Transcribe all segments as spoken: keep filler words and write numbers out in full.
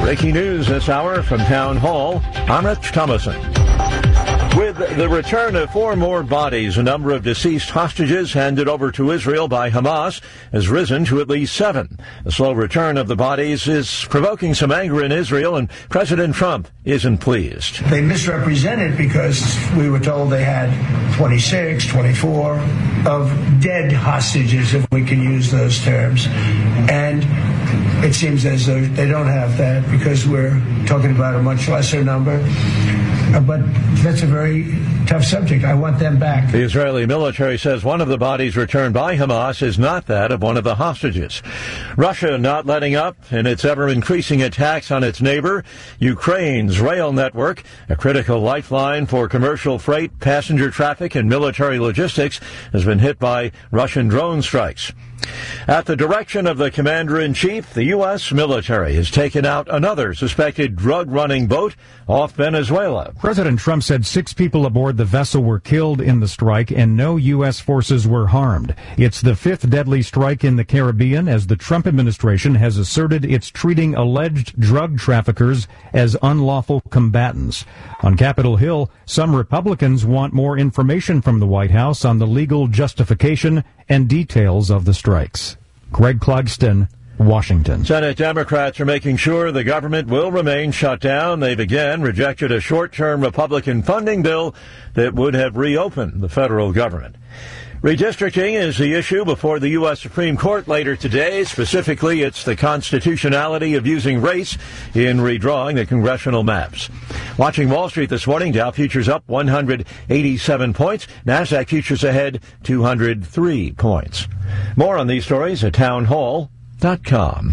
Breaking news this hour from Town Hall. I'm Rich Thomason. With the return of four more bodies, the number of deceased hostages handed over to Israel by Hamas has risen to at least seven. The slow return of the bodies is provoking some anger in Israel, and President Trump isn't pleased. They misrepresented because we were told they had twenty-six, twenty-four of dead hostages, if we can use those terms. And it seems as though they don't have that because we're talking about a much lesser number. Uh, but that's a very tough subject. I want them back. The Israeli military says one of the bodies returned by Hamas is not that of one of the hostages. Russia not letting up in its ever-increasing attacks on its neighbor. Ukraine's rail network, a critical lifeline for commercial freight, passenger traffic, and military logistics, has been hit by Russian drone strikes. At the direction of the commander-in-chief, the U S military has taken out another suspected drug-running boat off Venezuela. President Trump said six people aboard the vessel were killed in the strike and no U S forces were harmed. It's the fifth deadly strike in the Caribbean as the Trump administration has asserted it's treating alleged drug traffickers as unlawful combatants. On Capitol Hill, some Republicans want more information from the White House on the legal justification and details of the strikes. Greg Clugston, Washington. Senate Democrats are making sure the government will remain shut down. They've again rejected a short-term Republican funding bill that would have reopened the federal government. Redistricting is the issue before the U S Supreme Court later today. Specifically, it's the constitutionality of using race in redrawing the congressional maps. Watching Wall Street this morning, Dow futures up one hundred eighty-seven points. NASDAQ futures ahead two hundred three points. More on these stories at town hall dot com.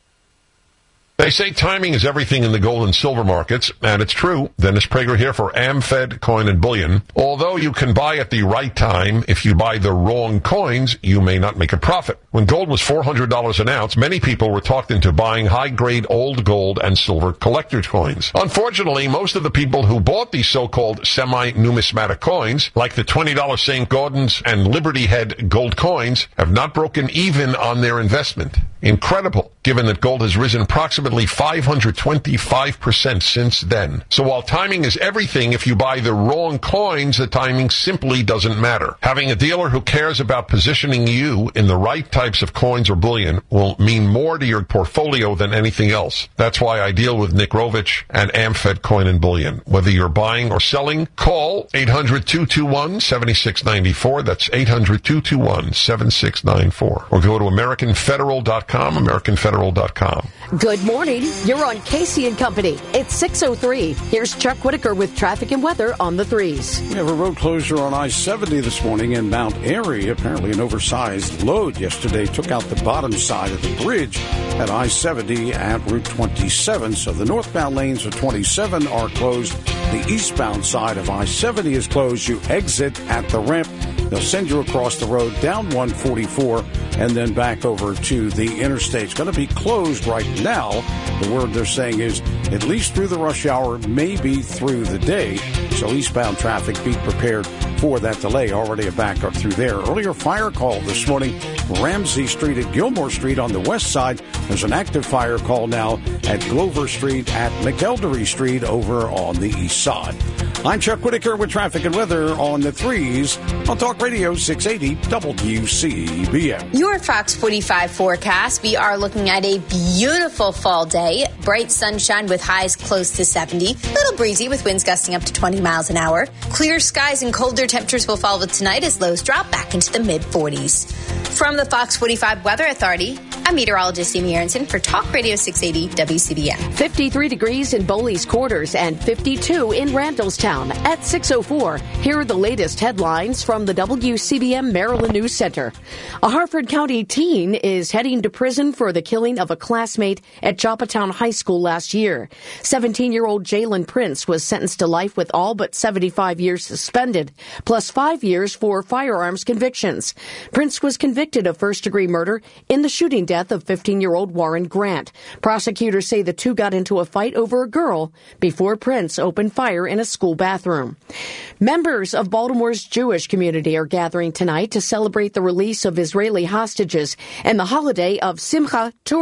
They say timing is everything in the gold and silver markets, and it's true. Dennis Prager here for AmFed Coin and Bullion. Although you can buy at the right time, if you buy the wrong coins, you may not make a profit. When gold was four hundred dollars an ounce, many people were talked into buying high-grade old gold and silver collector's coins. Unfortunately, most of the people who bought these so-called semi-numismatic coins, like the twenty dollars Saint Gaudens and Liberty Head gold coins, have not broken even on their investment. Incredible, given that gold has risen approximately five hundred twenty-five percent since then. So while timing is everything, if you buy the wrong coins, the timing simply doesn't matter. Having a dealer who cares about positioning you in the right types of coins or bullion will mean more to your portfolio than anything else. That's why I deal with Nick Rovich and AmFed Coin and Bullion. Whether you're buying or selling, call eight hundred, two two one, seven six nine four. That's eight hundred, two two one, seven six nine four. Or go to American Federal dot com, American Federal dot com. Good morning. You're on Casey and Company. It's six oh three. Here's Chuck Whitaker with traffic and weather on the threes. We have a road closure on I seventy this morning in Mount Airy. Apparently an oversized load yesterday took out the bottom side of the bridge at I seventy at Route twenty-seven. So the northbound lanes of twenty-seven are closed. The eastbound side of I seventy is closed. You exit at the ramp. They'll send you across the road down one forty-four and then back over to the interstate. It's going to be closed right now. The word they're saying is at least through the rush hour, maybe through the day. So eastbound traffic, be prepared for that delay. Already a backup through there. Earlier fire call this morning, Ramsey Street at Gilmore Street on the west side. There's an active fire call now at Glover Street at McElderry Street over on the east side. I'm Chuck Whitaker with traffic and weather on the threes on Talk Radio six eighty W C B M. Your Fox forty-five forecast. We are looking at a beautiful fall day. Bright sunshine with highs close to seventy. A little breezy with winds gusting up to twenty miles an hour. Clear skies and colder temperatures will follow tonight as lows drop back into the mid forties. From the Fox forty-five Weather Authority, I'm meteorologist Amy Aronson for Talk Radio six eighty W C B M. fifty-three degrees in Bowley's Quarters and fifty-two in Randallstown. At six oh four, here are the latest headlines from the W C B M Maryland News Center. A Harford County teen is heading to prison for the killing of a classmate at Joppatown High School last year. seventeen-year-old Jalen Prince was sentenced to life with all but seventy-five years suspended, plus five years for firearms convictions. Prince was convicted of first-degree murder in the shooting death of fifteen-year-old Warren Grant. Prosecutors say the two got into a fight over a girl before Prince opened fire in a school bathroom. Members of Baltimore's Jewish community are gathering tonight to celebrate the release of Israeli hostages and the holiday of Simchat Torah.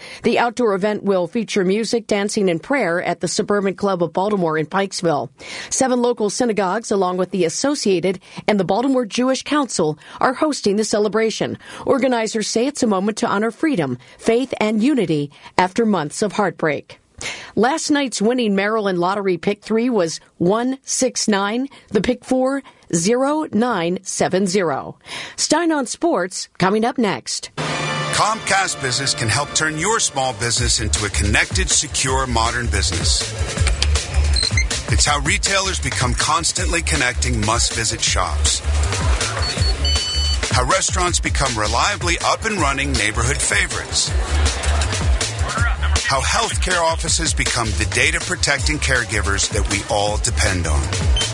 The outdoor event will feature music, dancing, and prayer at the Suburban Club of Baltimore in Pikesville. Seven local synagogues, along with the Associated and the Baltimore Jewish Council, are hosting the celebration. Organizers say it's a moment to honor freedom, faith, and unity after months of heartbreak. Last night's winning Maryland Lottery Pick three was one six nine, the Pick four, zero nine seven zero. Stein on Sports, coming up next. Comcast Business can help turn your small business into a connected, secure, modern business. It's how retailers become constantly connecting must-visit shops. How restaurants become reliably up and running neighborhood favorites. How healthcare offices become the data-protecting caregivers that we all depend on.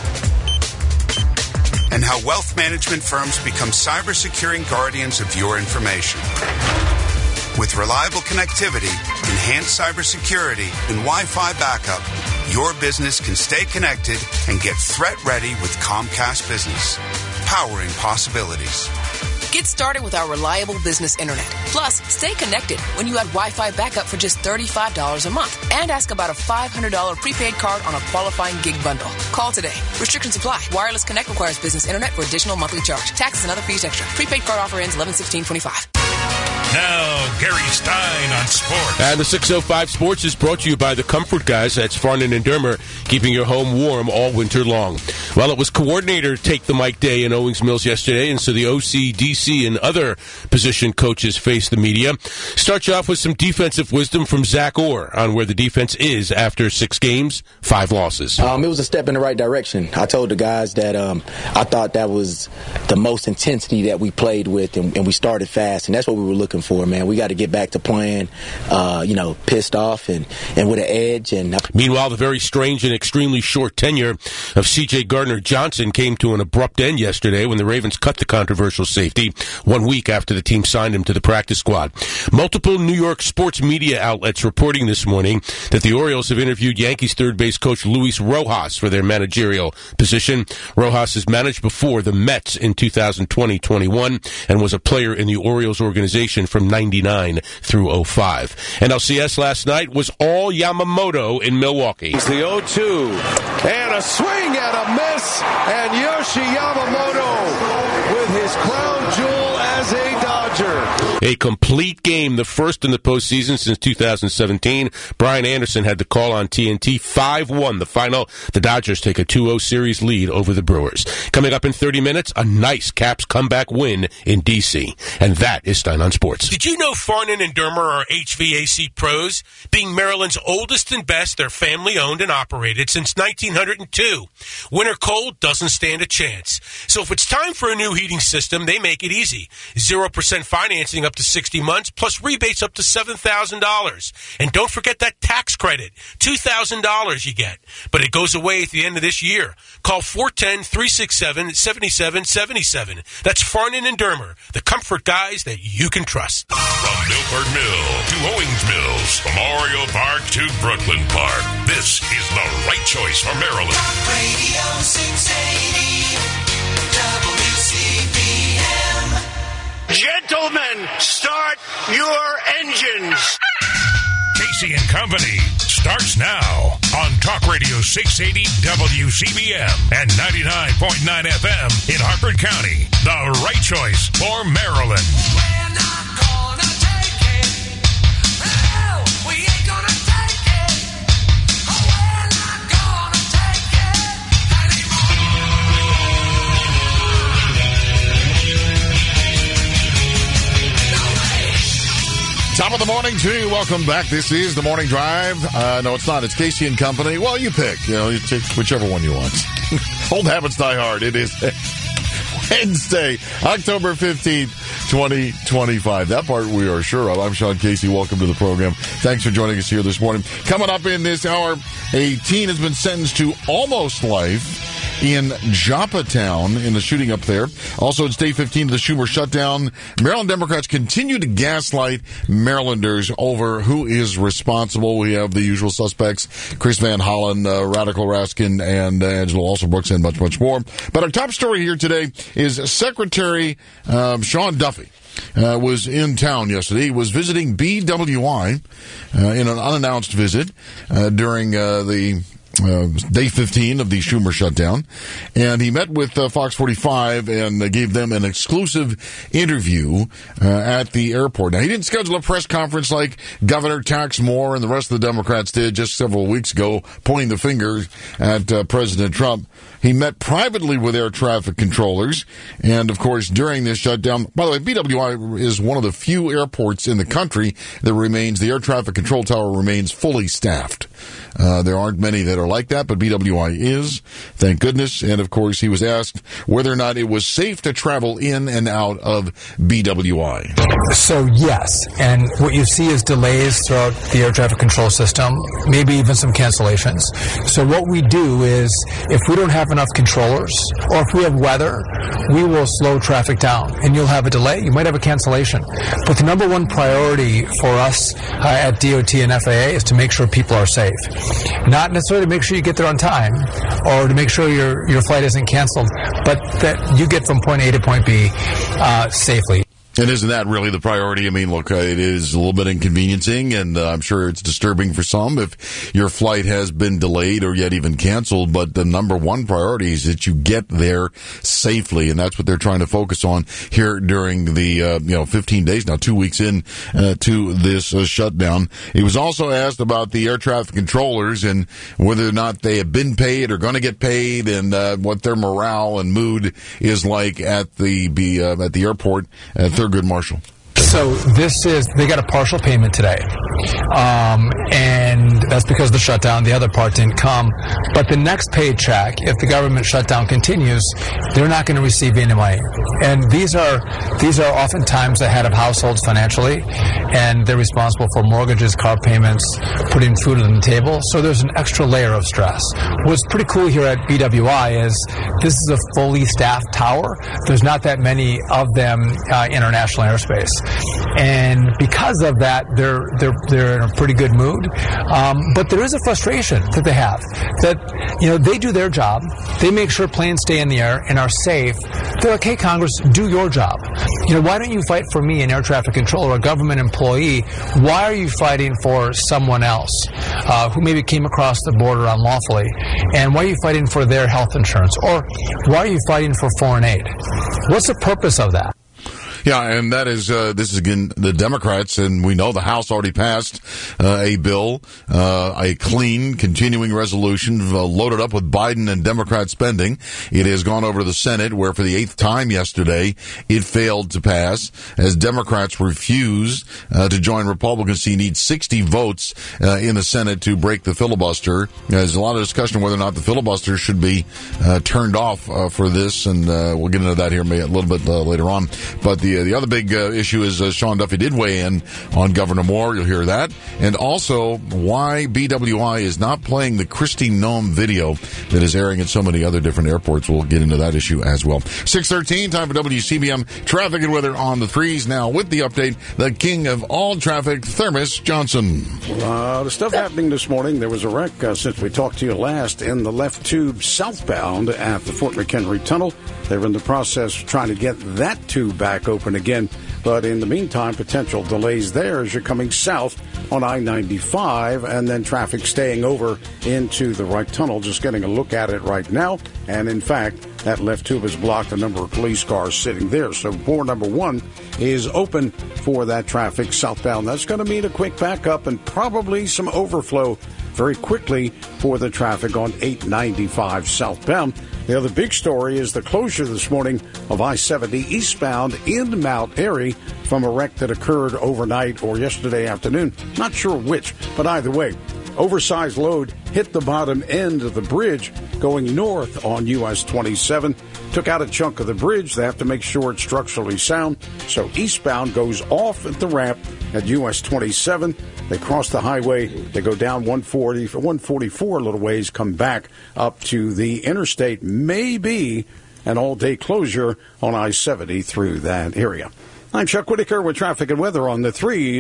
And how wealth management firms become cyber-securing guardians of your information. With reliable connectivity, enhanced cybersecurity, and Wi-Fi backup, your business can stay connected and get threat-ready with Comcast Business, powering possibilities. Get started with our reliable business internet. Plus, stay connected when you add Wi-Fi backup for just thirty-five dollars a month. And ask about a five hundred dollars prepaid card on a qualifying gig bundle. Call today. Restrictions apply. Wireless Connect requires business internet for additional monthly charge. Taxes and other fees extra. Prepaid card offer ends eleven sixteen twenty-five. Now, Gary Stein on sports. And the six oh five Sports is brought to you by the Comfort Guys. That's Farnan and Dermer, keeping your home warm all winter long. Well, it was coordinator take the mic day in Owings Mills yesterday, and so the O C, D C, and other position coaches faced the media. Start you off with some defensive wisdom from Zach Orr on where the defense is after six games, five losses. Um, it was a step in the right direction. I told the guys that um, I thought that was the most intensity that we played with, and, and we started fast, and that's what we were looking for, man. We got to get back to playing, uh, you know, pissed off and, and with an edge. And meanwhile, the very strange and extremely short tenure of C J Gardner-Johnson came to an abrupt end yesterday when the Ravens cut the controversial safety one week after the team signed him to the practice squad. Multiple New York sports media outlets reporting this morning that the Orioles have interviewed Yankees third base coach Luis Rojas for their managerial position. Rojas has managed before the Mets in two thousand twenty twenty-one and was a player in the Orioles organization from ninety-nine through oh five. N L C S last night was all Yamamoto in Milwaukee. It's the oh two, and a swing and a miss, and Yoshi Yamamoto with his crown jewel as a Dodger. A complete game, the first in the postseason since two thousand seventeen. Brian Anderson had the call on T N T. five one the final. The Dodgers take a two oh series lead over the Brewers. Coming up in thirty minutes, a nice Caps comeback win in D C. And that is Stein on Sports. Did you know Farnan and Dermer are H V A C pros? Being Maryland's oldest and best, they're family-owned and operated since nineteen oh two. Winter cold doesn't stand a chance. So if it's time for a new heating system, they make it easy. zero percent financing up to sixty months, plus rebates up to seven thousand dollars. And don't forget that tax credit, two thousand dollars you get. But it goes away at the end of this year. Call four one zero, three six seven, seven seven seven seven. That's Farnan and Dermer, the comfort guys that you can trust. From Milford Mill to Owings Mills, Memorial Park to Brooklyn Park, this is the right choice for Maryland. Radio six eighty W C B M. Gentlemen, start your engines. Casey and Company starts now on Talk Radio six eighty W C B M and ninety-nine point nine F M in Harford County. The right choice for Maryland. We're not gonna take it. No, we ain't gonna take it. Oh, we're not gonna take it Top of the morning to you. Welcome back. This is the Morning Drive. Uh, no, it's not. It's Casey and Company. Well, you pick. You know, you take whichever one you want. Old habits die hard. It is Wednesday, October fifteenth, twenty twenty-five. That part we are sure of. I'm Sean Casey. Welcome to the program. Thanks for joining us here this morning. Coming up in this hour, a teen has been sentenced to almost life in Joppatown in the shooting up there. Also, it's day fifteen of the Schumer shutdown. Maryland Democrats continue to gaslight Marylanders over who is responsible. We have the usual suspects, Chris Van Hollen, uh, Radical Raskin, and uh, Angela Alsobrooks, and much, much more. But our top story here today is Secretary um, Sean Duffy uh, was in town yesterday. He was visiting B W I uh, in an unannounced visit uh, during uh, the Uh, day fifteen of the Schumer shutdown, and he met with uh, Fox forty-five and uh, gave them an exclusive interview uh, at the airport. Now, he didn't schedule a press conference like Governor Tex Moore and the rest of the Democrats did just several weeks ago, pointing the finger at uh, President Trump. He met privately with air traffic controllers, and of course, during this shutdown, by the way, B W I is one of the few airports in the country that remains, the air traffic control tower remains fully staffed. Uh, there aren't many that are like that, but B W I is, thank goodness. And of course, he was asked whether or not it was safe to travel in and out of B W I. So yes, and what you see is delays throughout the air traffic control system, maybe even some cancellations. So what we do is, if we don't have enough controllers, or if we have weather, we will slow traffic down, and you'll have a delay. You might have a cancellation. But the number one priority for us uh, at D O T and F A A is to make sure people are safe. Not necessarily to make sure you get there on time, or to make sure your your flight isn't canceled, but that you get from point A to point B uh, safely. And isn't that really the priority? I mean, look, uh, it is a little bit inconveniencing, and uh, I'm sure it's disturbing for some if your flight has been delayed or yet even canceled. But the number one priority is that you get there safely, and that's what they're trying to focus on here during the uh, you know fifteen days now, two weeks in uh, to this uh, shutdown. He was also asked about the air traffic controllers and whether or not they have been paid or going to get paid, and uh, what their morale and mood is like at the be, uh, at the airport. Uh, Good Marshall. So this is, they got a partial payment today. Um, and that's because of the shutdown. The other part didn't come. But the next paycheck, if the government shutdown continues, they're not going to receive any money. And these are, these are oftentimes the head of households financially, and they're responsible for mortgages, car payments, putting food on the table. So there's an extra layer of stress. What's pretty cool here at B W I is this is a fully staffed tower. There's not that many of them uh, international airspace. And because of that, they're they're they're in a pretty good mood. Um, but there is a frustration that they have that, you know, they do their job, they make sure planes stay in the air and are safe. They're like, hey, Congress, do your job. You know, why don't you fight for me, an air traffic controller, a government employee? Why are you fighting for someone else uh, who maybe came across the border unlawfully? And why are you fighting for their health insurance? Or why are you fighting for foreign aid? What's the purpose of that? Yeah, and that is, uh, this is again the Democrats, and we know the House already passed uh, a bill, uh, a clean continuing resolution uh, loaded up with Biden and Democrat spending. It has gone over to the Senate, where for the eighth time yesterday, it failed to pass as Democrats refused uh, to join Republicans. So you need sixty votes uh, in the Senate to break the filibuster. There's a lot of discussion whether or not the filibuster should be uh, turned off uh, for this, and uh, we'll get into that here a little bit uh, later on. But the The other big uh, issue is uh, Sean Duffy did weigh in on Governor Moore. You'll hear that. And also why B W I is not playing the Kristi Noem video that is airing at so many other different airports. We'll get into that issue as well. six thirteen, time for W C B M traffic and weather on the threes. Now with the update, the king of all traffic, Thermos Johnson. Uh, the stuff happening this morning. There was a wreck uh, since we talked to you last in the left tube southbound at the Fort McHenry Tunnel. They're in the process of trying to get that tube back open again. But in the meantime, potential delays there as you're coming south on I ninety-five, and then traffic staying over into the right tunnel. Just getting a look at it right now. And in fact, that left tube has blocked a number of police cars sitting there. So door number one is open for that traffic southbound. That's going to mean a quick backup and probably some overflow very quickly for the traffic on eight ninety-five southbound. The other big story is the closure this morning of I seventy eastbound in Mount Airy from a wreck that occurred overnight or yesterday afternoon. Not sure which, but either way, oversized load hit the bottom end of the bridge going north on U S twenty-seven. Took out a chunk of the bridge. They have to make sure it's structurally sound. So eastbound goes off at the ramp at U S twenty-seven. They cross the highway. They go down one forty, one forty-four a little ways, come back up to the interstate. Maybe an all-day closure on I seventy through that area. I'm Chuck Whitaker with traffic and weather on the threes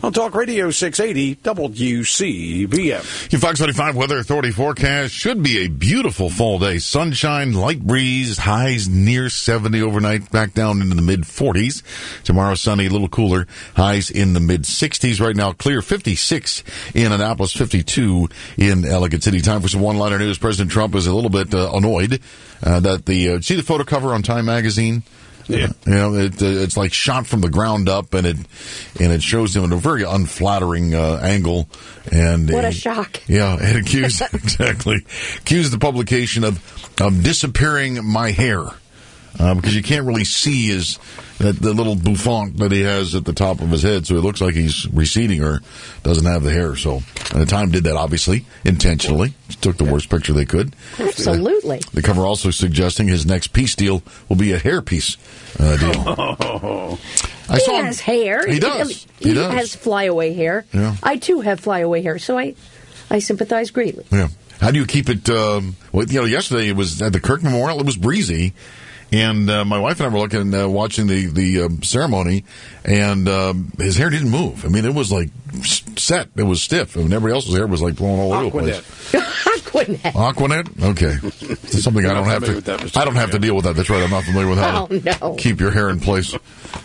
on Talk Radio six eighty W C B M. Your Fox twenty-five Weather Authority forecast should be a beautiful fall day. Sunshine, light breeze, highs near seventy overnight, back down into the mid forties. Tomorrow sunny, a little cooler, highs in the mid sixties. Right now clear, fifty-six in Annapolis, fifty-two in Ellicott City. Time for some one-liner news. President Trump is a little bit uh, annoyed uh, that the, uh, see the photo cover on Time Magazine? Yeah. You know, it, uh, it's like shot from the ground up, and it and it shows him in a very unflattering uh, angle. And what uh, a shock! Yeah, and accused exactly accused the publication of of disappearing my hair. Uh, because you can't really see his that the little bouffant that he has at the top of his head, so it looks like he's receding or doesn't have the hair. So, and the Time did that obviously intentionally. Took the worst picture they could. Absolutely. Uh, the cover also suggesting his next peace deal will be a hairpiece uh, deal. Oh. I he saw him. has hair. He does. He, He does. has flyaway hair. Yeah. I too have flyaway hair, so I, I sympathize greatly. Yeah. How do you keep it? Um, well, you know, yesterday it was at the Kirk Memorial. It was breezy. And uh, my wife and I were looking, uh, watching the the uh, ceremony, and uh, his hair didn't move. I mean, it was like set. It was stiff. I mean, everybody else's hair was like blowing all over the place. Aquanet. Aquanet? Okay. It's something I don't have to. I don't have to deal with that. That's right. I'm not familiar with how Oh, to no. keep your hair in place.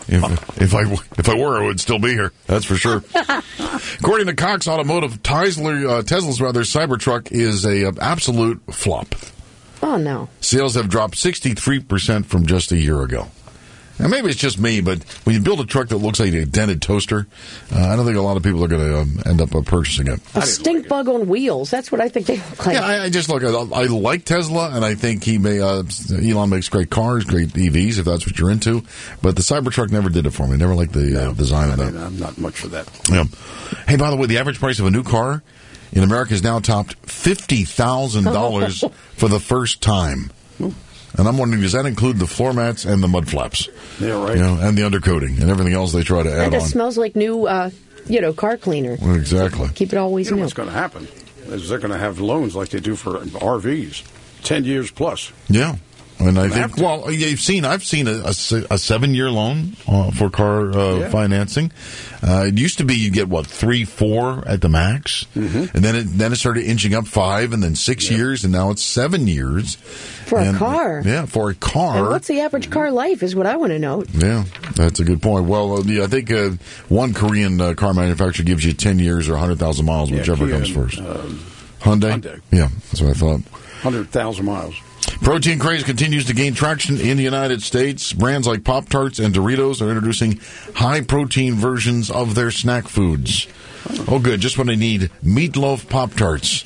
If, if I if I were, it would still be here. That's for sure. According to Cox Automotive, Tesla, uh, Tesla's rather Cybertruck is a uh, absolute flop. Oh, no. Sales have dropped sixty-three percent from just a year ago. Now, maybe it's just me, but when you build a truck that looks like a dented toaster, uh, I don't think a lot of people are going to um, end up uh, purchasing it. A stink bug on wheels. That's what I think they look like. Yeah, I, I just look. I, I like Tesla, and I think he may. Uh, Elon makes great cars, great E Vs, if that's what you're into. But the Cybertruck never did it for me. Never liked the uh, design of that. I'm not much for that. Yeah. Hey, by the way, the average price of a new car in America has now topped fifty thousand dollars for the first time. And I'm wondering, does that include the floor mats and the mud flaps? Yeah, right. You know, and the undercoating and everything else they try to add And it on. smells like new, uh, you know, car cleaner. Well, exactly. Keep it always You know new. what's going to happen is they're going to have loans like they do for R Vs, ten years plus. Yeah. And I Gonna think, have to. well, you've seen, I've seen a, a, se- a seven-year loan uh, for car uh, Yeah. financing. Uh, it used to be you get, what, three, four at the max? Mm-hmm. And then it then it started inching up five and then six years, and now it's seven years. For And- a car. Yeah, for a car. And what's the average car life is what I want to know. Yeah, that's a good point. Well, uh, yeah, I think uh, one Korean uh, car manufacturer gives you ten years or one hundred thousand miles, Yeah, whichever Kia, comes first. um, Hyundai? Hyundai. Yeah, that's what I thought. one hundred thousand miles. Protein craze continues to gain traction in the United States. Brands like Pop-Tarts and Doritos are introducing high-protein versions of their snack foods. Oh, good. Just when I need meatloaf Pop-Tarts.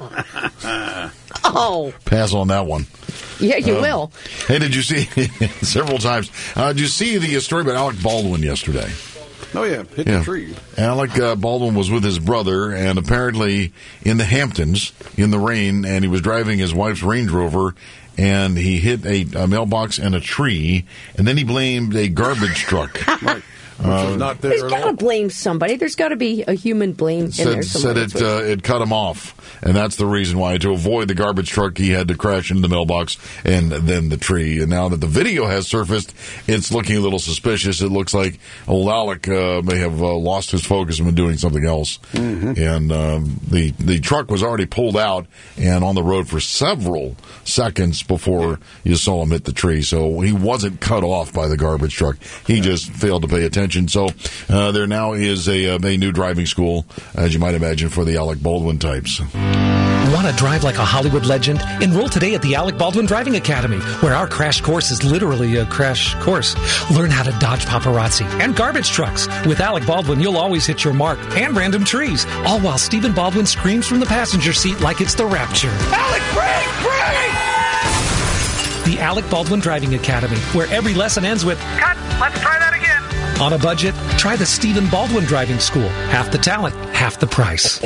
Oh, Pass on that one. yeah, you Um, will. Hey, did you see, several times, uh, did you see the story about Alec Baldwin yesterday? Oh, yeah, hit Yeah. the tree. Alec uh, Baldwin was with his brother, and apparently in the Hamptons, in the rain, and he was driving his wife's Range Rover, and he hit a, a mailbox and a tree, and then he blamed a garbage truck. Right. Which Uh, is not there There's at got to all. blame somebody. There's got to be a human blame in there Said, somewhere. said it uh, it cut him off, and that's the reason why. To avoid the garbage truck, he had to crash into the mailbox and then the tree. And now that the video has surfaced, it's looking a little suspicious. It looks like old Alec uh, may have uh, lost his focus and been doing something else. Mm-hmm. And um, the the truck was already pulled out and on the road for several seconds before you saw him hit the tree. So he wasn't cut off by the garbage truck. He just failed to pay attention. So uh, there now is a, uh, a new driving school, as you might imagine, for the Alec Baldwin types. Want to drive like a Hollywood legend? Enroll today at the Alec Baldwin Driving Academy, where our crash course is literally a crash course. Learn how to dodge paparazzi and garbage trucks. With Alec Baldwin, you'll always hit your mark and random trees, all while Stephen Baldwin screams from the passenger seat like it's the rapture. Alec, brake, brake! The Alec Baldwin Driving Academy, where every lesson ends with, Cut, let's try that again. on a budget, try the Stephen Baldwin Driving School. Half the talent, half the price.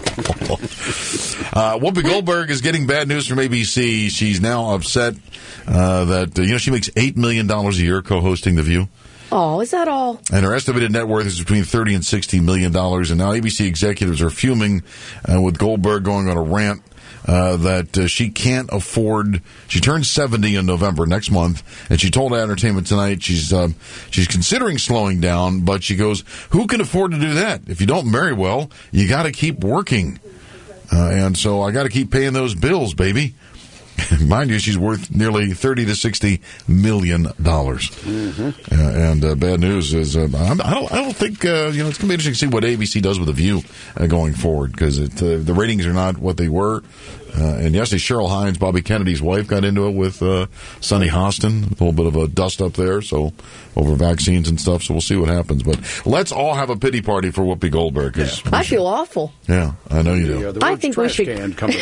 Uh, Whoopi Goldberg is getting bad news from A B C. She's now upset uh, that, uh, you know, she makes eight million dollars a year co-hosting The View. Oh, is that all? And her estimated net worth is between thirty and sixty million dollars. And now A B C executives are fuming uh, with Goldberg going on a rant uh, that uh, she can't afford. She turns seventy in November next month, and she told Entertainment Tonight she's um, she's considering slowing down, but she goes, "Who can afford to do that? If you don't marry well, you got to keep working, uh, and so I got to keep paying those bills, baby." Mind you, she's worth nearly thirty to sixty million dollars. Mm-hmm. Uh, and uh, bad news is, uh, I don't, I don't think uh, you know. It's going to be interesting to see what A B C does with The View uh, going forward, because uh, the ratings are not what they were. Uh, and yesterday, Cheryl Hines, Bobby Kennedy's wife, got into it with uh, Sunny Hostin. A little bit of a dust up there, so over vaccines and stuff. So we'll see what happens. But let's all have a pity party for Whoopi Goldberg. Yeah. I feel awful. Yeah, I know you do. The, uh, the I think we should.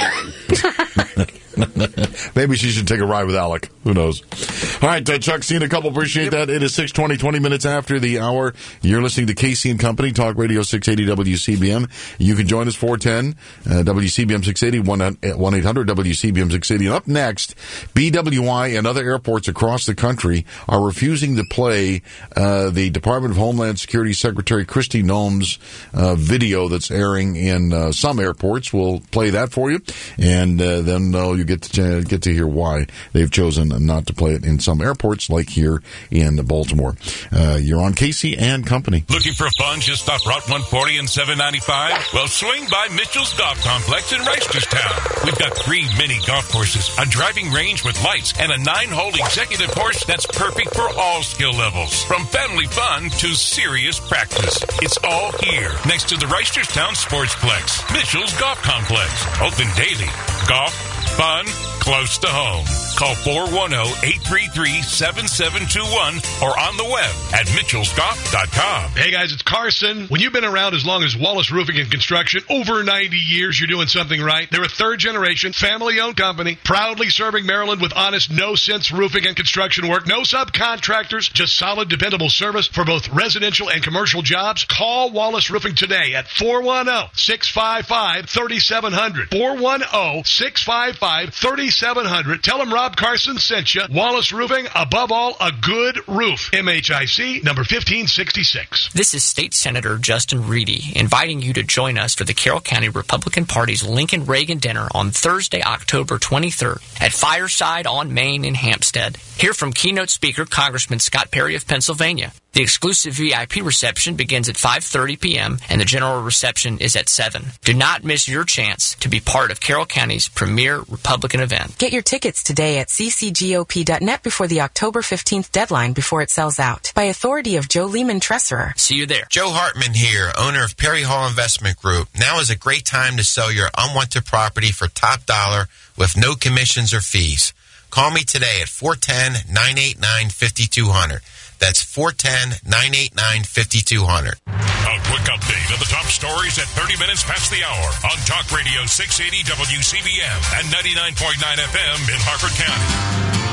Maybe she should take a ride with Alec. Who knows? All right, uh, Chuck, seeing a couple. Appreciate yep. that. It is six twenty, twenty minutes after the hour. You're listening to Casey and Company, Talk Radio six eighty W C B M. You can join us four ten, uh, W C B M six eighty, one eight hundred W C B M six eighty. And up next, B W I and other airports across the country are refusing to play uh, the Department of Homeland Security Secretary Kristi Noem's uh, video that's airing in uh, some airports. We'll play that for you, and uh, then uh, you get to uh, get to hear why they've chosen not to play it in some airports, like here in Baltimore. Uh, you're on Casey and Company. Looking for fun just off Route one forty and seven ninety-five? Well, swing by Mitchell's Golf Complex in Reisterstown. We've got three mini golf courses, a driving range with lights, and a nine-hole executive course that's perfect for all skill levels. From family fun to serious practice. It's all here, next to the Reisterstown Sportsplex. Mitchell's Golf Complex. Open daily. Golf, fun, close to home. Call four one zero, eight three three, seven seven two one or on the web at mitchells golf dot com. Hey guys, it's Carson. When you've been around as long as Wallace Roofing and Construction, over ninety years, you're doing something right. They're a third generation, family-owned company, proudly serving Maryland with honest, no-sense roofing and construction work. No subcontractors, just solid, dependable service for both residential and commercial jobs. Call Wallace Roofing today at four one zero, six five five, three seven zero zero. four one zero, six five five, three seven zero zero. Tell them Rob Carson sent you. Wallace Roofing, above all, a good roof. M H I C number fifteen sixty-six. This is State Senator Justin Reedy inviting you to join us for the Carroll County Republican Party's Lincoln Reagan Dinner on Thursday, October twenty-third at Fireside on Main in Hampstead. Hear from keynote speaker Congressman Scott Perry of Pennsylvania. The exclusive V I P reception begins at five thirty p.m. and the general reception is at seven. Do not miss your chance to be part of Carroll County's premier Republican event. Get your tickets today at c c g o p dot net before the October fifteenth deadline before it sells out. By authority of Joe Lehman Tresserer. See you there. Joe Hartman here, owner of Perry Hall Investment Group. Now is a great time to sell your unwanted property for top dollar with no commissions or fees. Call me today at four one zero, nine eight nine, five two zero zero. That's four one zero, nine eight nine, five two zero zero. A quick update of the top stories at thirty minutes past the hour on Talk Radio six eighty W C B M and ninety-nine point nine F M in Harford County.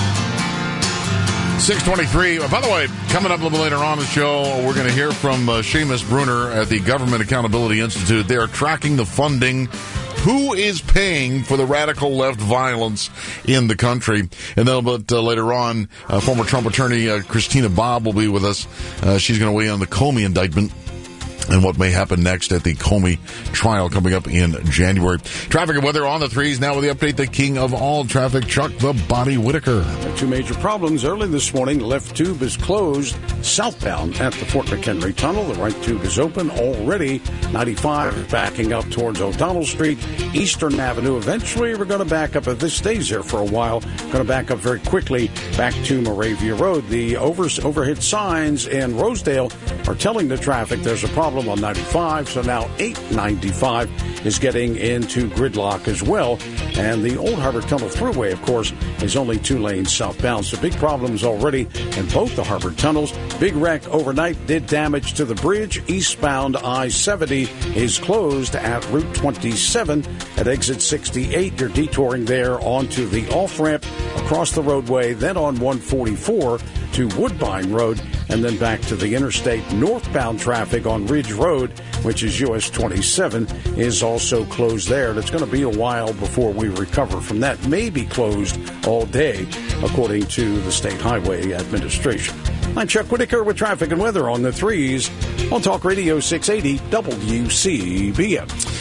six twenty-three. By the way, coming up a little later on the show, we're going to hear from uh, Seamus Bruner at the Government Accountability Institute. They are tracking the funding. Who is paying for the radical left violence in the country? And then a bit uh, later on, uh, former Trump attorney uh, Christina Bobb will be with us. Uh, she's going to weigh in on the Comey indictment and what may happen next at the Comey trial coming up in January. Traffic and weather on the threes. Now with the update, the king of all traffic, Chuck the Body Whitaker. Two major problems early this morning. Left tube is closed southbound at the Fort McHenry Tunnel. The right tube is open already. ninety-five backing up towards O'Donnell Street. Eastern Avenue. Eventually we're going to back up. If this stays there for a while, going to back up very quickly back to Moravia Road. The over, overhead signs in Rosedale are telling the traffic there's a problem on ninety-five, so now eight ninety-five is getting into gridlock as well. And the Old Harbor Tunnel Thruway, of course, is only two lanes southbound. So big problems already in both the Harbor tunnels. Big wreck overnight did damage to the bridge. Eastbound I seventy is closed at Route twenty-seven at exit sixty-eight. You're detouring there onto the off-ramp across the roadway, then on one forty-four to Woodbine Road, and then back to the interstate. Northbound traffic on Ridge Road, which is U S twenty-seven, is also closed there. And it's going to be a while before we recover from that. May be closed all day, according to the State Highway Administration. I'm Chuck Whitaker with traffic and weather on the threes on Talk Radio six eighty W C B M.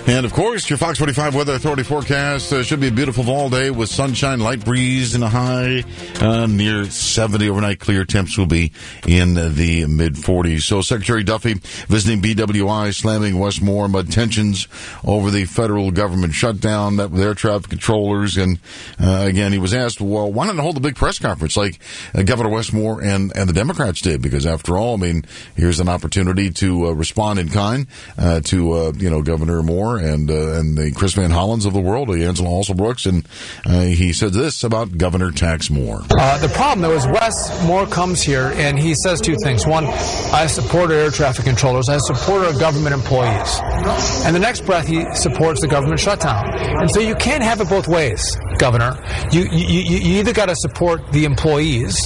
And, of course, your Fox forty-five Weather Authority forecast uh, should be a beautiful fall day with sunshine, light breeze, and a high uh, near seventy. Overnight clear temps will be in the mid-forties. So Secretary Duffy visiting B W I, slamming Westmore amid tensions over the federal government shutdown, met with air traffic controllers. And, uh, again, he was asked, well, why not hold a big press conference like uh, Governor Westmore and, and the Democrats did? Because, after all, I mean, here's an opportunity to uh, respond in kind uh, to, uh, you know, Governor Moore and uh, and the Chris Van Hollens of the world, the Angela Alsobrooks, and uh, he said this about Governor Tex Moore. Uh, the problem, though, is Wes Moore comes here and he says two things. One, I support air traffic controllers. I support our government employees. And the next breath, he supports the government shutdown. And so you can't have it both ways, Governor. You you, you, you either got to support the employees,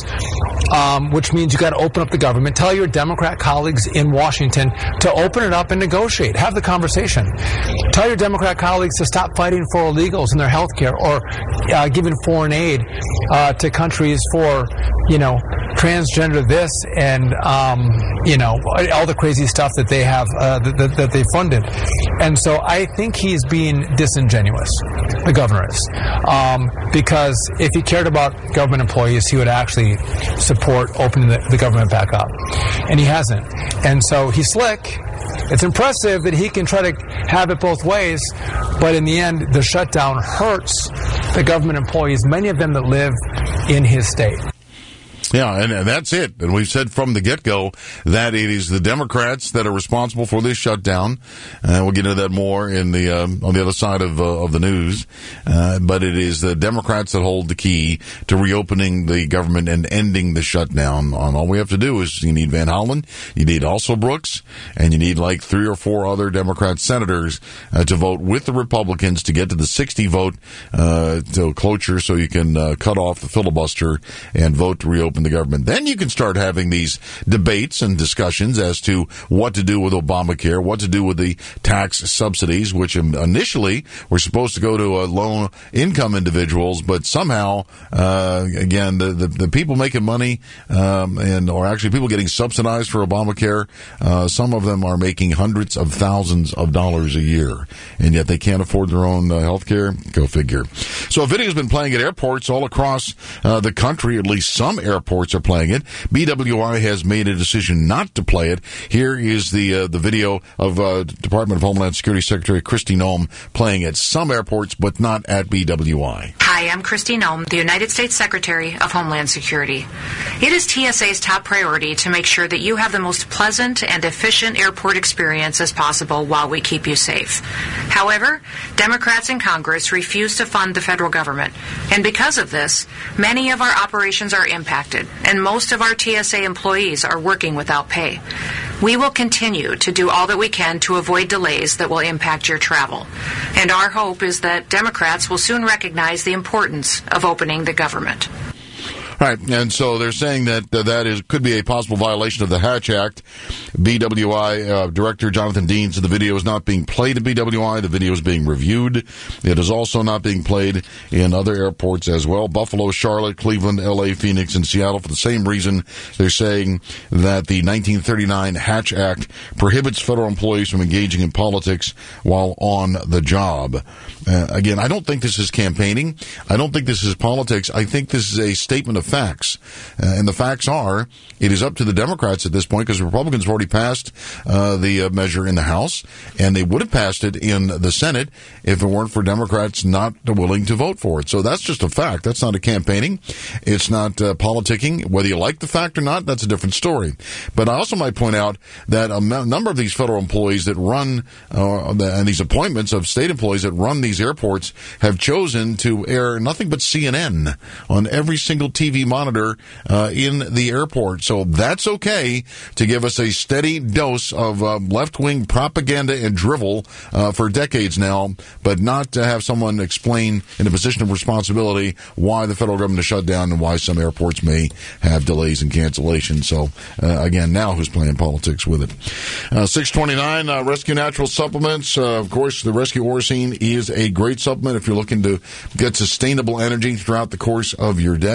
um, which means you got to open up the government. Tell your Democrat colleagues in Washington to open it up and negotiate. Have the conversation. Tell your Democrat colleagues to stop fighting for illegals in their health care or uh, giving foreign aid uh, to countries for, you know, transgender this and, um, you know, all the crazy stuff that they have, uh, that, that they funded. And so I think he's being disingenuous, the governor is. Um, because if he cared about government employees, he would actually support opening the, the government back up. And he hasn't. And so he's slick. It's impressive that he can try to have it both ways, but in the end, the shutdown hurts the government employees, many of them that live in his state. Yeah, and, and that's it. And we've said from the get-go that it is the Democrats that are responsible for this shutdown. Uh, we'll get into that more in the um, on the other side of uh, of the news. Uh, but it is the Democrats that hold the key to reopening the government and ending the shutdown. And all we have to do is you need Van Hollen, you need also Brooks, and you need like three or four other Democrat senators uh, to vote with the Republicans to get to the sixty vote uh, to cloture so you can uh, cut off the filibuster and vote to reopen the government. Then you can start having these debates and discussions as to what to do with Obamacare, what to do with the tax subsidies, which initially were supposed to go to uh, low-income individuals, but somehow, uh, again, the, the, the people making money, um, and or actually people getting subsidized for Obamacare, uh, some of them are making hundreds of thousands of dollars a year, and yet they can't afford their own uh, health care. Go figure. So a video's been playing at airports all across uh, the country, at least some airports are playing it. B W I has made a decision not to play it. Here is the uh, the video of uh, Department of Homeland Security Secretary Kristi Noem playing at some airports, but not at B W I. Hi, I'm Kristi Noem, the United States Secretary of Homeland Security. It is T S A's top priority to make sure that you have the most pleasant and efficient airport experience as possible while we keep you safe. However, Democrats in Congress refuse to fund the federal government, and because of this, many of our operations are impacted, and most of our T S A employees are working without pay. We will continue to do all that we can to avoid delays that will impact your travel. And our hope is that Democrats will soon recognize the importance of opening the government. All right, and so they're saying that uh, that is could be a possible violation of the Hatch Act. B W I uh, Director Jonathan Dean said the video is not being played at B W I. The video is being reviewed. It is also not being played in other airports as well. Buffalo, Charlotte, Cleveland, L A, Phoenix, and Seattle. For the same reason, they're saying that the nineteen thirty-nine Hatch Act prohibits federal employees from engaging in politics while on the job. Uh, again, I don't think this is campaigning. I don't think this is politics. I think this is a statement of facts. Uh, and the facts are, it is up to the Democrats at this point because the Republicans have already passed uh, the uh, measure in the House, and they would have passed it in the Senate if it weren't for Democrats not willing to vote for it. So that's just a fact. That's not a campaigning. It's not uh, politicking. Whether you like the fact or not, that's a different story. But I also might point out that a m- number of these federal employees that run, uh, the, and these appointments of state employees that run these airports have chosen to air nothing but C N N on every single T V monitor uh, in the airport. So that's okay to give us a steady dose of uh, left-wing propaganda and drivel uh, for decades now, but not to have someone explain in a position of responsibility why the federal government is shut down and why some airports may have delays and cancellations. So, uh, again, now who's playing politics with it? Uh, six twenty-nine, uh, Rescue Natural Supplements. Uh, of course, the Rescue Oracene is a great supplement if you're looking to get sustainable energy throughout the course of your day.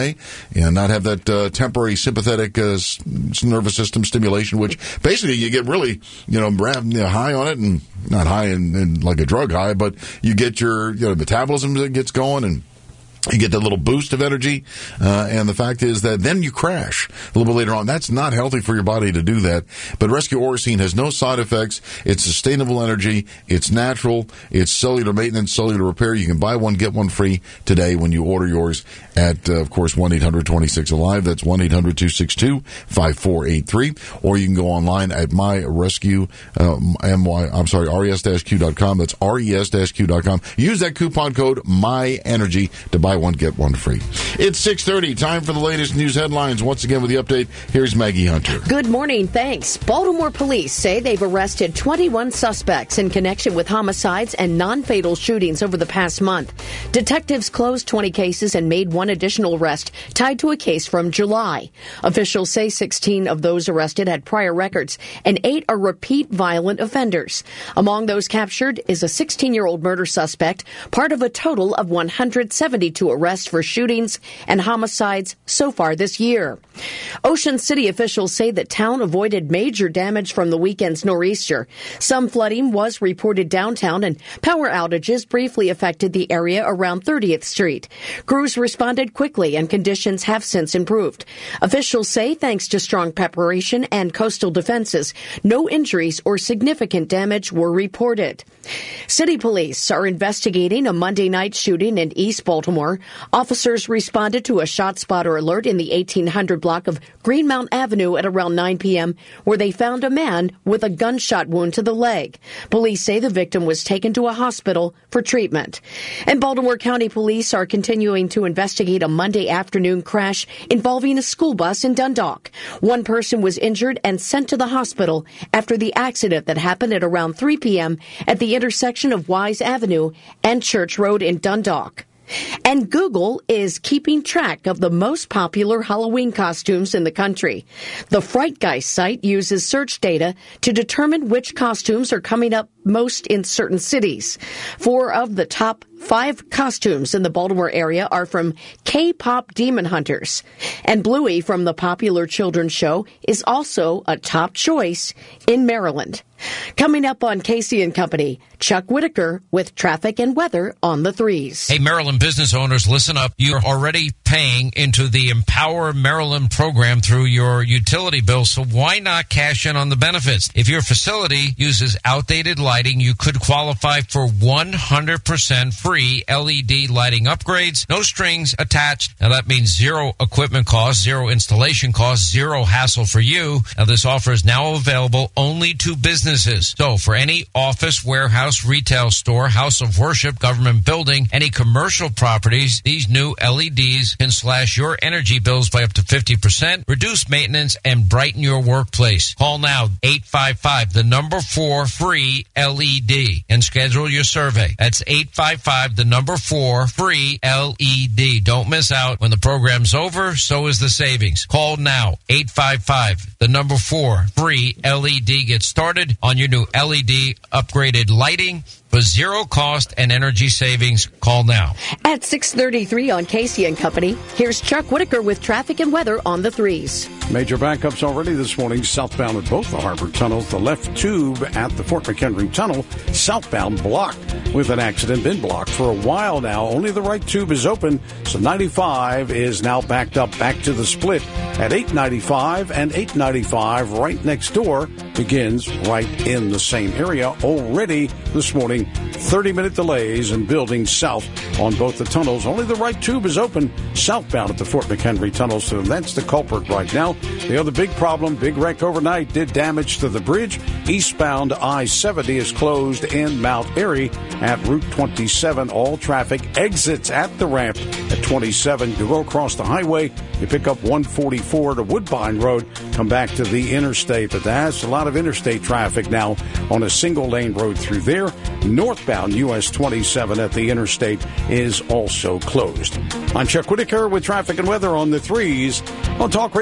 and not have that uh, temporary sympathetic uh, s- nervous system stimulation, which basically you get really, you know, you know high on it, and not high in, in like a drug high, but you get your you know, metabolism that gets going, and you get that little boost of energy, uh, and the fact is that then you crash a little bit later on. That's not healthy for your body to do that. But Rescue Orosine has no side effects. It's sustainable energy. It's natural. It's cellular maintenance, cellular repair. You can buy one, get one free today when you order yours at, uh, of course, one eight hundred twenty-six alive. That's one eight hundred two six two five four eight three. Or you can go online at myrescue, uh, my, I'm sorry, res dash q dot com. That's res dash q dot com. Use that coupon code MyEnergy to buy one, get one free. It's six thirty. Time for the latest news headlines. Once again with the update, here's Maggie Hunter. Good morning. Thanks. Baltimore police say they've arrested twenty-one suspects in connection with homicides and non-fatal shootings over the past month. Detectives closed twenty cases and made one additional arrest tied to a case from July. Officials say sixteen of those arrested had prior records and eight are repeat violent offenders. Among those captured is a sixteen-year-old murder suspect, part of a total of one hundred seventy-two arrests for shootings and homicides so far this year. Ocean City officials say the town avoided major damage from the weekend's nor'easter. Some flooding was reported downtown, and power outages briefly affected the area around thirtieth Street. Crews responded quickly, and conditions have since improved. Officials say thanks to strong preparation and coastal defenses, no injuries or significant damage were reported. City police are investigating a Monday night shooting in East Baltimore. Officers responded to a shot spotter alert in the eighteen hundred block of Greenmount Avenue at around nine p.m., where they found a man with a gunshot wound to the leg. Police say the victim was taken to a hospital for treatment. And Baltimore County Police are continuing to investigate a Monday afternoon crash involving a school bus in Dundalk. One person was injured and sent to the hospital after the accident that happened at around three p.m. at the intersection of Wise Avenue and Church Road in Dundalk. And Google is keeping track of the most popular Halloween costumes in the country. The Fright Guy site uses search data to determine which costumes are coming up most in certain cities. Four of the top five costumes in the Baltimore area are from K-pop Demon Hunters. And Bluey from the popular children's show is also a top choice in Maryland. Coming up on Casey and Company, Chuck Whitaker with traffic and weather on the threes. Hey, Maryland business owners, listen up. You're already paying into the Empower Maryland program through your utility bill, so why not cash in on the benefits? If your facility uses outdated lighting, you could qualify for one hundred percent free L E D lighting upgrades, no strings attached. Now, that means zero equipment costs, zero installation costs, zero hassle for you. Now, this offer is now available only to businesses. So for any office, warehouse, retail store, house of worship, government building, any commercial properties, these new L E Ds can slash your energy bills by up to fifty percent, reduce maintenance, and brighten your workplace. Call now, eight five five, the number four, free L E D, and schedule your survey. That's eight five five, the number four, free L E D. Don't miss out. When the program's over, so is the savings. Call now, eight five five, the number four, free L E D. Get started on your new L E D upgraded lighting for zero cost and energy savings. Call now. At six thirty-three on Casey and Company, here's Chuck Whitaker with traffic and weather on the threes. Major backups already this morning, southbound at both the Harbor tunnels. The left tube at the Fort McHenry Tunnel, southbound blocked with an accident. Been blocked for a while now. Only the right tube is open, so ninety-five is now backed up back to the split at eight ninety-five, and eight ninety-five right next door begins right in the same area. Already this morning, thirty-minute delays and building south on both the tunnels. Only the right tube is open southbound at the Fort McHenry Tunnel, so that's the culprit right now. The other big problem, big wreck overnight, did damage to the bridge. Eastbound I seventy is closed in Mount Airy at Route twenty-seven. All traffic exits at the ramp at twenty-seven. To go across the highway, you pick up one forty-four to Woodbine Road, come back to the interstate. But that's a lot of interstate traffic now on a single lane road through there. Northbound U S twenty-seven at the interstate is also closed. I'm Chuck Whitaker with traffic and weather on the threes on Talk Radio six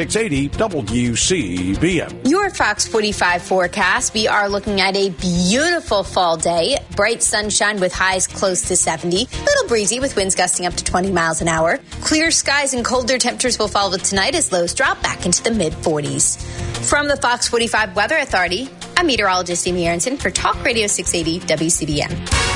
six eighty W C B M. Your Fox forty-five forecast. We are looking at a beautiful fall day. Bright sunshine with highs close to seventy. A little breezy with winds gusting up to twenty miles an hour. Clear skies and colder temperatures will follow tonight as lows drop back into the mid forties. From the Fox forty-five Weather Authority, I'm meteorologist Amy Aronson for Talk Radio six eighty W C B M.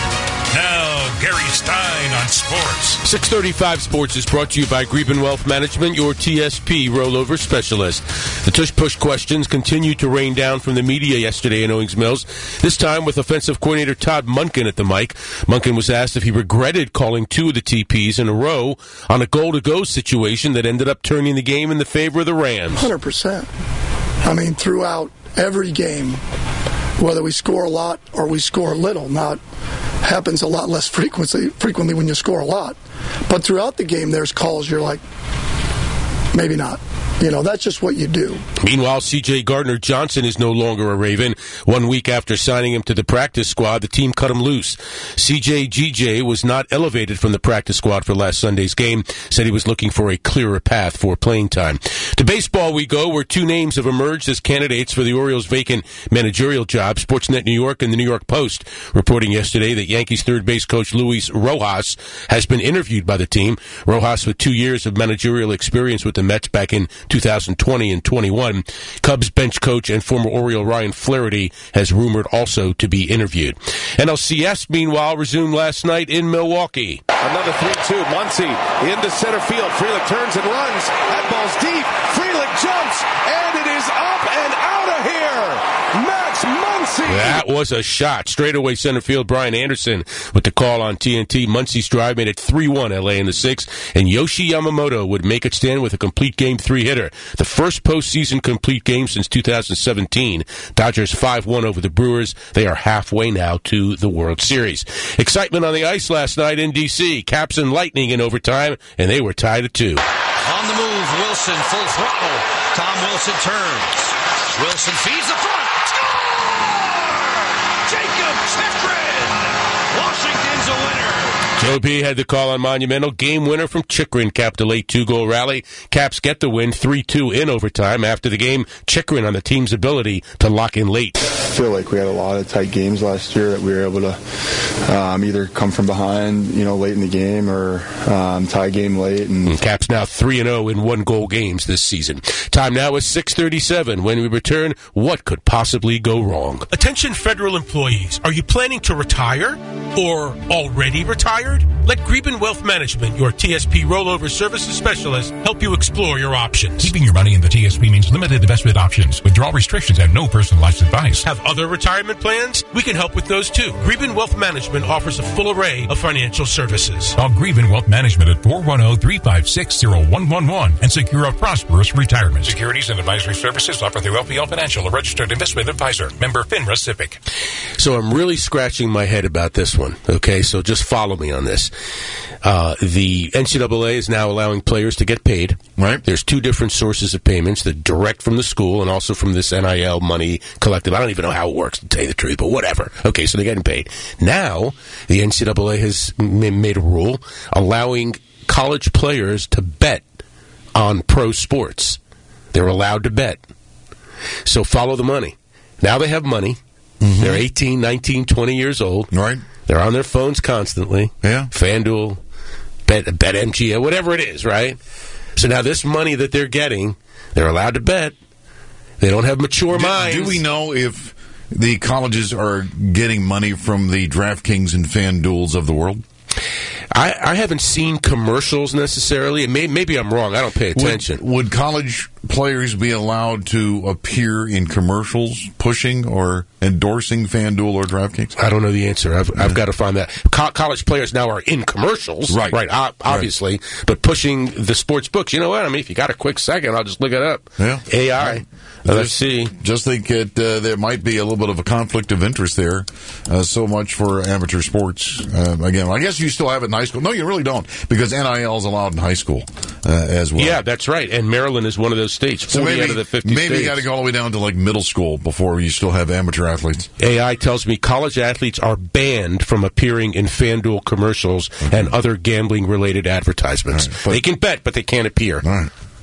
Now, Gary Stein on sports. six thirty-five Sports is brought to you by Greben Wealth Management, your T S P rollover specialist. The tush-push questions continued to rain down from the media yesterday in Owings Mills, this time with offensive coordinator Todd Monken at the mic. Monken was asked if he regretted calling two of the T Ps in a row on a goal-to-go situation that ended up turning the game in the favor of the Rams. one hundred percent. I mean, throughout every game, whether we score a lot or we score little, not happens a lot less frequently frequently when you score a lot. But throughout the game, there's calls you're like, maybe not. You know, that's just what you do. Meanwhile, C J Gardner-Johnson is no longer a Raven. One week after signing him to the practice squad, the team cut him loose. C J G J was not elevated from the practice squad for last Sunday's game, said he was looking for a clearer path for playing time. To baseball we go, where two names have emerged as candidates for the Orioles' vacant managerial job. Sportsnet New York and the New York Post reporting yesterday that Yankees third base coach Luis Rojas has been interviewed by the team. Rojas, with two years of managerial experience with the Mets back in two thousand twenty and twenty-one. Cubs bench coach and former Oriole Ryan Flaherty has rumored also to be interviewed. N L C S, meanwhile, resumed last night in Milwaukee. Another three two. Muncy into center field. Frelick turns and runs. That ball's deep. Frelick jumps, and it is up and out of here. Max Muncy. That was a shot. Straightaway center field, Brian Anderson with the call on T N T. Muncy's drive made it three one L A in the sixth, and Yoshi Yamamoto would make it stand with a complete game three hitter. The first postseason complete game since two thousand seventeen. Dodgers five one over the Brewers. They are halfway now to the World Series. Excitement on the ice last night in D C. Caps and Lightning in overtime, and they were tied at two. On the move, Wilson, full throttle. Tom Wilson turns. Wilson feeds the front. Score! Jacob Chikrin! Washington's a winner. Joe B had the call on Monumental. Game winner from Chikrin capped a late two-goal rally. Caps get the win three two in overtime. After the game, Chikrin on the team's ability to lock in late. I feel like we had a lot of tight games last year that we were able to um, either come from behind, you know, late in the game or um, tie game late. And, and Caps now three and oh in one-goal games this season. Time now is six thirty-seven. When we return, what could possibly go wrong? Attention federal employees. Are you planning to retire or already retired? Let Greben Wealth Management, your T S P rollover services specialist, help you explore your options. Keeping your money in the T S P means limited investment options, withdrawal restrictions, and no personalized advice. Have other retirement plans? We can help with those too. Greben Wealth Management offers a full array of financial services. Call Greben Wealth Management at four one zero, three five six, zero one one one and secure a prosperous retirement. Securities and advisory services offered through L P L Financial, a registered investment advisor. Member FINRA SIPC. So I'm really scratching my head about this one, okay? So just follow me on this. Uh, the N C double A is now allowing players to get paid. Right. There's two different sources of payments, the direct from the school and also from this N I L money collective. I don't even know how it works, to tell you the truth, but whatever. Okay, so they're getting paid. Now, the N C double A has m- made a rule allowing college players to bet on pro sports. They're allowed to bet. So follow the money. Now they have money. Mm-hmm. They're eighteen, nineteen, twenty years old. Right. They're on their phones constantly. Yeah. FanDuel, Bet, BetMGM, whatever it is, right? So now this money that they're getting, they're allowed to bet. They don't have mature do, minds. Do we know if the colleges are getting money from the DraftKings and FanDuels of the world? I, I haven't seen commercials necessarily. May, maybe I'm wrong. I don't pay attention. Would, would college players be allowed to appear in commercials pushing or endorsing FanDuel or DraftKings? I don't know the answer. I've, yeah. I've got to find that. Co- college players now are in commercials, right? Right, o- obviously, right. But pushing the sports books. You know what? I mean, if you got a quick second, I'll just look it up. Yeah, A I. Yeah. Let's see. Just think that uh, there might be a little bit of a conflict of interest there. Uh, so much for amateur sports. Uh, again, I guess you still have it in high school. No, you really don't, because N I L is allowed in high school uh, as well. Yeah, that's right. And Maryland is one of those states. So maybe, out of the fifty maybe states. you got to go all the way down to like middle school before you still have amateur athletes. A I tells me college athletes are banned from appearing in FanDuel commercials mm-hmm. and other gambling-related advertisements. Right, but, they can bet, but they can't appear. All right.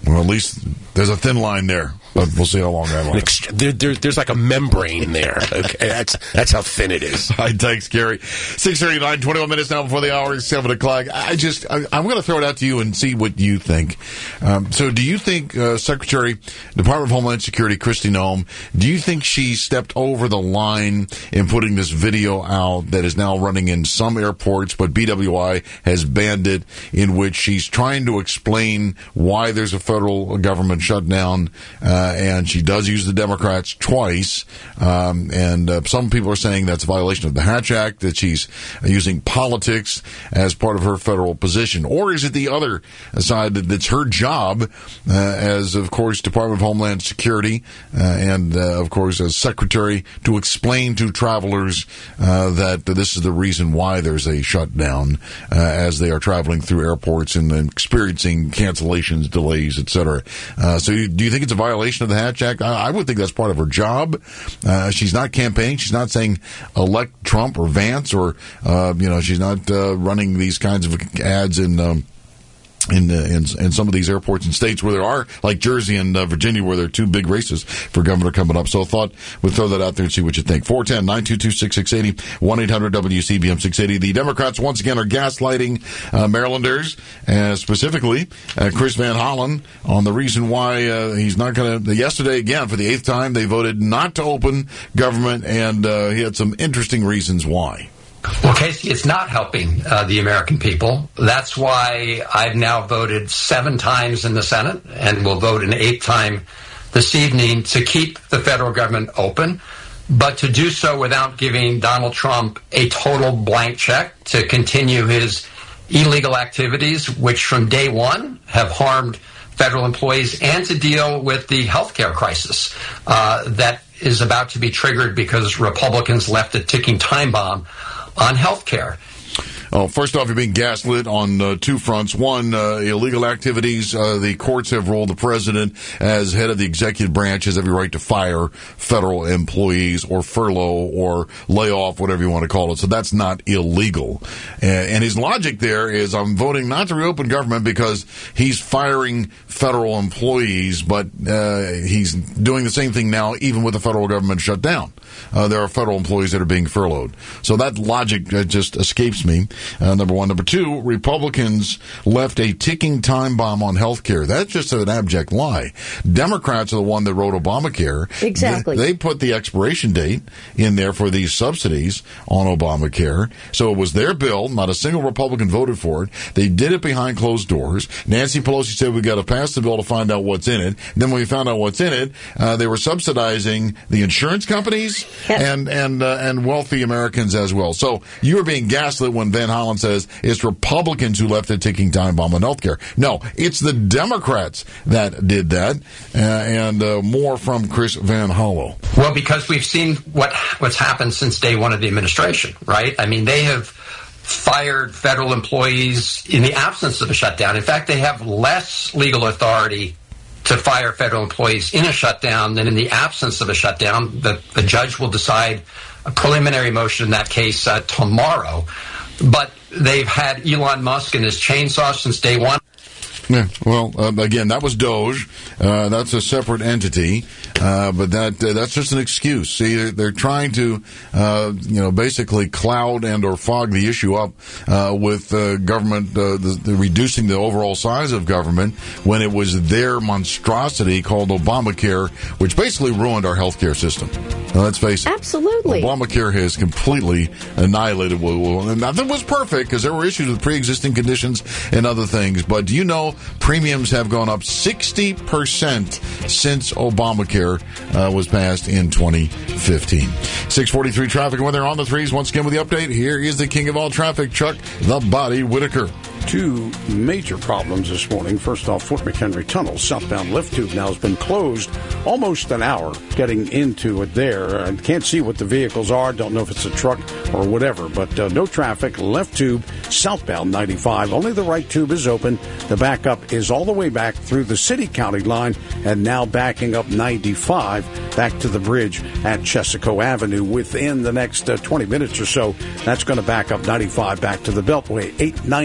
Well, at least there's a thin line there, but we'll see how long that lasts. There, there, there's like a membrane there. Okay, that's that's how thin it is. All right, thanks, Gary. six thirty-nine, twenty-one minutes now before the hour is seven o'clock. I just, I, I'm going to throw it out to you and see what you think. Um, so do you think uh, Secretary, Department of Homeland Security, Kristi Noem, do you think she stepped over the line in putting this video out that is now running in some airports, but B W I has banned it, in which she's trying to explain why there's a federal government shutdown, uh, and she does use the Democrats twice, um, and uh, some people are saying that's a violation of the Hatch Act, that she's using politics as part of her federal position? Or is it the other side that it's her job uh, as, of course, Department of Homeland Security uh, and, uh, of course, as Secretary to explain to travelers uh, that this is the reason why there's a shutdown uh, as they are traveling through airports and experiencing cancellations, delays, et cetera. Uh, so you, do you think it's a violation of the Hatch Act? I, I would think that's part of her job. Uh, she's not campaigning. She's not saying elect Trump or Vance, or, uh, you know, she's not uh, running these kinds of ads in um, in, uh, in in some of these airports and states where there are, like Jersey and uh, Virginia, where there are two big races for governor coming up. So I thought we'd throw that out there and see what you think. four one zero, nine two two, six six eight zero, one eight hundred W C B M six eighty. The Democrats once again are gaslighting uh, Marylanders, uh, specifically uh, Chris Van Hollen, on the reason why uh, he's not going to. Yesterday, again, for the eighth time, they voted not to open government, and uh, he had some interesting reasons why. Well, Casey, it's not helping uh, the American people. That's why I've now voted seven times in the Senate and will vote an eighth time this evening to keep the federal government open, but to do so without giving Donald Trump a total blank check to continue his illegal activities, which from day one have harmed federal employees, and to deal with the healthcare crisis uh, that is about to be triggered because Republicans left a ticking time bomb on health care. Oh, first off, you're being gaslit on uh, two fronts. One, uh, illegal activities. Uh, the courts have ruled the president, as head of the executive branch, has every right to fire federal employees or furlough or lay off, whatever you want to call it. So that's not illegal. And, and his logic there is, I'm voting not to reopen government because he's firing federal employees, but uh, he's doing the same thing now, even with the federal government shut down. Uh, there are federal employees that are being furloughed. So that logic uh, just escapes me, uh, number one. Number two, Republicans left a ticking time bomb on health care. That's just an abject lie. Democrats are the one that wrote Obamacare. Exactly. They, they put the expiration date in there for these subsidies on Obamacare. So it was their bill. Not a single Republican voted for it. They did it behind closed doors. Nancy Pelosi said, we got to pass the bill to find out what's in it. Then when we found out what's in it, uh, they were subsidizing the insurance companies Yep. and and uh, and wealthy Americans as well. So you are being gaslit when Van Hollen says it's Republicans who left a ticking time bomb on healthcare. No, it's the Democrats that did that, uh, and uh, more from Chris Van Hollen. Well, because we've seen what what's happened since day one of the administration, right? I mean, they have fired federal employees in the absence of a shutdown. In fact, they have less legal authority to fire federal employees in a shutdown than in the absence of a shutdown. The, the judge will decide a preliminary motion in that case uh, tomorrow. But they've had Elon Musk and his chainsaw since day one. Yeah, well, uh, again, that was Doge. Uh, that's a separate entity, uh, but that uh, that's just an excuse. See, they're, they're trying to, uh, you know, basically cloud and or fog the issue up uh, with uh, government, uh, the, the reducing the overall size of government when it was their monstrosity called Obamacare, which basically ruined our healthcare system. Now, let's face it. Absolutely. Obamacare has completely annihilated. And nothing was perfect because there were issues with pre-existing conditions and other things. But do you know premiums have gone up sixty percent since Obamacare uh, was passed in twenty fifteen. six forty-three traffic and weather on the threes. Once again with the update, here is the king of all traffic, Chuck the Body Whitaker. Two major problems this morning. First off, Fort McHenry Tunnel, southbound left tube now has been closed almost an hour getting into it there. I can't see what the vehicles are. Don't know if it's a truck or whatever, but uh, no traffic. Left tube, southbound ninety-five. Only the right tube is open. The backup is all the way back through the city-county line and now backing up ninety-five back to the bridge at Chesapeake Avenue. Within the next uh, twenty minutes or so, that's going to back up ninety-five back to the Beltway. eight ninety-five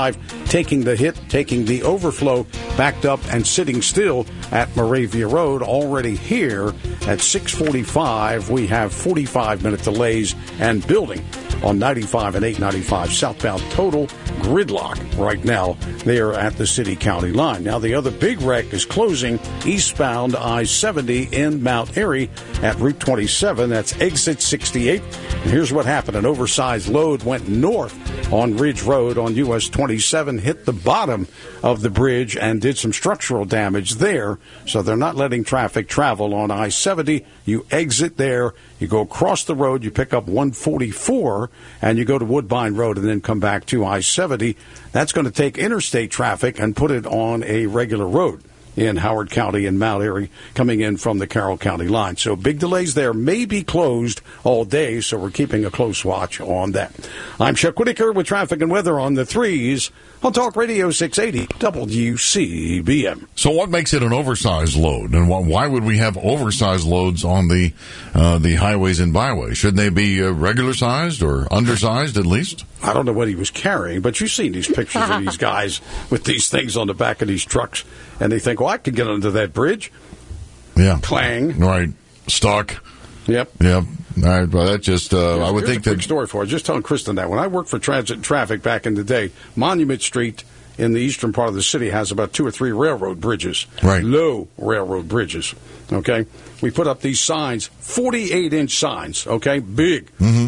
forty-five, taking the hit, taking the overflow, backed up and sitting still at Moravia Road. Already here at six forty-five, we have forty-five minute delays and building on ninety-five and eight ninety-five southbound. Total gridlock right now there at the city-county line. Now, the other big wreck is closing eastbound I seventy in Mount Airy at Route twenty-seven. That's exit sixty-eight. And here's what happened. An oversized load went north on Ridge Road on U S twenty-seven, hit the bottom of the bridge and did some structural damage there. So they're not letting traffic travel on I seventy. You exit there, you go across the road, you pick up one forty-four, and you go to Woodbine Road and then come back to I seventy. That's going to take interstate traffic and put it on a regular road in Howard County and Mount Airy coming in from the Carroll County line. So big delays there, may be closed all day, so we're keeping a close watch on that. I'm Chuck Whitaker with traffic and weather on the threes on Talk Radio six eighty W C B M. So what makes it an oversized load, and why would we have oversized loads on the uh, the highways and byways? Shouldn't they be uh, regular sized or undersized at least? I don't know what he was carrying, but you've seen these pictures of these guys with these things on the back of these trucks, and they think, well, I could get under that bridge. Yeah. Clang. Right. Stuck. Yep. Yep. All right. Well, that just, uh, I would Here's think a that. Quick story for you. Just telling Kristen that when I worked for Transit and Traffic back in the day, Monument Street in the eastern part of the city has about two or three railroad bridges. Right. Low railroad bridges. Okay. We put up these signs, forty-eight inch signs. Okay. Big. Mm-hmm.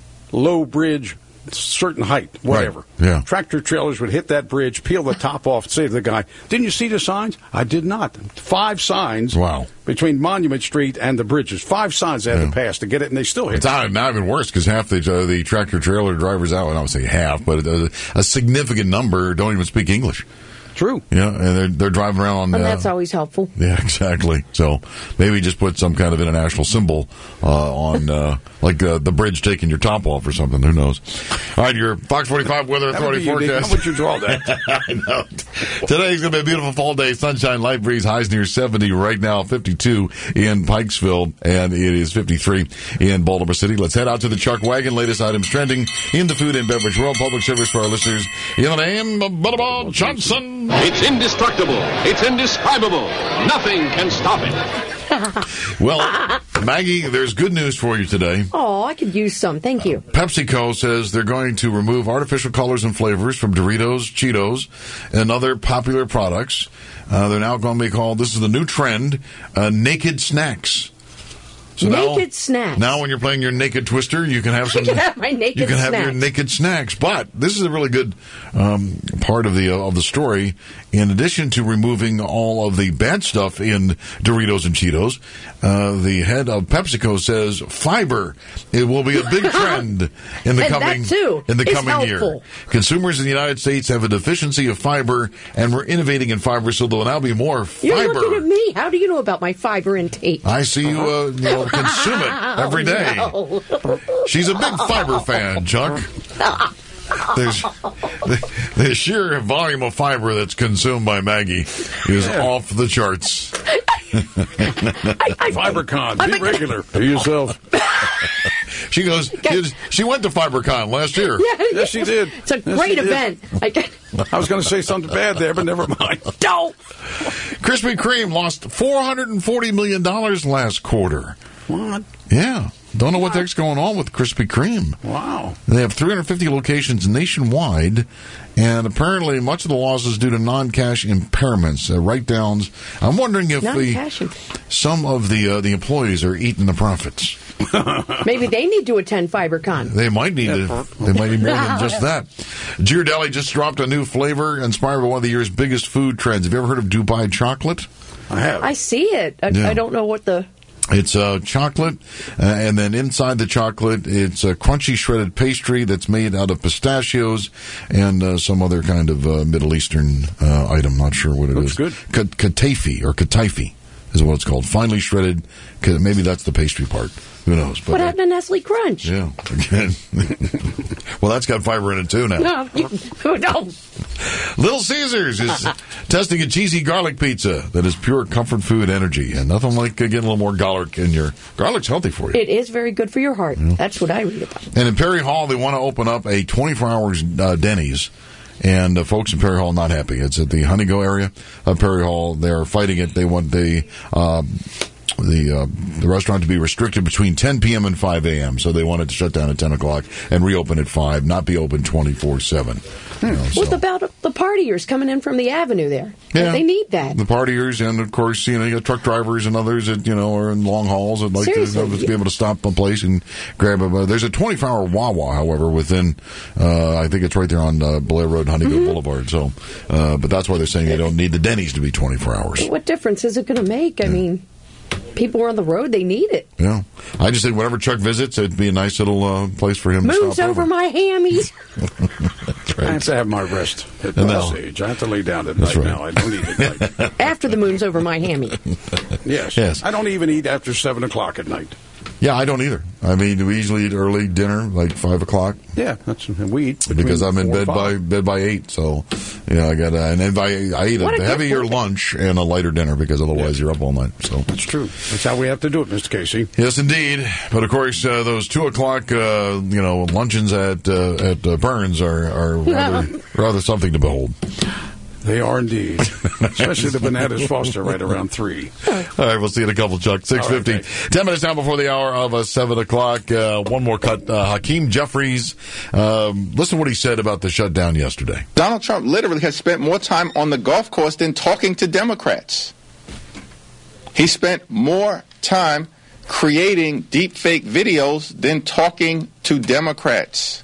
Low bridge. Certain height, whatever. Right. Yeah. Tractor trailers would hit that bridge, peel the top off, and say to the guy, "Didn't you see the signs?" I did not. Five signs. Wow. Between Monument Street and the bridges. Five signs they had Yeah. to pass to get it, and they still hit It's it. not, not even worse because half the uh, the tractor trailer drivers out, and I would say half, but a, a significant number don't even speak English. True. Yeah, and they're they're driving around on. And Uh, that's always helpful. yeah, exactly. So maybe just put some kind of international symbol uh, on, uh, like uh, the bridge taking your top off or something. Who knows? All right, your Fox forty-five Weather That would Authority be unique. forecast. How would you draw that? I know. Today's going to be a beautiful fall day. Sunshine, light breeze, highs near seventy. Right now, fifty-two in Pikesville, and it is fifty-three in Baltimore City. Let's head out to the Chuck Wagon. Latest items trending in the food and beverage world. Public service for our listeners. In the name of Butterball Johnson. It's indestructible. It's indescribable. Nothing can stop it. Well, Maggie, there's good news for you today. Oh, I could use some. Thank you. PepsiCo says they're going to remove artificial colors and flavors from Doritos, Cheetos, and other popular products. Uh, they're now going to be called, this is the new trend, uh, naked snacks. So naked now, snacks. Now when you're playing your naked twister, you can have some. I can have my naked You can have snacks. your naked snacks. But this is a really good um, part of the uh, of the story. In addition to removing all of the bad stuff in Doritos and Cheetos, uh, the head of PepsiCo says fiber it will be a big trend in the And coming that, too, in the is coming helpful. year. Consumers in the United States have a deficiency of fiber, and we're innovating in fiber, so there will now be more You're fiber. looking at me. How do you know about my fiber intake? I see you, uh, you know, consume it every day. Oh, no. She's a big fiber fan, Chuck. There's, the, the sheer volume of fiber that's consumed by Maggie is Yeah. off the charts. FiberCon, be regular. Be yourself. She goes. She, she went to FiberCon last year. Yeah, Yes, she did. It's a Yes, great she did. event. I, I was going to say something bad there, but never mind. don't. Krispy Kreme lost four hundred forty million dollars last quarter. What? Yeah. Don't know what the heck's going on with Krispy Kreme. Wow. They have three hundred fifty locations nationwide, and apparently much of the loss is due to non-cash impairments, uh, write-downs. I'm wondering if the, Non-cash some of the uh, the employees are eating the profits. Maybe they need to attend FiberCon. They might need to. They might need more than just that. Ghirardelli just dropped a new flavor inspired by one of the year's biggest food trends. Have you ever heard of Dubai chocolate? I have. I see it. I, Yeah. I don't know what the... It's uh, chocolate, uh, and then inside the chocolate, it's a crunchy shredded pastry that's made out of pistachios and uh, some other kind of uh, Middle Eastern uh, item. Not sure what it Looks is. good. K- Kataifi or kataifi is what it's called. Finely shredded. Maybe that's the pastry part. Who knows? But, What uh, happened to Nestle Crunch? yeah. Again. Well, that's got fiber in it too now. No, you, no. Little Caesars is testing a cheesy garlic pizza that is pure comfort food energy, and nothing like uh, getting a little more garlic in your. Garlic's healthy for you. It is very good for your heart. That's what I read about. And in Perry Hall, they want to open up a twenty-four hours uh, Denny's. and uh, folks in Perry Hall not happy. It's at the Honeygo area of Perry Hall. They're fighting it. They want the uh, the uh, the restaurant to be restricted between ten p.m. and five a.m. So they want it to shut down at ten o'clock and reopen at five, not be open twenty-four seven. You know, so. What about the partiers coming in from the avenue there? Yeah. They need that. The partiers, and of course, you know, you got truck drivers and others that, you know, are in long hauls and like to, you know, to be able to stop a place and grab a. Uh, there's a twenty-four hour Wawa, however, within, uh, I think it's right there on uh, Blair Road, Honeygo mm-hmm. Boulevard. So, uh, but that's why they're saying they don't need the Denny's to be twenty-four hours. What difference is it going to make? I yeah. mean, people are on the road; they need it. Yeah, I just think whenever Chuck visits, it'd be a nice little uh, place for him Moves to stop over over. my hammies. Right. I have to have my rest at my age. I have to lay down at night right. now. I don't eat at night. After the moon's over my hammy. Yes. Yes. I don't even eat after seven o'clock at night. Yeah, I don't either. I mean, we usually eat early dinner, like five o'clock. Yeah, that's we eat because I'm in bed by bed by eight. So, yeah, I got and then by I eat a, a heavier lunch and a lighter dinner because otherwise yeah. you're up all night. So that's true. That's how we have to do it, Mister Casey. Yes, indeed. But of course, uh, those two o'clock, uh, you know, luncheons at uh, at uh, Burns are are rather rather something to behold. They are indeed, especially the Bananas Foster right around three. All right, we'll see you in a couple, Chuck. Six fifty, right, ten minutes now before the hour of uh, seven o'clock. Uh, one more cut. Uh, Hakeem Jeffries. Um, listen to what he said about the shutdown yesterday. Donald Trump literally has spent more time on the golf course than talking to Democrats. He spent more time creating deepfake videos than talking to Democrats.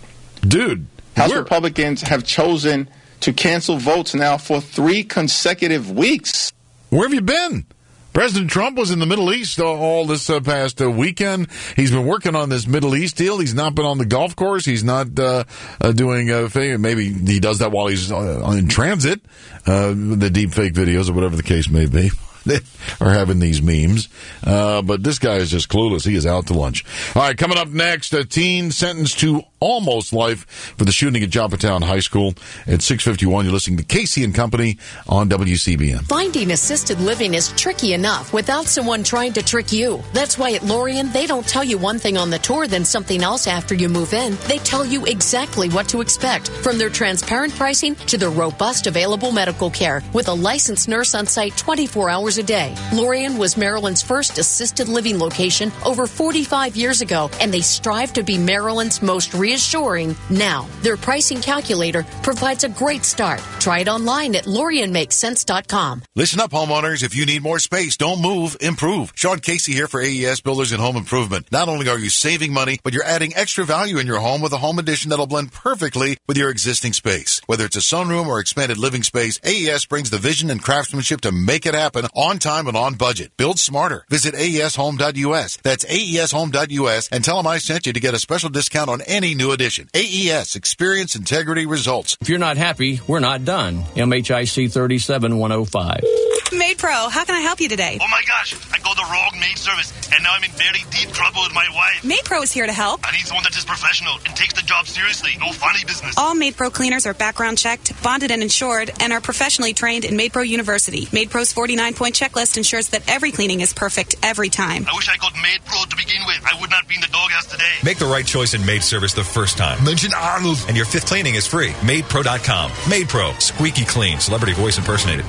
Dude, House we're... Republicans have chosen to cancel votes now for three consecutive weeks. Where have you been? President Trump was in the Middle East all this uh, past uh, weekend. He's been working on this Middle East deal. He's not been on the golf course. He's not uh, uh, doing a thing. Maybe he does that while he's uh, in transit, uh, the deep fake videos or whatever the case may be. Are having these memes. Uh, but this guy is just clueless. He is out to lunch. All right, coming up next, a teen sentenced to almost life for the shooting at Joppatown High School. At six fifty-one, you're listening to Casey and Company on W C B M. Finding assisted living is tricky enough without someone trying to trick you. That's why at Lorien, they don't tell you one thing on the tour, then something else after you move in. They tell you exactly what to expect, from their transparent pricing to their robust available medical care, with a licensed nurse on site twenty-four hours a day. Lorien was Maryland's first assisted living location over forty-five years ago, and they strive to be Maryland's most reassuring now. Their pricing calculator provides a great start. Try it online at Lorien Makes Sense dot com. Listen up, homeowners. If you need more space, don't move, improve. Sean Casey here for A E S Builders and Home Improvement. Not only are you saving money, but you're adding extra value in your home with a home addition that'll blend perfectly with your existing space. Whether it's a sunroom or expanded living space, A E S brings the vision and craftsmanship to make it happen on time and on budget. Build smarter. Visit A E S home dot U S. That's A E S home dot U S and tell them I sent you to get a special discount on any new addition. A E S, experience, integrity, results. If you're not happy, we're not done. M H I C thirty-seven one oh five. Maid Pro, how can I help you today? Oh my gosh, I got the wrong maid service, and now I'm in very deep trouble with my wife. Maid Pro is here to help. I need someone that is professional and takes the job seriously, no funny business. All Maid Pro cleaners are background checked, bonded and insured, and are professionally trained in Maid Pro University. Maid Pro's forty-nine point checklist ensures that every cleaning is perfect every time. I wish I got Maid Pro to begin with. I would not be in the doghouse today. Make the right choice in maid service the first time. Mention Arnold, and your fifth cleaning is free. maid pro dot com. Maid Pro, squeaky clean, celebrity voice impersonated.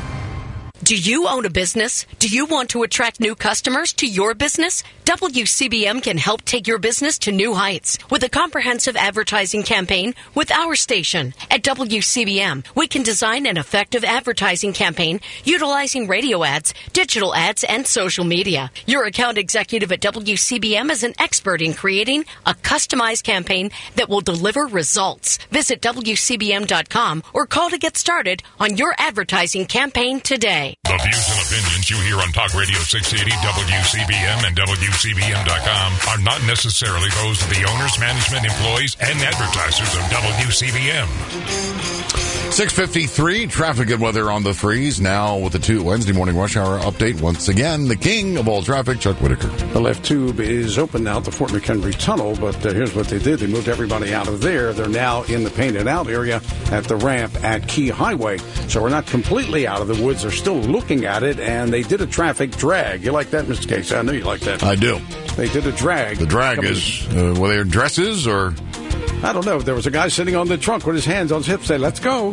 Do you own a business? Do you want to attract new customers to your business? W C B M can help take your business to new heights with a comprehensive advertising campaign with our station. At W C B M, we can design an effective advertising campaign utilizing radio ads, digital ads, and social media. Your account executive at W C B M is an expert in creating a customized campaign that will deliver results. Visit W C B M dot com or call to get started on your advertising campaign today. The views and opinions you hear on Talk Radio six eighty, W C B M, and W C B M dot com are not necessarily those of the owners, management, employees, and advertisers of W C B M. six fifty-three, traffic and weather on the threes. Now with the two Wednesday morning rush hour update. Once again, the king of all traffic, Chuck Whitaker. The left tube is open now at the Fort McHenry Tunnel, but uh, here's what they did. They moved everybody out of there. They're now in the painted out area at the ramp at Key Highway. So we're not completely out of the woods. They're still looking at it, and they did a traffic drag. You like that, Mister Casey? I know you like that. I do. They did a drag. The drag is, uh, were they dresses or... I don't know. There was a guy sitting on the trunk with his hands on his hips saying, let's go.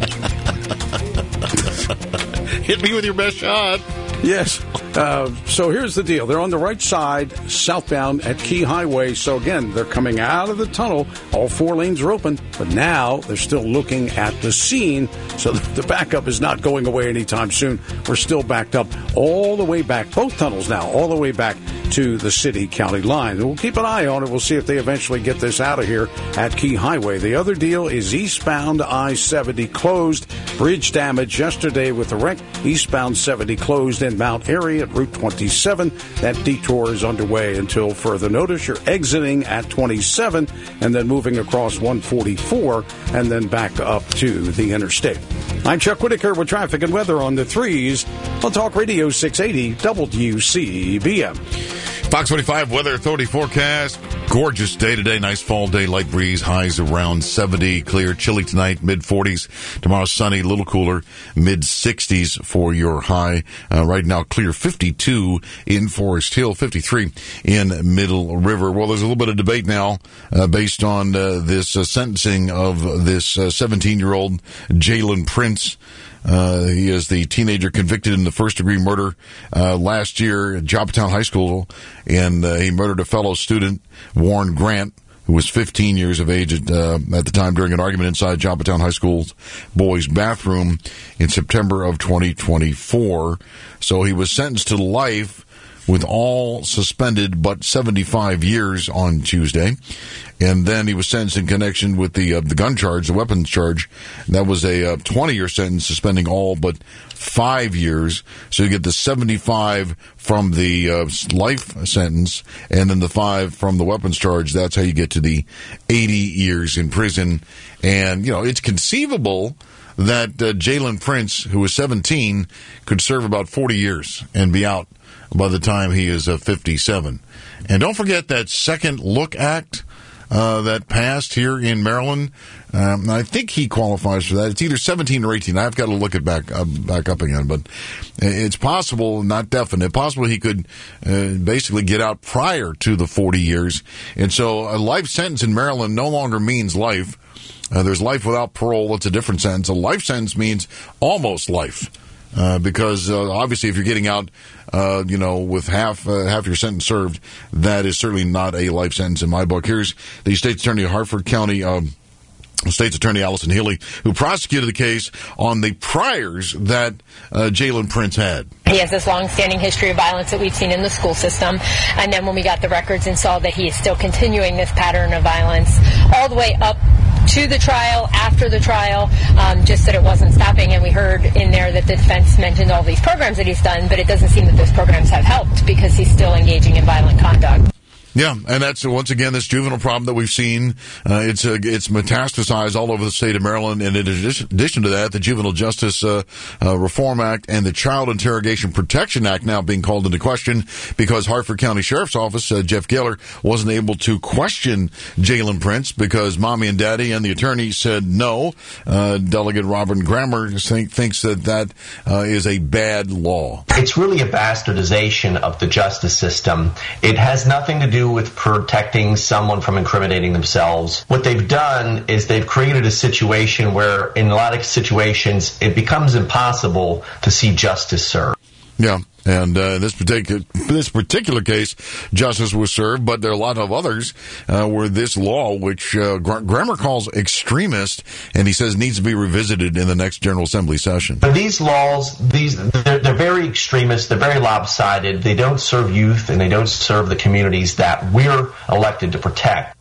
Hit me with your best shot. Yes. Uh, so here's the deal. They're on the right side, southbound at Key Highway. So, again, they're coming out of the tunnel. All four lanes are open. But now they're still looking at the scene. So the backup is not going away anytime soon. We're still backed up all the way back, both tunnels now, all the way back to the city-county line. We'll keep an eye on it. We'll see if they eventually get this out of here at Key Highway. The other deal is eastbound I seventy closed. Bridge damage yesterday with the wreck. Eastbound seventy closed in Mount Airy at Route twenty-seven. That detour is underway until further notice. You're exiting at twenty-seven and then moving across one forty-four and then back up to the interstate. I'm Chuck Whitaker with traffic and weather on the threes on Talk Radio six eighty W C B M. Fox twenty-five weather authority forecast. Gorgeous day today. Nice fall day. Light breeze. Highs around seventy. Clear. Chilly tonight. Mid forties. Tomorrow sunny. A little cooler. Mid sixties for your high. Uh, right now clear. fifty-two in Forest Hill. fifty-three in Middle River. Well, there's a little bit of debate now uh, based on uh, this uh, sentencing of this uh, seventeen-year-old Jalen Prince. Uh, he is the teenager convicted in the first-degree murder uh, last year at Joppatown High School, and uh, he murdered a fellow student, Warren Grant, who was fifteen years of age at, uh, at the time during an argument inside Joppatown High School's boys' bathroom in September of twenty twenty-four. So he was sentenced to life with all suspended but seventy-five years on Tuesday. And then he was sentenced in connection with the uh, the gun charge, the weapons charge. That was a uh, twenty-year sentence, suspending all but five years. So you get the seventy-five from the uh, life sentence, and then the five from the weapons charge. That's how you get to the eighty years in prison. And, you know, it's conceivable that uh, Jalen Prince, who was seventeen, could serve about forty years and be out by the time he is uh, fifty-seven. And don't forget that Second Look Act uh, that passed here in Maryland. Um, I think he qualifies for that. It's either seventeen or eighteen. I've got to look it back uh, back up again, but it's possible, not definite, possible he could uh, basically get out prior to the forty years. And so a life sentence in Maryland no longer means life. Uh, there's life without parole. That's a different sentence. A life sentence means almost life. Uh, because uh, obviously, if you're getting out, uh, you know, with half uh, half your sentence served, that is certainly not a life sentence in my book. Here's the State's Attorney of Harford County, um, State's Attorney Allison Healy, who prosecuted the case on the priors that uh, Jalen Prince had. He has this long-standing history of violence that we've seen in the school system, and then when we got the records and saw that he is still continuing this pattern of violence all the way up to the trial, after the trial, um, just that it wasn't stopping. And we heard in there that the defense mentioned all these programs that he's done, but it doesn't seem that those programs have helped because he's still engaging in violent conduct. Yeah, and that's, once again, this juvenile problem that we've seen. Uh, it's uh, it's metastasized all over the state of Maryland. And in addition to that, the Juvenile Justice uh, uh, Reform Act and the Child Interrogation Protection Act now being called into question because Harford County Sheriff's Office, uh, Jeff Gaylor, wasn't able to question Jalen Prince because mommy and daddy and the attorney said no. Uh, Delegate Robert Grammer think, thinks that that uh, is a bad law. It's really a bastardization of the justice system. It has nothing to do with protecting someone from incriminating themselves. What they've done is they've created a situation where in a lot of situations it becomes impossible to see justice served. Yeah, and uh, in this particular this particular case, justice was served, but there are a lot of others uh, where this law, which uh, Gra- Grammer calls extremist, and he says needs to be revisited in the next General Assembly session. But these laws, these they're, they're very extremist, they're very lopsided, they don't serve youth, and they don't serve the communities that we're elected to protect.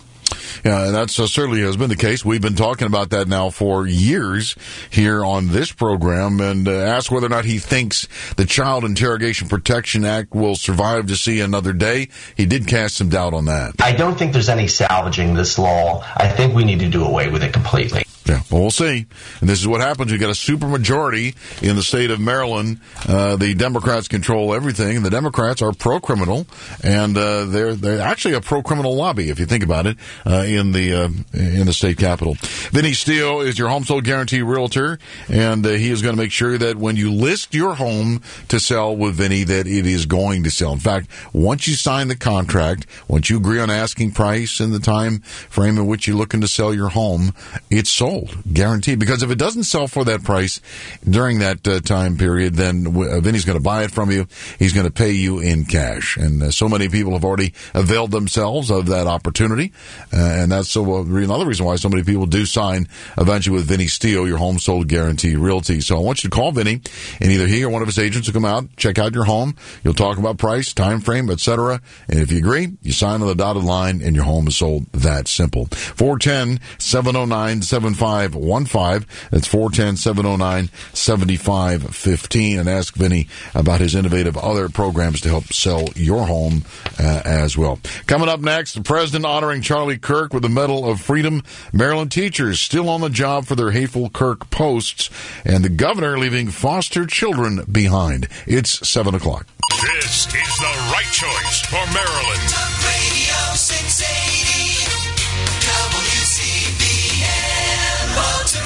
Yeah, and that uh, certainly has been the case. We've been talking about that now for years here on this program, and uh, asked whether or not he thinks the Child Interrogation Protection Act will survive to see another day. He did cast some doubt on that. I don't think there's any salvaging this law. I think we need to do away with it completely. Yeah, well, we'll see. And this is what happens. You've got a supermajority in the state of Maryland. Uh, the Democrats control everything, and the Democrats are pro-criminal, and uh, they're they're actually a pro-criminal lobby, if you think about it, uh, in the uh, in the state capitol. Vinny Steele is your home sold guarantee realtor, and uh, he is going to make sure that when you list your home to sell with Vinny, that it is going to sell. In fact, once you sign the contract, once you agree on asking price and the time frame in which you're looking to sell your home, it's sold. Guaranteed. Because if it doesn't sell for that price during that uh, time period, then uh, Vinny's going to buy it from you. He's going to pay you in cash. And uh, so many people have already availed themselves of that opportunity. Uh, and that's so uh, another reason why so many people do sign eventually with Vinny Steele, your home sold guarantee realty. So I want you to call Vinny, and either he or one of his agents will come out, check out your home. You'll talk about price, time frame, et cetera. And if you agree, you sign on the dotted line, and your home is sold. That simple. four one zero, seven oh nine, seven five one five. That's four one zero, seven oh nine, seven five one five. And ask Vinny about his innovative other programs to help sell your home uh, as well. Coming up next, the president honoring Charlie Kirk with the Medal of Freedom. Maryland teachers still on the job for their hateful Kirk posts. And the governor leaving foster children behind. It's seven o'clock. This is the right choice for Maryland. Talk Radio six eighty W C B M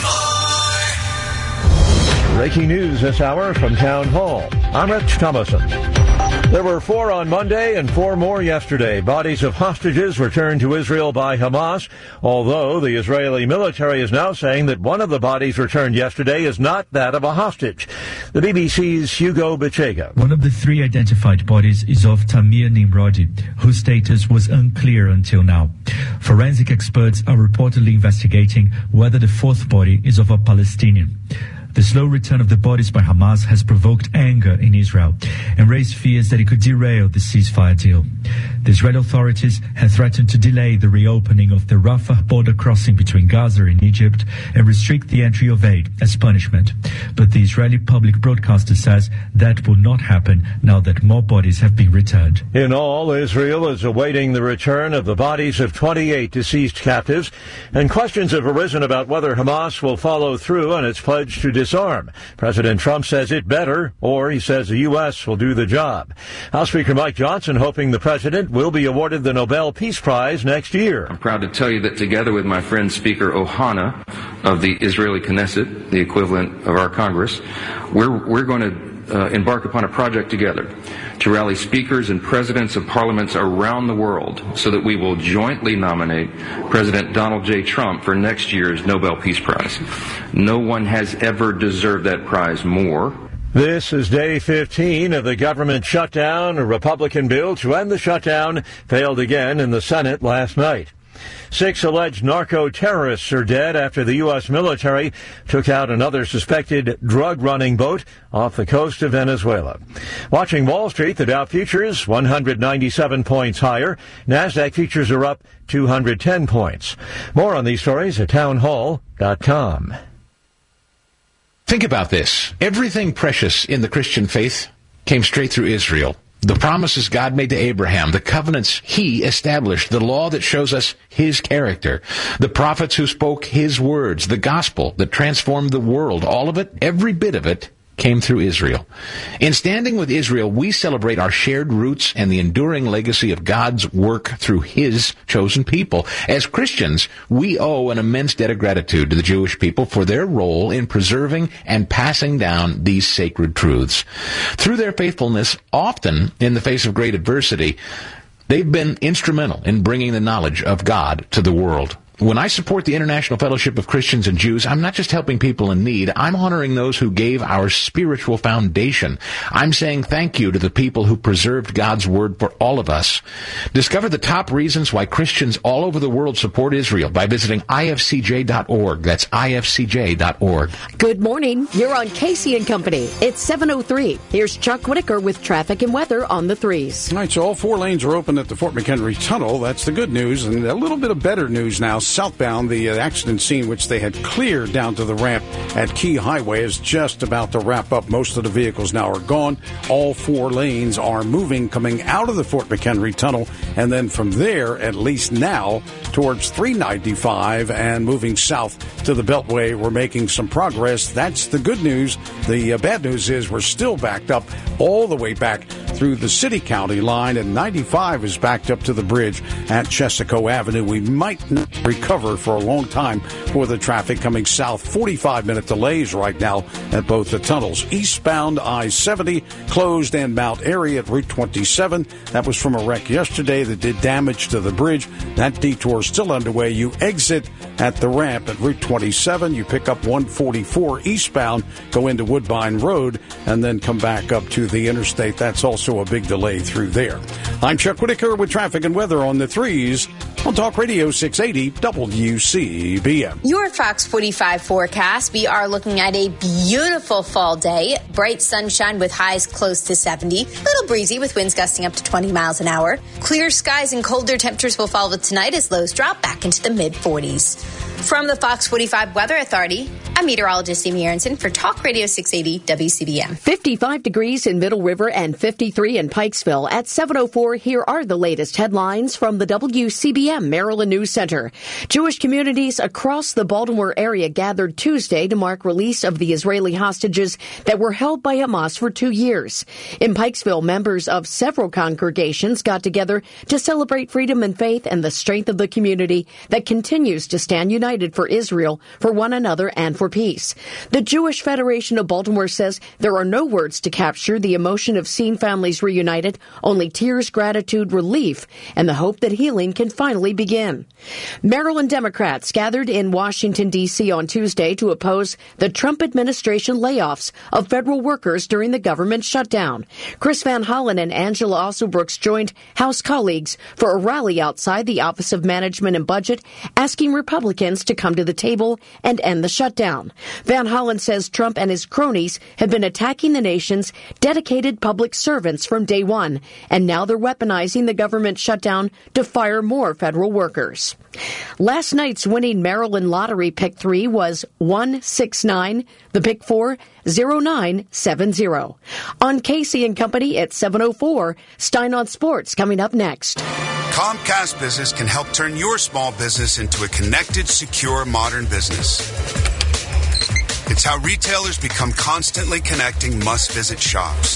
Baltimore. Breaking news this hour from Town Hall. I'm Rich Thomason. There were four on Monday and four more yesterday. Bodies of hostages returned to Israel by Hamas, although the Israeli military is now saying that one of the bodies returned yesterday is not that of a hostage. The B B C's Hugo Bechega. One of the three identified bodies is of Tamir Nimrodi, whose status was unclear until now. Forensic experts are reportedly investigating whether the fourth body is of a Palestinian. The slow return of the bodies by Hamas has provoked anger in Israel and raised fears that it could derail the ceasefire deal. The Israeli authorities have threatened to delay the reopening of the Rafah border crossing between Gaza and Egypt and restrict the entry of aid as punishment. But the Israeli public broadcaster says that will not happen now that more bodies have been returned. In all, Israel is awaiting the return of the bodies of twenty-eight deceased captives, and questions have arisen about whether Hamas will follow through on its pledge to disarm. President Trump says it better, or he says the U S will do the job. House Speaker Mike Johnson hoping the president will be awarded the Nobel Peace Prize next year. I'm proud to tell you that together with my friend Speaker Ohana of the Israeli Knesset, the equivalent of our Congress, we're, we're going to uh, embark upon a project together to rally speakers and presidents of parliaments around the world so that we will jointly nominate President Donald J. Trump for next year's Nobel Peace Prize. No one has ever deserved that prize more. This is day fifteen of the government shutdown. A Republican bill to end the shutdown failed again in the Senate last night. Six alleged narco-terrorists are dead after the U S military took out another suspected drug-running boat off the coast of Venezuela. Watching Wall Street, the Dow futures one hundred ninety-seven points higher. NASDAQ futures are up two hundred ten points. More on these stories at townhall dot com. Think about this. Everything precious in the Christian faith came straight through Israel. The promises God made to Abraham, the covenants he established, the law that shows us his character, the prophets who spoke his words, the gospel that transformed the world, all of it, every bit of it, came through Israel. In standing with Israel, we celebrate our shared roots and the enduring legacy of God's work through his chosen people. As Christians, we owe an immense debt of gratitude to the Jewish people for their role in preserving and passing down these sacred truths. Through their faithfulness, often in the face of great adversity, they've been instrumental in bringing the knowledge of God to the world. When I support the International Fellowship of Christians and Jews, I'm not just helping people in need. I'm honoring those who gave our spiritual foundation. I'm saying thank you to the people who preserved God's word for all of us. Discover the top reasons why Christians all over the world support Israel by visiting I F C J dot org. That's I F C J dot org. Good morning. You're on Casey and Company. It's seven oh three. Here's Chuck Whitaker with traffic and weather on the threes. All right, so all four lanes are open at the Fort McHenry Tunnel. That's the good news. And a little bit of better news now. Southbound, the uh, accident scene, which they had cleared down to the ramp at Key Highway, is just about to wrap up. Most of the vehicles now are gone. All four lanes are moving, coming out of the Fort McHenry Tunnel, and then from there, at least now, to towards three ninety-five and moving south to the Beltway. We're making some progress. That's the good news. The uh, bad news is we're still backed up all the way back through the city-county line, and ninety-five is backed up to the bridge at Chesapeake Avenue. We might not recover for a long time for the traffic coming south. forty-five minute delays right now at both the tunnels. Eastbound I seventy closed in Mount Airy at Route twenty-seven. That was from a wreck yesterday that did damage to the bridge. That detour is still underway. You exit at the ramp at Route twenty-seven. You pick up one forty-four eastbound, go into Woodbine Road, and then come back up to the interstate. That's also a big delay through there. I'm Chuck Whitaker with traffic and weather on the threes on Talk Radio six eighty W C B M. Your Fox forty-five forecast. We are looking at a beautiful fall day. Bright sunshine with highs close to seventy. A little breezy with winds gusting up to twenty miles an hour. Clear skies and colder temperatures will follow tonight as lows drop back into the mid forties. From the Fox forty-five Weather Authority, I'm meteorologist Amy Aronson for Talk Radio six eighty W C B M. fifty-five degrees in Middle River and fifty-three in Pikesville. At seven oh four, here are the latest headlines from the W C B M Maryland News Center. Jewish communities across the Baltimore area gathered Tuesday to mark release of the Israeli hostages that were held by Hamas for two years. In Pikesville, members of several congregations got together to celebrate freedom and faith and the strength of the community that continues to stand united for Israel, for one another, and for peace. The Jewish Federation of Baltimore says there are no words to capture the emotion of seeing families reunited, only tears, gratitude, relief, and the hope that healing can finally begin. Maryland Democrats gathered in Washington, D C on Tuesday to oppose the Trump administration layoffs of federal workers during the government shutdown. Chris Van Hollen and Angela Alsobrooks joined House colleagues for a rally outside the Office of Management and Budget, asking Republicans to come to the table and end the shutdown. Van Hollen says Trump and his cronies have been attacking the nation's dedicated public servants from day one, and now they're weaponizing the government shutdown to fire more federal workers. Last night's winning Maryland lottery pick three was one six nine, the pick four, zero nine seven zero. On Casey and Company at seven oh four, Stein on Sports coming up next. Comcast Business can help turn your small business into a connected, secure, modern business. It's how retailers become constantly connecting must-visit shops.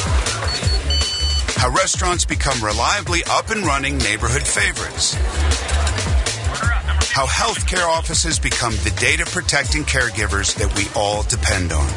How restaurants become reliably up and running neighborhood favorites. How healthcare offices become the data-protecting caregivers that we all depend on.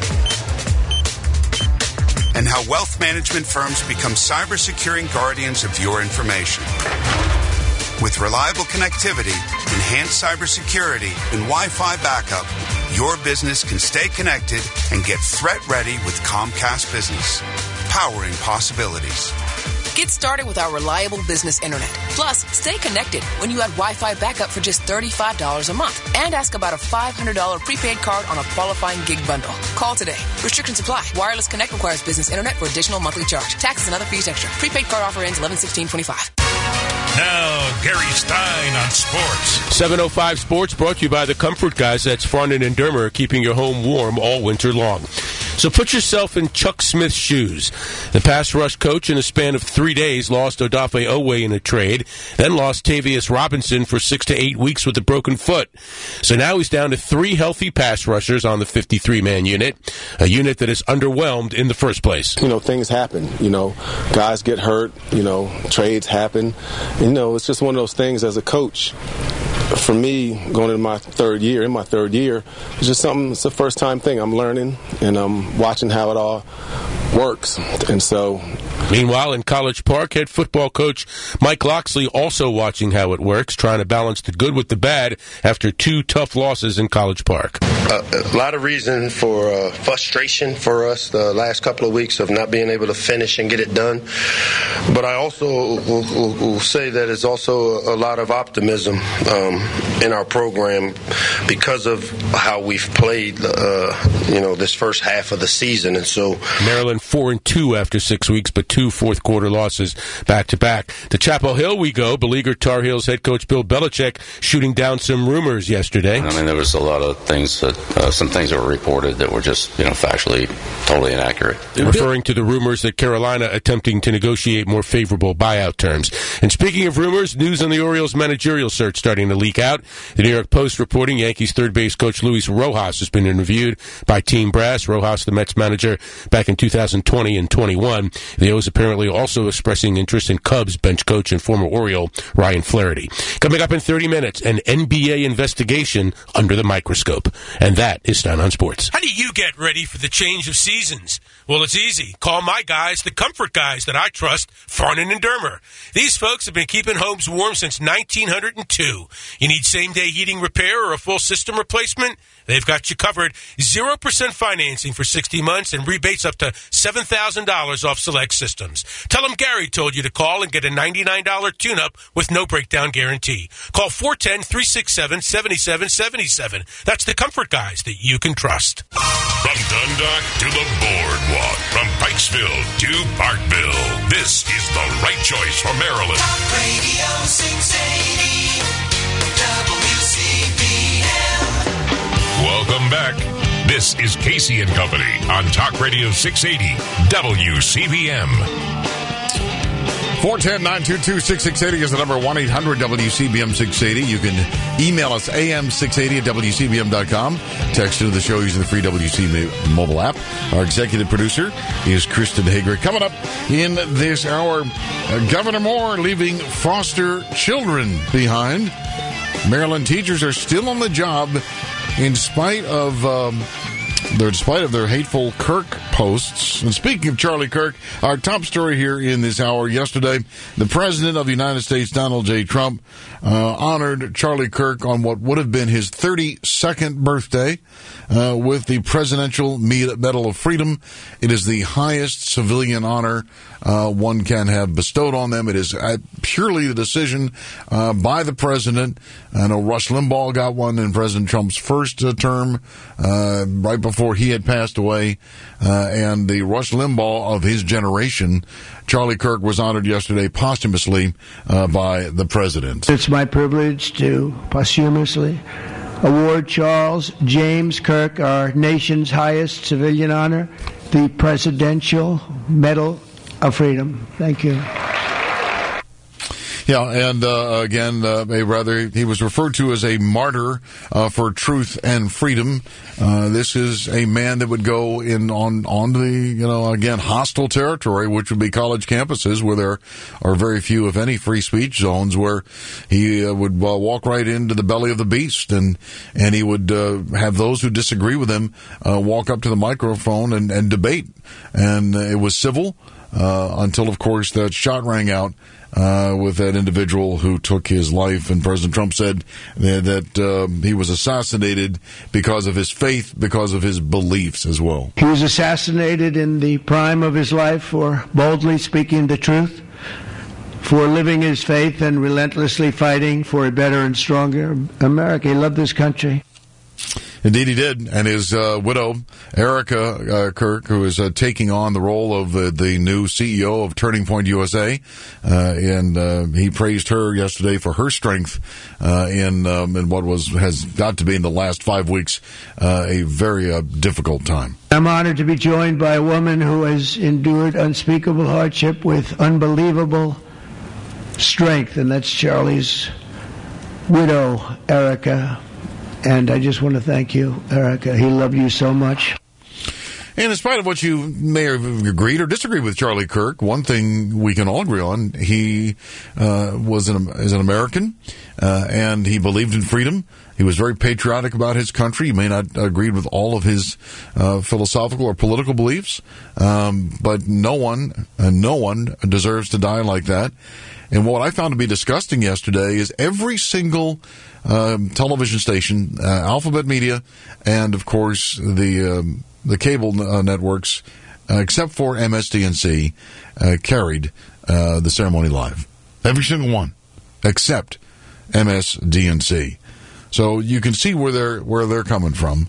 And how wealth management firms become cyber-securing guardians of your information. With reliable connectivity, enhanced cybersecurity, and Wi-Fi backup, your business can stay connected and get threat-ready with Comcast Business, powering possibilities. Get started with our reliable business internet. Plus, stay connected when you add Wi-Fi backup for just thirty-five dollars a month. And ask about a five hundred dollars prepaid card on a qualifying gig bundle. Call today. Restrictions apply. Wireless Connect requires business internet for additional monthly charge. Taxes and other fees extra. Prepaid card offer ends eleven sixteen twenty-five. Now, Gary Stein on sports. seven oh five Sports brought to you by the Comfort Guys. That's Farnan and Dermer, keeping your home warm all winter long. So put yourself in Chuck Smith's shoes. The pass rush coach in a span of three days lost Odafe Owe in a trade, then lost Tavius Robinson for six to eight weeks with a broken foot. So now he's down to three healthy pass rushers on the fifty-three man unit, a unit that is underwhelmed in the first place. You know, things happen. You know, guys get hurt. You know, trades happen. You know, it's just one of those things as a coach. For me, going into my third year, in my third year, it's just something, it's a first-time thing. I'm learning, and I'm watching how it all works. And so... Meanwhile, in College Park, head football coach Mike Loxley also watching how it works, trying to balance the good with the bad after two tough losses in College Park. Uh, a lot of reason for uh, frustration for us the last couple of weeks of not being able to finish and get it done. But I also will, will, will say that it's also a lot of optimism um, in our program because of how we've played, uh, you know, this first half of the season. And so Maryland four and two after six weeks, but two fourth quarter losses back to back. To Chapel Hill we go. Beleaguered Tar Heels head coach Bill Belichick shooting down some rumors yesterday. I mean, there was a lot of things that, uh, some things that were reported that were just, you know, factually totally inaccurate. Referring to the rumors that Carolina attempting to negotiate more favorable buyout terms. And speaking of rumors, news on the Orioles managerial search starting to leak out. The New York Post reporting Yankees third base coach Luis Rojas has been interviewed by Team Brass. Rojas, the Mets manager, back in two thousand twenty and twenty-one. The O's apparently also expressing interest in Cubs bench coach and former Oriole Ryan Flaherty. Coming up in thirty minutes, an N B A investigation under the microscope. And that is Stein on Sports. How do you get ready for the change of seasons? Well, it's easy. Call my guys, the comfort guys that I trust, Farnan and Dermer. These folks have been keeping homes warm since nineteen oh two. You need same-day heating repair or a full system replacement? They've got you covered. zero percent financing for sixty months and rebates up to seven thousand dollars off select systems. Tell them Gary told you to call and get a ninety-nine dollars tune-up with no breakdown guarantee. Call four one zero, three six seven, seven seven seven seven. That's the comfort guys that you can trust. From Dundalk to the Boardwalk, from Pikesville to Parkville, this is the right choice for Maryland. Talk Radio six eighty W C B M. Welcome back. This is Casey and Company on Talk Radio six eighty W C B M. four one zero, nine two two, six six eight zero is the number, one eight hundred W C B M six eighty. You can email us A M six eighty at W C B M dot com. Text into the show using the free W C B mobile app. Our executive producer is Kristen Hager. Coming up in this hour, uh, Governor Moore leaving foster children behind. Maryland teachers are still on the job in spite of... Um, In spite of their hateful Kirk posts. And speaking of Charlie Kirk, our top story here in this hour yesterday, the President of the United States, Donald J. Trump, uh, honored Charlie Kirk on what would have been his thirty-second birthday uh, with the Presidential Medal of Freedom. It is the highest civilian honor uh, one can have bestowed on them. It is uh, purely the decision uh, by the President. I know Rush Limbaugh got one in President Trump's first uh, term, uh, right before he had passed away, uh, and the Rush Limbaugh of his generation, Charlie Kirk, was honored yesterday posthumously uh, by the President. It's my privilege to posthumously award Charles James Kirk, our nation's highest civilian honor, the Presidential Medal of Freedom. Thank you. Yeah, and uh, again, uh, a rather he was referred to as a martyr uh, for truth and freedom. Uh, this is a man that would go in on on the you know again hostile territory, which would be college campuses where there are very few, if any, free speech zones, where he uh, would uh, walk right into the belly of the beast, and and he would uh, have those who disagree with him uh, walk up to the microphone and, and debate, and uh, it was civil uh, until, of course, that shot rang out. Uh, with that individual who took his life, and President Trump said that, that uh, he was assassinated because of his faith, because of his beliefs as well. He was assassinated in the prime of his life for boldly speaking the truth, for living his faith and relentlessly fighting for a better and stronger America. He loved this country. Indeed he did. And his uh, widow, Erica uh, Kirk, who is uh, taking on the role of uh, the new C E O of Turning Point U S A, uh, and uh, he praised her yesterday for her strength uh, in um, in what was has got to be in the last five weeks uh, a very uh, difficult time. I'm honored to be joined by a woman who has endured unspeakable hardship with unbelievable strength, and that's Charlie's widow, Erica. And I just want to thank you, Erica. He loved you so much. And in spite of what you may have agreed or disagreed with Charlie Kirk, one thing we can all agree on, he uh, was an, is an American, uh, and he believed in freedom. He was very patriotic about his country. He may not agree with all of his uh, philosophical or political beliefs, um, but no one, uh, no one deserves to die like that. And what I found to be disgusting yesterday is every single um, television station, uh, Alphabet Media, and of course the um, the cable uh, networks, uh, except for M S D N C, uh, carried uh, the ceremony live. Every single one, except M S D N C. So you can see where they're where they're coming from.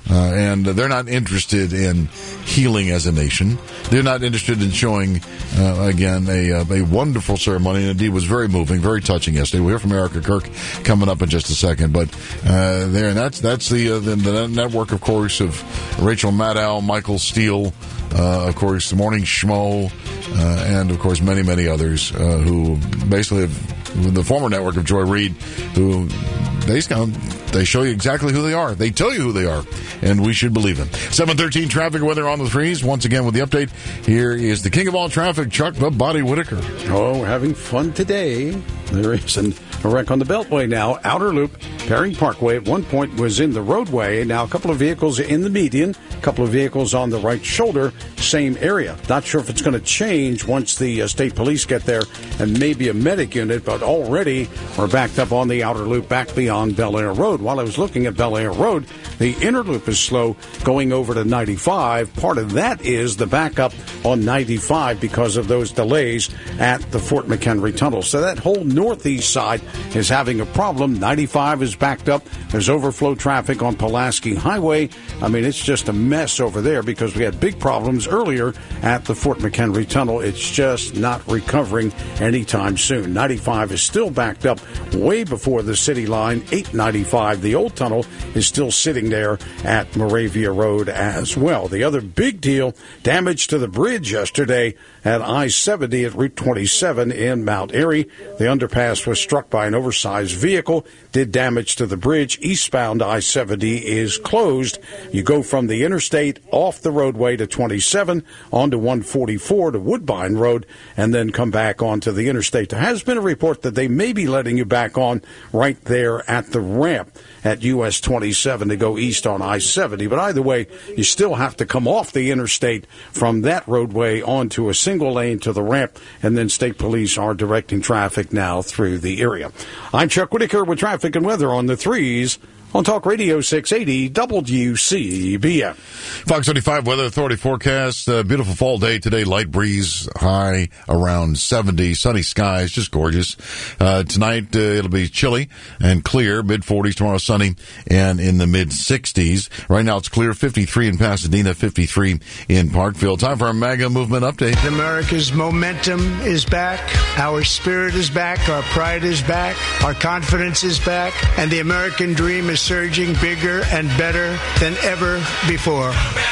Uh, and they're not interested in healing as a nation. They're not interested in showing, uh, again, a, a wonderful ceremony. And indeed, was very moving, very touching yesterday. We'll hear from Erica Kirk coming up in just a second. But uh, there, and that's that's the, uh, the the network, of course, of Rachel Maddow, Michael Steele, uh, of course, the Morning Schmo, uh, and of course many many others uh, who basically have the former network of Joy Reid, who they they show you exactly who they are. They tell you who they are, and we should believe them. seven thirteen traffic weather on the threes. Once again with the update, here is the king of all traffic, Chuck the Body Whitaker. Oh, we're having fun today. There is an, a wreck on the Beltway now. Outer Loop, Perry Parkway at one point was in the roadway. Now a couple of vehicles in the median, a couple of vehicles on the right shoulder, same area. Not sure if it's going to change once the uh, state police get there and maybe a medic unit, but already we're backed up on the Outer Loop back beyond Bel Air Road. While I was looking at Bel Air Road, the inner loop is slow going over to ninety-five. Part of that is the backup on ninety-five because of those delays at the Fort McHenry Tunnel. So that whole northeast side is having a problem. ninety-five is backed up. There's overflow traffic on Pulaski Highway. I mean, it's just a mess over there because we had big problems earlier at the Fort McHenry Tunnel. It's just not recovering anytime soon. ninety-five is still backed up way before the city line. eight ninety-five, the old tunnel, is still sitting there at Moravia Road as well. The other big deal, damage to the bridge yesterday at I seventy at Route twenty-seven in Mount Airy. The underpass was struck by an oversized vehicle, did damage to the bridge. Eastbound I seventy is closed. You go from the interstate off the roadway to twenty-seven onto one forty-four to Woodbine Road and then come back onto the interstate. There has been a report that they may be letting you back on right there at the ramp at U S twenty-seven to go east on I seventy. But either way, you still have to come off the interstate from that roadway onto a single lane to the ramp, and then state police are directing traffic now through the area. I'm Chuck Whitaker with traffic and weather on the threes on Talk Radio six eighty W C B M. Fox thirty-five Weather Authority forecast. Uh, beautiful fall day today. Light breeze, high around seventy. Sunny skies, just gorgeous. Uh, tonight uh, it'll be chilly and clear. mid forties. Tomorrow sunny and in the mid sixties. Right now it's clear. fifty-three in Pasadena, fifty-three in Parkville. Time for our MAGA movement update. America's momentum is back. Our spirit is back. Our pride is back. Our confidence is back. And the American dream is surging bigger and better than ever before.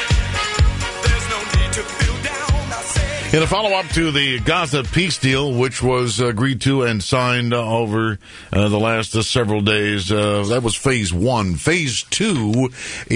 In a follow-up to the Gaza peace deal, which was agreed to and signed uh, over uh, the last uh, several days, uh, that was phase one. Phase two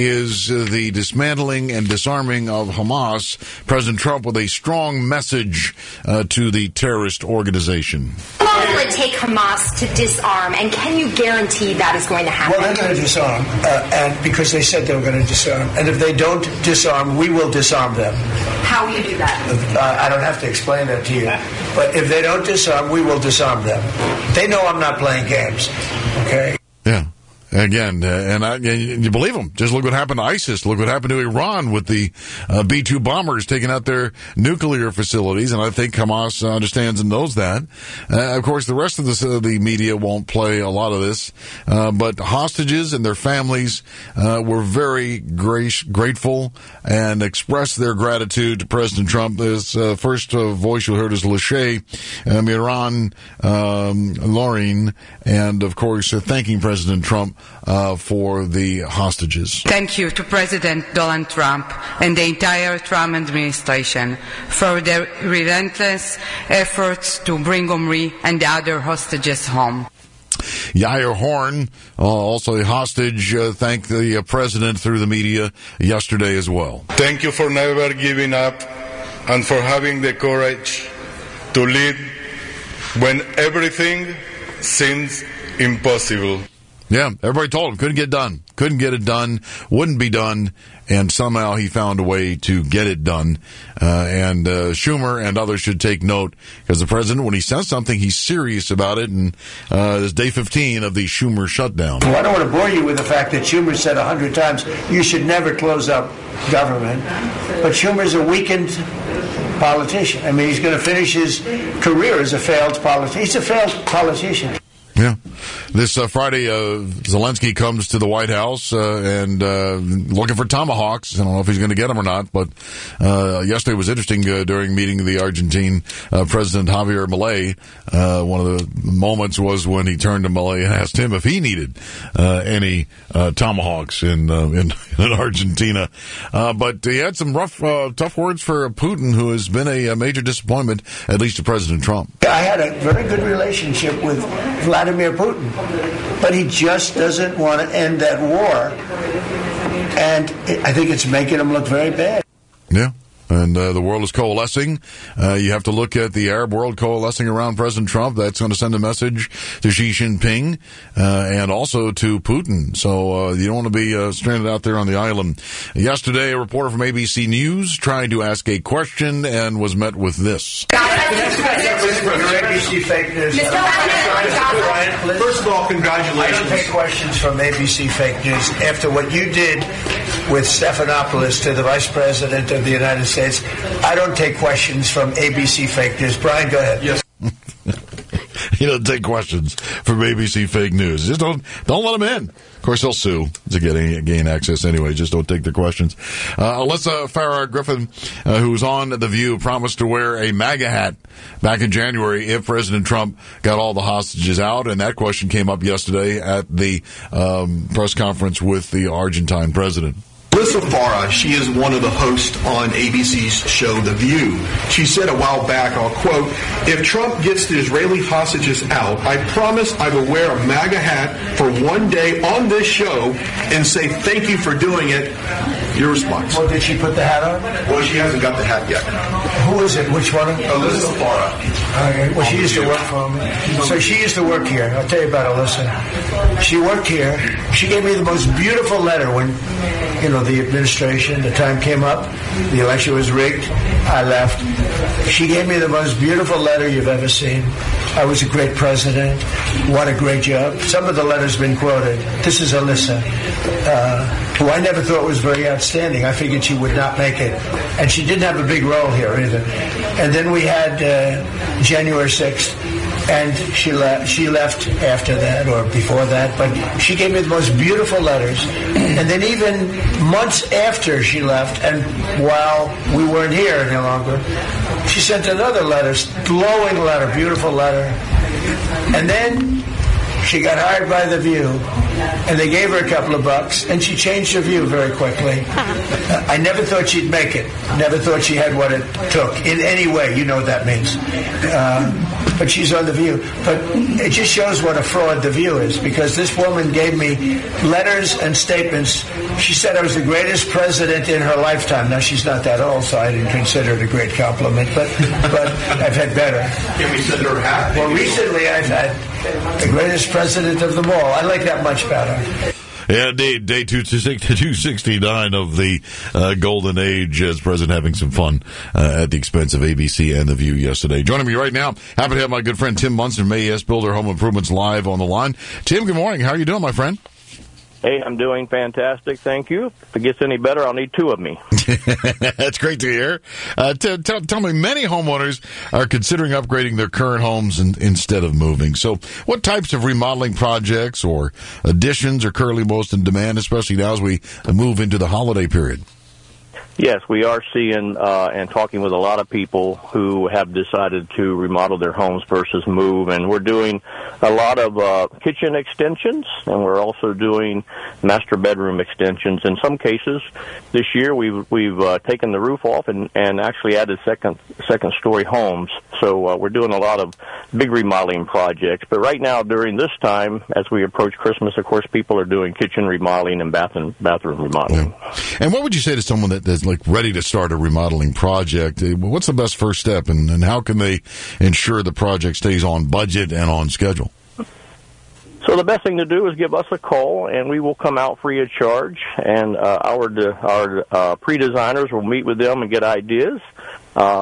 is uh, the dismantling and disarming of Hamas. President Trump with a strong message uh, to the terrorist organization. How long will it take Hamas to disarm, and can you guarantee that is going to happen? Well, they're going to disarm, uh, and because they said they were going to disarm. And if they don't disarm, we will disarm them. How will you do that? Uh, I don't have to explain that to you. But if they don't disarm, we will disarm them. They know I'm not playing games. Okay? Yeah. Again, uh, and, I, and you believe them. Just look what happened to ISIS. Look what happened to Iran with the uh, B two bombers taking out their nuclear facilities. And I think Hamas understands and knows that. Uh, of course, the rest of the, uh, the media won't play a lot of this. Uh, but hostages and their families uh, were very grace, grateful and expressed their gratitude to President Trump. This uh, first uh, voice you heard is Lachey uh, Miran um, Lauren, and, of course, uh, thanking President Trump Uh, for the hostages. Thank you to President Donald Trump and the entire Trump administration for their relentless efforts to bring Omri and the other hostages home. Yair Horn, uh, also a hostage, uh, thanked the uh, president through the media yesterday as well. Thank you for never giving up and for having the courage to lead when everything seems impossible. Yeah, everybody told him couldn't get it done. Couldn't get it done. Wouldn't be done. And somehow he found a way to get it done. Uh, and uh, Schumer and others should take note, because the president, when he says something, he's serious about it. And uh, this day fifteen of the Schumer shutdown. Well, I don't want to bore you with the fact that Schumer said a hundred times, you should never close up government. But Schumer's a weakened politician. I mean, he's going to finish his career as a failed politician. He's a failed politician. Yeah. This uh, Friday, uh, Zelensky comes to the White House uh, and uh, looking for tomahawks. I don't know if he's going to get them or not, but uh, yesterday was interesting uh, during meeting the Argentine uh, President Javier Milei. Uh, one of the moments was when he turned to Milei and asked him if he needed uh, any uh, tomahawks in, uh, in in Argentina. Uh, but he had some rough, uh, tough words for Putin, who has been a, a major disappointment, at least to President Trump. I had a very good relationship with Vladimir Putin, but he just doesn't want to end that war, and I think it's making him look very bad. Yeah. And uh, the world is coalescing. Uh, you have to look at the Arab world coalescing around President Trump. That's going to send a message to Xi Jinping uh, and also to Putin. So uh, you don't want to be uh, stranded out there on the island. Yesterday, a reporter from A B C News tried to ask a question and was met with this. A B C fake news. First of all, congratulations. I don't take questions from A B C fake news. After what you did with Stephanopoulos to the Vice President of the United States, I don't take questions from A B C fake news. Brian, go ahead. Yes. You don't take questions from A B C fake news. Just don't don't let them in. Of course, they'll sue to get gain access anyway. Just don't take their questions. Uh, Alyssa Farah Griffin, uh, who's on The View, promised to wear a MAGA hat back in January if President Trump got all the hostages out, and that question came up yesterday at the um, press conference with the Argentine president. Alyssa Farah, she is one of the hosts on A B C's show The View. She said a while back, I'll quote, "If Trump gets the Israeli hostages out, I promise I will wear a MAGA hat for one day on this show and say thank you for doing it." Your response. Well, did she put the hat on? Well, she hasn't got the hat yet. Who is it? Which one? Alyssa Farah. Okay. Well, she used to work for me. So she used to work here. I'll tell you about Alyssa. She worked here. She gave me the most beautiful letter when, you know, the administration, the time came up, the election was rigged, I left. She gave me the most beautiful letter you've ever seen. I was a great president. What a great job. Some of the letters have been quoted. This is Alyssa, uh, who I never thought was very outstanding. I figured she would not make it. And she didn't have a big role here either. And then we had uh, January sixth. And she left, she left after that or before that, but she gave me the most beautiful letters. And then even months after she left, and while we weren't here any longer, she sent another letter, glowing letter, beautiful letter. And then she got hired by The View, and they gave her a couple of bucks, and she changed her view very quickly. Uh, I never thought she'd make it. Never thought she had what it took in any way. You know what that means. Uh, but she's on The View. But it just shows what a fraud The View is, because this woman gave me letters and statements. She said I was the greatest president in her lifetime. Now, she's not that old, so I didn't consider it a great compliment, but but I've had better. Can we send her a hat? Well, recently I've had the greatest president of them all. I like that much better. Yeah, indeed. Day two sixty-nine of the uh, golden age as president having some fun uh, at the expense of A B C and The View yesterday. Joining me right now, happy to have my good friend Tim Munson from A E S Builder Home Improvements live on the line. Tim, good morning. How are you doing, my friend? Hey, I'm doing fantastic, thank you. If it gets any better, I'll need two of me. That's great to hear. Uh, t- t- tell me, many homeowners are considering upgrading their current homes in- instead of moving. So what types of remodeling projects or additions are currently most in demand, especially now as we move into the holiday period? Yes, we are seeing uh, and talking with a lot of people who have decided to remodel their homes versus move, and we're doing a lot of uh, kitchen extensions, and we're also doing master bedroom extensions. In some cases, this year we've we've uh, taken the roof off and, and actually added second second story homes. So uh, we're doing a lot of big remodeling projects. But right now, during this time, as we approach Christmas, of course, people are doing kitchen remodeling and bath and bathroom remodeling. Yeah. And what would you say to someone that, that's like ready to start a remodeling project? What's the best first step, and, and how can they ensure the project stays on budget and on schedule? So the best thing to do is give us a call, and we will come out free of charge, and uh, our de- our uh, pre-designers will meet with them and get ideas. Uh,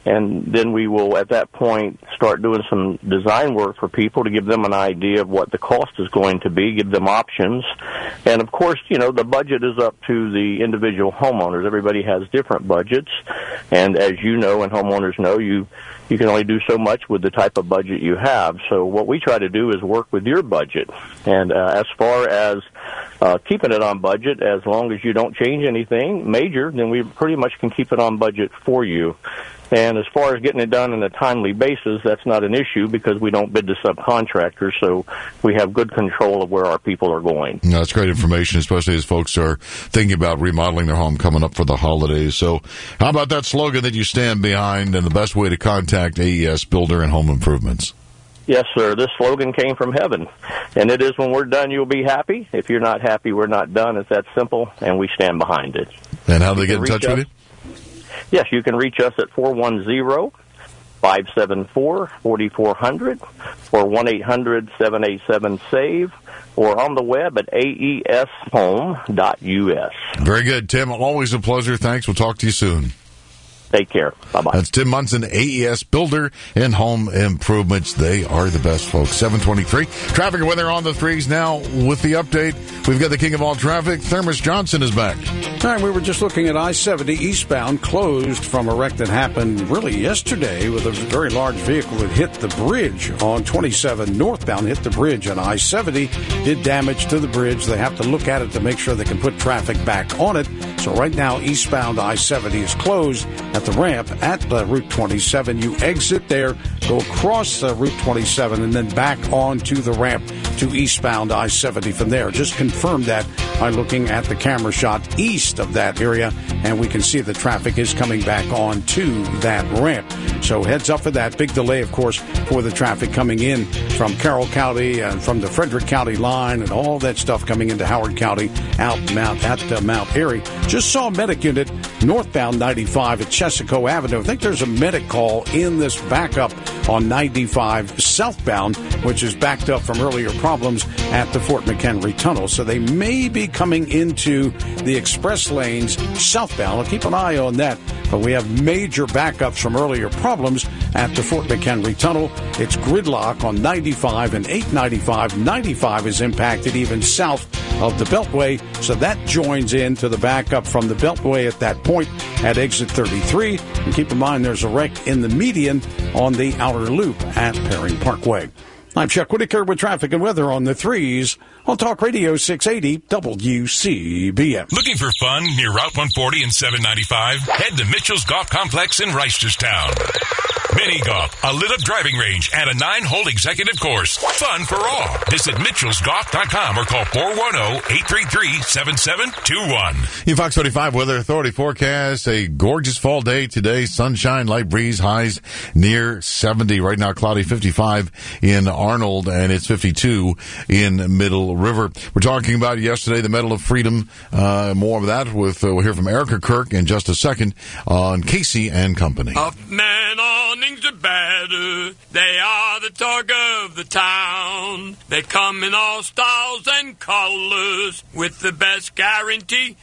And then we will, at that point, start doing some design work for people to give them an idea of what the cost is going to be, give them options. And, of course, you know, the budget is up to the individual homeowners. Everybody has different budgets. And as you know and homeowners know, you you can only do so much with the type of budget you have. So what we try to do is work with your budget. And uh, as far as uh, keeping it on budget, as long as you don't change anything major, then we pretty much can keep it on budget for you. And as far as getting it done on a timely basis, that's not an issue because we don't bid to subcontractors, so we have good control of where our people are going. No, that's great information, especially as folks are thinking about remodeling their home coming up for the holidays. So how about that slogan that you stand behind and the best way to contact A E S Builder and Home Improvements? Yes, sir. This slogan came from heaven, and it is when we're done, you'll be happy. If you're not happy, we're not done. It's that simple, and we stand behind it. And how do they get in touch with you? Yes, you can reach us at four one zero, five seven four, four four zero zero or one eight hundred, seven eight seven, SAVE or on the web at A E S home dot U S. Very good, Tim. Always a pleasure. Thanks. We'll talk to you soon. Take care. Bye-bye. That's Tim Munson, A E S Builder and Home Improvements. They are the best, folks. seven twenty-three. Traffic and weather on the threes now with the update. We've got the king of all traffic. Thermos Johnson is back. All right, we were just looking at I seventy eastbound, closed from a wreck that happened really yesterday with a very large vehicle that hit the bridge on twenty-seven northbound, hit the bridge on I seventy, did damage to the bridge. They have to look at it to make sure they can put traffic back on it. So right now, eastbound I seventy is closed at the ramp at uh, Route twenty-seven. You exit there, go across uh, Route twenty-seven, and then back onto the ramp to eastbound I seventy from there. Just confirm that by looking at the camera shot east of that area, and we can see the traffic is coming back onto that ramp. So heads up for that. Big delay, of course, for the traffic coming in from Carroll County and from the Frederick County line and all that stuff coming into Howard County out Mount at uh, Mount Airy. Just saw a medic unit northbound ninety-five at Chesapeake Avenue. I think there's a medic call in this backup on ninety-five southbound, which is backed up from earlier problems at the Fort McHenry Tunnel. So they may be coming into the express lanes southbound. I'll keep an eye on that. But we have major backups from earlier problems at the Fort McHenry Tunnel. It's gridlock on ninety-five and eight ninety-five. ninety-five is impacted even south of the Beltway, so that joins into the backup from the Beltway at that point at exit thirty-three. And keep in mind there's a wreck in the median on the outer loop at Perry Parkway. I'm Chuck Whitaker with traffic and weather on the threes on Talk Radio six eighty W C B M. Looking for fun near Route one forty and seven ninety-five? Head to Mitchell's Golf Complex in Reisterstown. Mini golf, a lit-up driving range, and a nine-hole executive course. Fun for all. Visit mitchells golf dot com or call four one zero, eight three three, seven seven two one. In Fox thirty-five Weather Authority forecast, a gorgeous fall day today. Sunshine, light breeze, highs near seventy. Right now, cloudy, fifty-five in Arnold, and it's fifty-two in Middle River. We're talking about yesterday, the Medal of Freedom. Uh, more of that with, uh, we'll hear from Erica Kirk in just a second on Casey and Company. Huffman awnings are better. They are the talk of the town. They come in all styles and colors with the best guarantee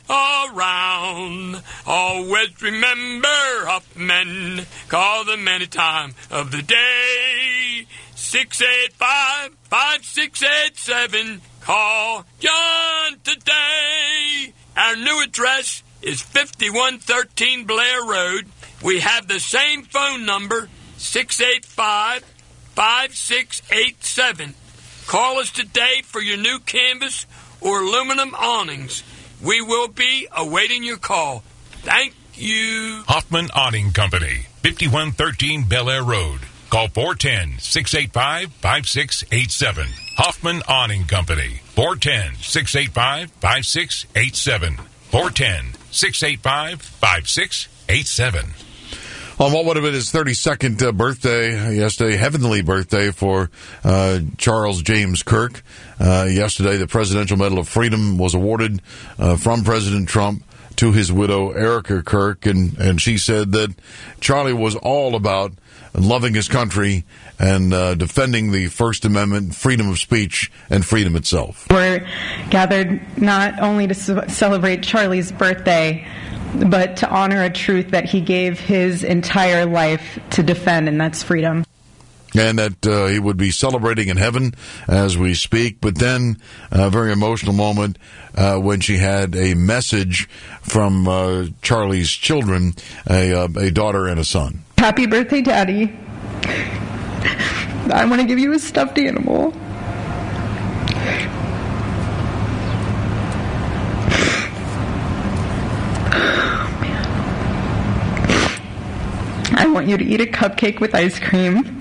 around. Always remember Huffman. Call them any time of the day. six eight five, five six eight seven. Call John today. Our new address is fifty-one thirteen Blair Road. We have the same phone number, six eight five, five six eight seven. Call us today for your new canvas or aluminum awnings. We will be awaiting your call. Thank you. Hoffman Awning Company, fifty-one thirteen Bel Air Road. Call four one zero, six eight five, five six eight seven. Hoffman Awning Company, four one zero, six eight five, five six eight seven. four one zero, six eight five, five six eight seven. On what would have been his thirty-second uh, birthday yesterday, heavenly birthday for uh, Charles James Kirk. Uh, yesterday, the Presidential Medal of Freedom was awarded uh, from President Trump to his widow, Erica Kirk, and, and she said that Charlie was all about loving his country and uh, defending the First Amendment, freedom of speech, and freedom itself. We're gathered not only to c- celebrate Charlie's birthday, but to honor a truth that he gave his entire life to defend, and that's freedom. And that uh, he would be celebrating in heaven as we speak. But then a very emotional moment uh, when she had a message from uh, Charlie's children, a, uh, a daughter and a son. Happy birthday, Daddy. I want to give you a stuffed animal. I want you to eat a cupcake with ice cream.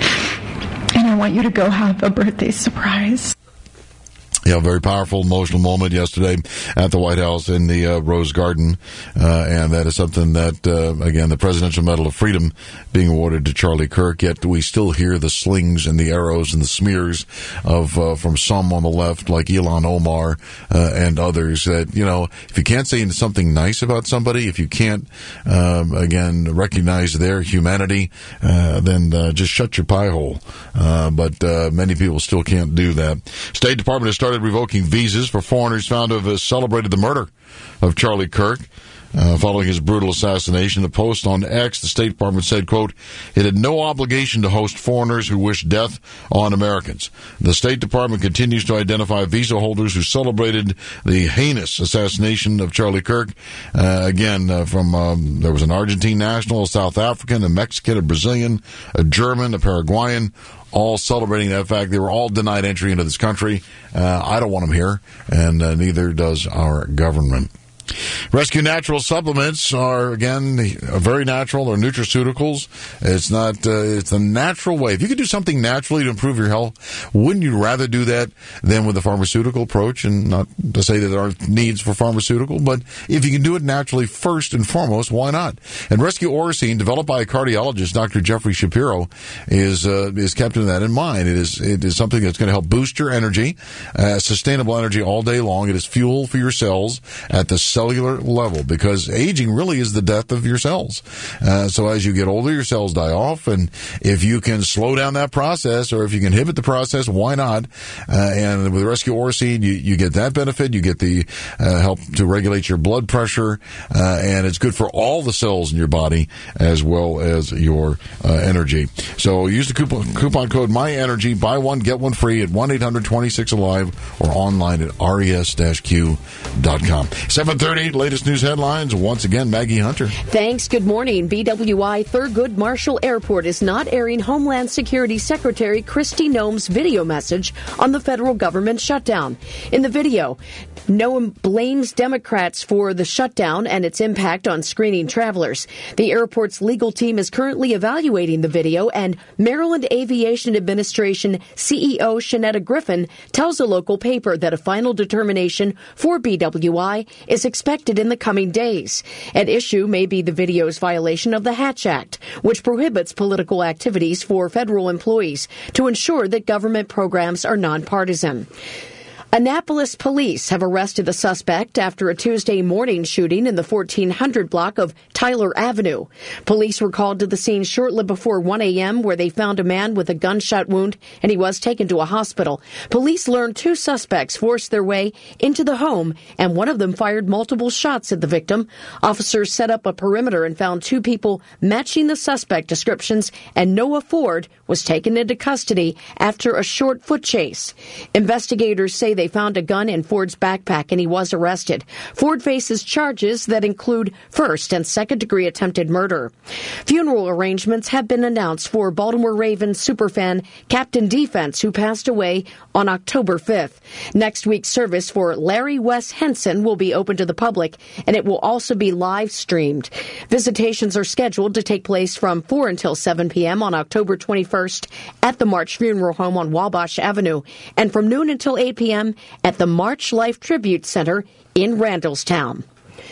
And I want you to go have a birthday surprise. Yeah, very powerful, emotional moment yesterday at the White House in the uh, Rose Garden. Uh, and that is something that, uh, again, the Presidential Medal of Freedom being awarded to Charlie Kirk. Yet we still hear the slings and the arrows and the smears of uh, from some on the left, like Ilhan Omar uh, and others, that, you know, if you can't say something nice about somebody, if you can't, um, again, recognize their humanity, uh, then uh, just shut your pie hole. Uh, but uh, many people still can't do that. State Department has started revoking visas for foreigners found to have celebrated the murder of Charlie Kirk. Uh, following his brutal assassination, the post on X, the State Department said, quote, it had no obligation to host foreigners who wish death on Americans. The State Department continues to identify visa holders who celebrated the heinous assassination of Charlie Kirk. Uh, again, uh, from um, there was an Argentine national, a South African, a Mexican, a Brazilian, a German, a Paraguayan, all celebrating that fact. They were all denied entry into this country. Uh, I don't want them here, and uh, neither does our government. Rescue Natural Supplements are, again, very natural. They're nutraceuticals. It's not, uh, it's a natural way. If you could do something naturally to improve your health, wouldn't you rather do that than with a pharmaceutical approach? And not to say that there aren't needs for pharmaceutical, but if you can do it naturally first and foremost, why not? And Rescue Oracine, developed by a cardiologist, Doctor Jeffrey Shapiro, is, uh, is keeping that in mind. It is, it is something that's going to help boost your energy, uh, sustainable energy all day long. It is fuel for your cells at the cellular level, because aging really is the death of your cells. Uh, so as you get older, your cells die off, and if you can slow down that process, or if you can inhibit the process, why not? Uh, and with Rescue Oracine, you, you get that benefit. You get the uh, help to regulate your blood pressure, uh, and it's good for all the cells in your body as well as your uh, energy. So use the coupon, coupon code MyEnergy, buy one, get one free at one eight hundred twenty-six alive or online at res q dot com. seven thirty, latest news headlines. Once again, Maggie Hunter. Thanks. Good morning. B W I Thurgood Marshall Airport is not airing Homeland Security Secretary Kristi Noem's video message on the federal government shutdown. In the video, Noem blames Democrats for the shutdown and its impact on screening travelers. The airport's legal team is currently evaluating the video, and Maryland Aviation Administration C E O Shanetta Griffin tells a local paper that a final determination for B W I is expected in the coming days. At issue may be the video's violation of the Hatch Act, which prohibits political activities for federal employees to ensure that government programs are nonpartisan. Annapolis police have arrested the suspect after a Tuesday morning shooting in the fourteen hundred block of Tyler Avenue. Police were called to the scene shortly before one a.m. where they found a man with a gunshot wound, and he was taken to a hospital. Police learned two suspects forced their way into the home, and one of them fired multiple shots at the victim. Officers set up a perimeter and found two people matching the suspect descriptions, and Noah Ford was taken into custody after a short foot chase. Investigators say they found a gun in Ford's backpack, and he was arrested. Ford faces charges that include first and second degree attempted murder. Funeral arrangements have been announced for Baltimore Ravens superfan Captain Defense, who passed away on October fifth. Next week's service for Larry Wes Henson will be open to the public, and it will also be live streamed. Visitations are scheduled to take place from four until seven p.m. on October twenty-first at the March Funeral Home on Wabash Avenue, and from noon until eight p.m. at the March Life Tribute Center in Randallstown.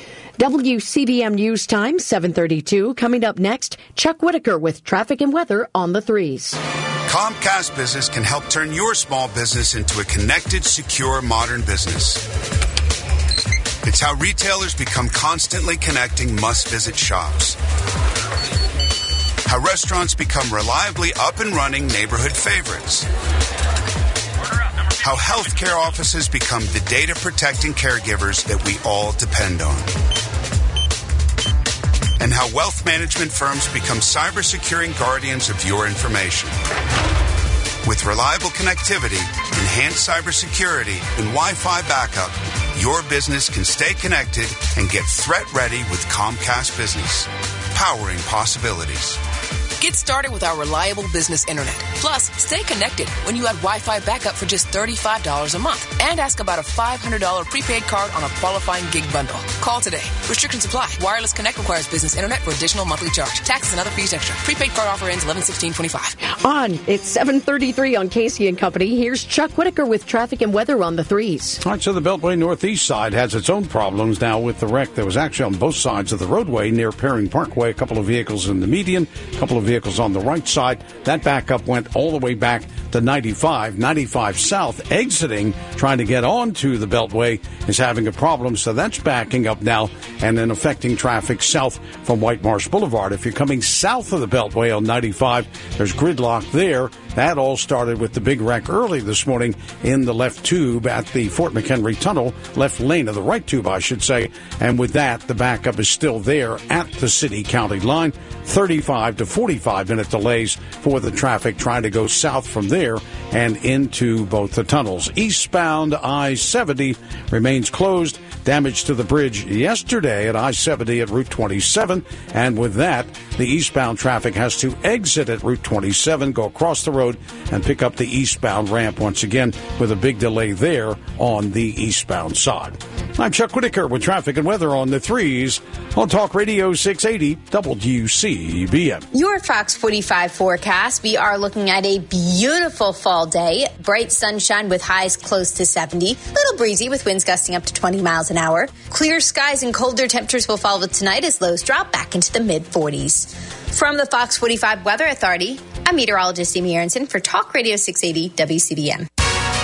W C B M News Time, seven thirty-two. Coming up next, Chuck Whitaker with traffic and weather on the threes. Comcast Business can help turn your small business into a connected, secure, modern business. It's how retailers become constantly connecting must-visit shops. How restaurants become reliably up and running neighborhood favorites. How healthcare offices become the data-protecting caregivers that we all depend on. and how wealth management firms become cyber-securing guardians of your information. With reliable connectivity, enhanced cybersecurity, and Wi-Fi backup, your business can stay connected and get threat-ready with Comcast Business, powering possibilities. Get started with our reliable business internet. Plus, stay connected when you add Wi-Fi backup for just thirty-five dollars a month. And ask about a five hundred dollars prepaid card on a qualifying gig bundle. Call today. Restrictions apply. Wireless Connect requires business internet for additional monthly charge. Taxes and other fees extra. Prepaid card offer ends eleven sixteen twenty-five. On, it's seven thirty-three on Casey and Company. Here's Chuck Whitaker with traffic and weather on the threes. All right, so the Beltway Northeast side has its own problems now with the wreck that was actually on both sides of the roadway near Perring Parkway. A couple of vehicles in the median, a couple of vehicles on the right side. That backup went all the way back to ninety-five. ninety-five south, exiting, trying to get onto the Beltway, is having a problem. So that's backing up now and then affecting traffic south from White Marsh Boulevard. If you're coming south of the Beltway on ninety-five, there's gridlock there. That all started with the big wreck early this morning in the left tube at the Fort McHenry Tunnel, left lane of the right tube, I should say. And with that, the backup is still there at the city-county line. thirty-five to forty-five minute delays for the traffic trying to go south from there and into both the tunnels. Eastbound I seventy remains closed. Damage to the bridge yesterday at I seventy at Route twenty-seven. And with that, the eastbound traffic has to exit at Route twenty-seven, go across the road, and pick up the eastbound ramp once again with a big delay there on the eastbound side. I'm Chuck Whitaker with traffic and weather on the threes on Talk Radio six eighty W C B M. Your Fox forty-five forecast. We are looking at a beautiful fall day. Bright sunshine with highs close to seventy. A little breezy with winds gusting up to twenty miles an hour. Clear skies and colder temperatures will follow tonight as lows drop back into the mid forties. From the Fox forty-five Weather Authority, I'm meteorologist Amy Aronson for Talk Radio six eighty W C B M.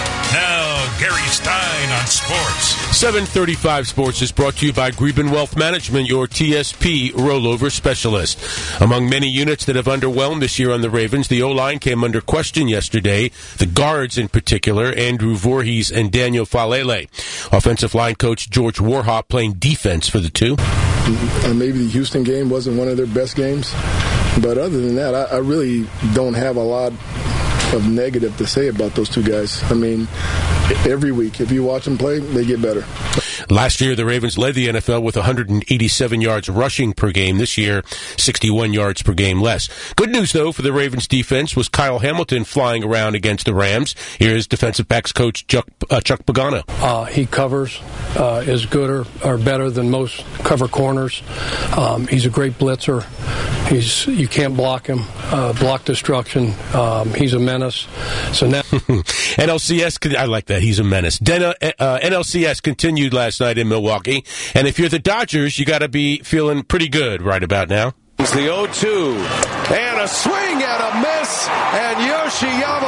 Now, Gary Stein on sports. seven thirty-five Sports is brought to you by Greben Wealth Management, your T S P rollover specialist. Among many units that have underwhelmed this year on the Ravens, the O-line came under question yesterday. The guards in particular, Andrew Voorhees and Daniel Falele. Offensive line coach George Warhop playing defense for the two. Uh, maybe the Houston game wasn't one of their best games. But other than that, I, I really don't have a lot of negative to say about those two guys. I mean, every week, if you watch them play, they get better. Last year, the Ravens led the N F L with one hundred eighty-seven yards rushing per game. This year, sixty-one yards per game less. Good news, though, for the Ravens defense was Kyle Hamilton flying around against the Rams. Here's defensive backs coach Chuck, uh, Chuck Pagano. Uh, he covers uh, is good or, or better than most cover corners. Um, he's a great blitzer. He's you can't block him. Uh, block destruction. Um, he's a menace. So now N L C S, I like that. He's a menace. Den, uh, N L C S continued last night in Milwaukee, and if you're the Dodgers, you got to be feeling pretty good right about now. It's the oh two, and a swing and a miss, and Yoshi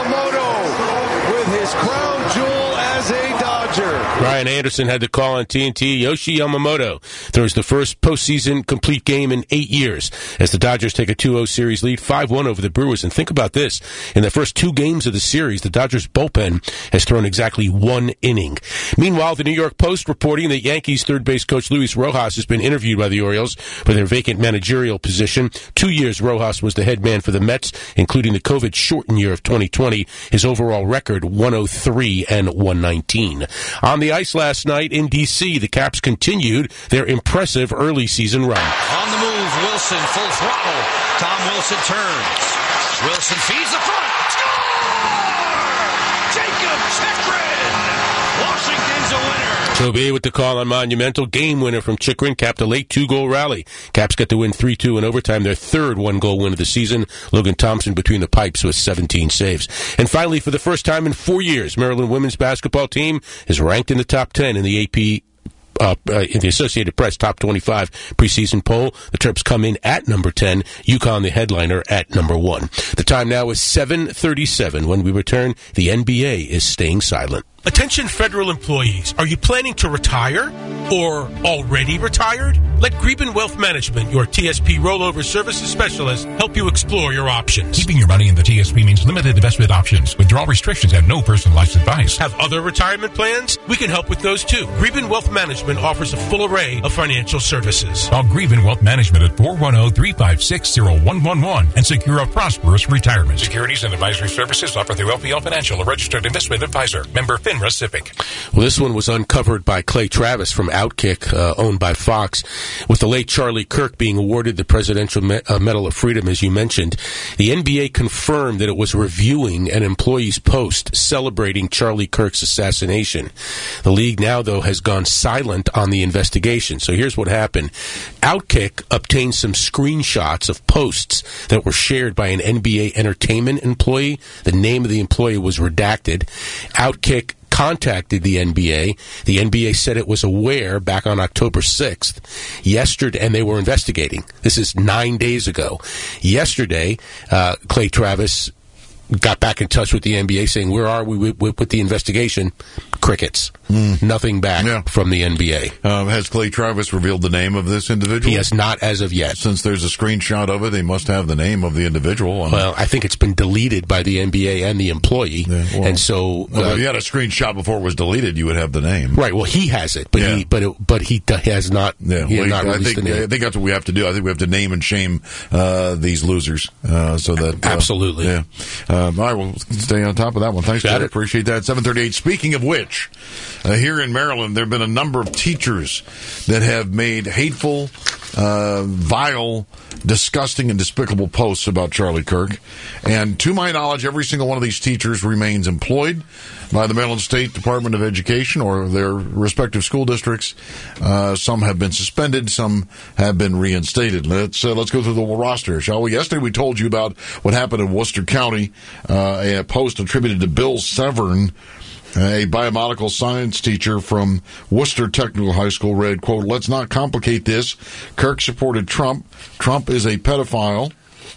Yamamoto with his crown jewel as a Dodger. Ryan Anderson had the call on T N T. Yoshi Yamamoto throws the first postseason complete game in eight years as the Dodgers take a two oh series lead, five one over the Brewers. And think about this. In the first two games of the series, the Dodgers bullpen has thrown exactly one inning. Meanwhile, the New York Post reporting that Yankees third base coach Luis Rojas has been interviewed by the Orioles for their vacant managerial position. Two years Rojas was the head man for the Mets, including the COVID-shortened year of twenty twenty. His overall record, one oh three and one nineteen. On the ice last night in D C, the Caps continued their impressive early season run. On the move, Wilson, full throttle. Tom Wilson turns. Wilson feeds the front. Score! Jacob Chikrin! Washington's a winner. Toby with the call on Monumental. Game winner from Chikrin capped a late two-goal rally. Caps get the win three two in overtime, their third one-goal win of the season. Logan Thompson between the pipes with seventeen saves. And finally, for the first time in four years, Maryland women's basketball team is ranked in the top ten in the A P Uh, uh, in the Associated Press top twenty-five preseason poll. The Terps come in at number ten. UConn, the headliner, at number one. The time now is seven thirty-seven. When we return, the N B A is staying silent. Attention federal employees. Are you planning to retire or already retired? Let Greben Wealth Management, your T S P rollover services specialist, help you explore your options. Keeping your money in the T S P means limited investment options, withdrawal restrictions, and no personalized advice. Have other retirement plans? We can help with those too. Greben Wealth Management offers a full array of financial services. Call Greben Wealth Management at four one zero, three five six, zero one one one and secure a prosperous retirement. Securities and advisory services offered through L P L Financial, a registered investment advisor. Member FINRA SIPC. Well, this one was uncovered by Clay Travis from Outkick, uh, owned by Fox. With the late Charlie Kirk being awarded the Presidential Me- uh, Medal of Freedom, as you mentioned, the N B A confirmed that it was reviewing an employee's post celebrating Charlie Kirk's assassination. The league now, though, has gone silent on the investigation. So here's what happened. Outkick obtained some screenshots of posts that were shared by an N B A entertainment employee. The name of the employee was redacted. Outkick contacted the N B A. The N B A said it was aware back on October sixth, yesterday, and they were investigating. This is nine days ago. Yesterday, uh, Clay Travis got back in touch with the N B A saying, where are we with, with, with the investigation? Crickets. Mm. Nothing back yeah. from the N B A. Uh, has Clay Travis revealed the name of this individual? He has not as of yet. Since there's a screenshot of it, they must have the name of the individual. On well, I think it's been deleted by the N B A and the employee. Yeah, well, and so... Well, uh, if you had a screenshot before it was deleted, you would have the name. Right, well, he has it, but yeah. he but it, but he has not, yeah. he well, has not I released think, the name. I think that's what we have to do. I think we have to name and shame uh, these losers. Uh, so that uh, Absolutely. Yeah. Um, all right, we'll stay on top of that one. Thanks, Got it. Appreciate that. seven thirty-eight. Speaking of which, uh, here in Maryland, there have been a number of teachers that have made hateful, uh, vile, disgusting, and despicable posts about Charlie Kirk. And to my knowledge, every single one of these teachers remains employed by the Maryland State Department of Education or their respective school districts. Uh, some have been suspended, some have been reinstated. Let's uh, let's go through the roster, shall we? Yesterday we told you about what happened in Worcester County, uh, a post attributed to Bill Severn, a biomedical science teacher from Worcester Technical High School, read, quote, "Let's not complicate this. Kirk supported Trump. Trump is a pedophile,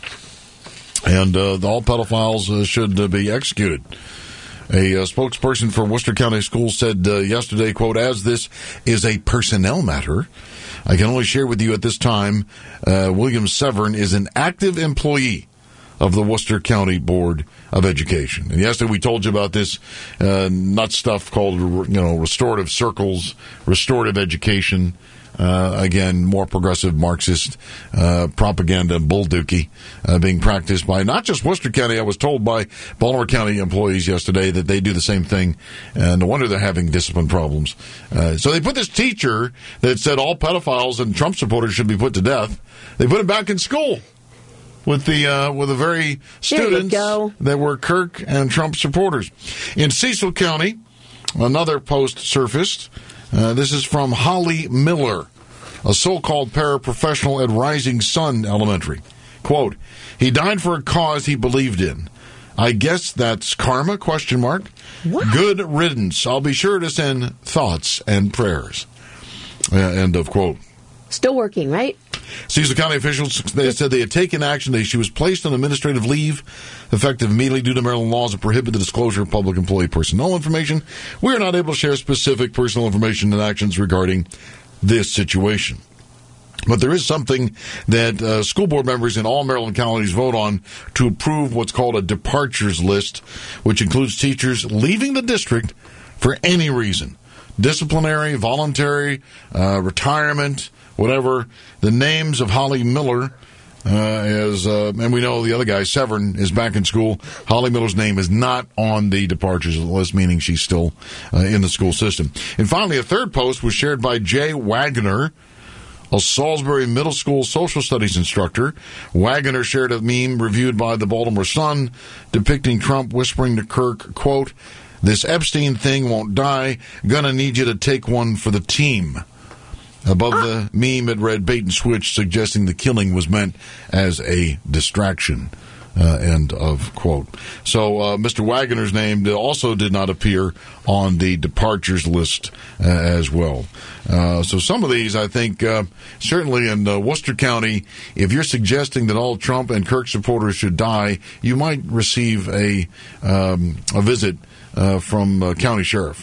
and uh, all pedophiles uh, should uh, be executed." A uh, spokesperson for Worcester County Schools said uh, yesterday, quote, "As this is a personnel matter, I can only share with you at this time, uh, William Severn is an active employee of the Worcester County Board of Education." And yesterday we told you about this uh, nut stuff called, you know, restorative circles, restorative education. Uh, again, more progressive Marxist uh, propaganda and bulldookie uh, being practiced by not just Worcester County. I was told by Baltimore County employees yesterday that they do the same thing, and no wonder they're having discipline problems. Uh, so they put this teacher that said all pedophiles and Trump supporters should be put to death, they put him back in school with the uh, with the very students that were Kirk and Trump supporters. In Cecil County, another post surfaced. Uh, this is from Holly Miller, a so-called paraprofessional at Rising Sun Elementary. Quote, "He died for a cause he believed in. I guess that's karma, question mark. What? Good riddance. I'll be sure to send thoughts and prayers." Uh, end of quote. Still working, right? Cecil County officials they said they had taken action. They, she was placed on administrative leave, effective immediately due to Maryland laws that prohibit the disclosure of public employee personnel information. We are not able to share specific personal information and actions regarding this situation. But there is something that uh, school board members in all Maryland counties vote on to approve what's called a departures list, which includes teachers leaving the district for any reason. Disciplinary, voluntary, uh, retirement, whatever. The names of Holly Miller uh, is, uh, and we know the other guy, Severn, is back in school. Holly Miller's name is not on the departures list, meaning she's still uh, in the school system. And finally, a third post was shared by Jay Wagner, a Salisbury Middle School social studies instructor. Wagner shared a meme reviewed by the Baltimore Sun depicting Trump whispering to Kirk, quote, "This Epstein thing won't die. Gonna need you to take one for the team." Above the meme, it read bait and switch, suggesting the killing was meant as a distraction. Uh, end of quote. So uh, Mister Wagner's name also did not appear on the departures list uh, as well. Uh, so some of these, I think, uh, certainly in uh, Worcester County, if you're suggesting that all Trump and Kirk supporters should die, you might receive a um, a visit uh, from uh, county sheriff.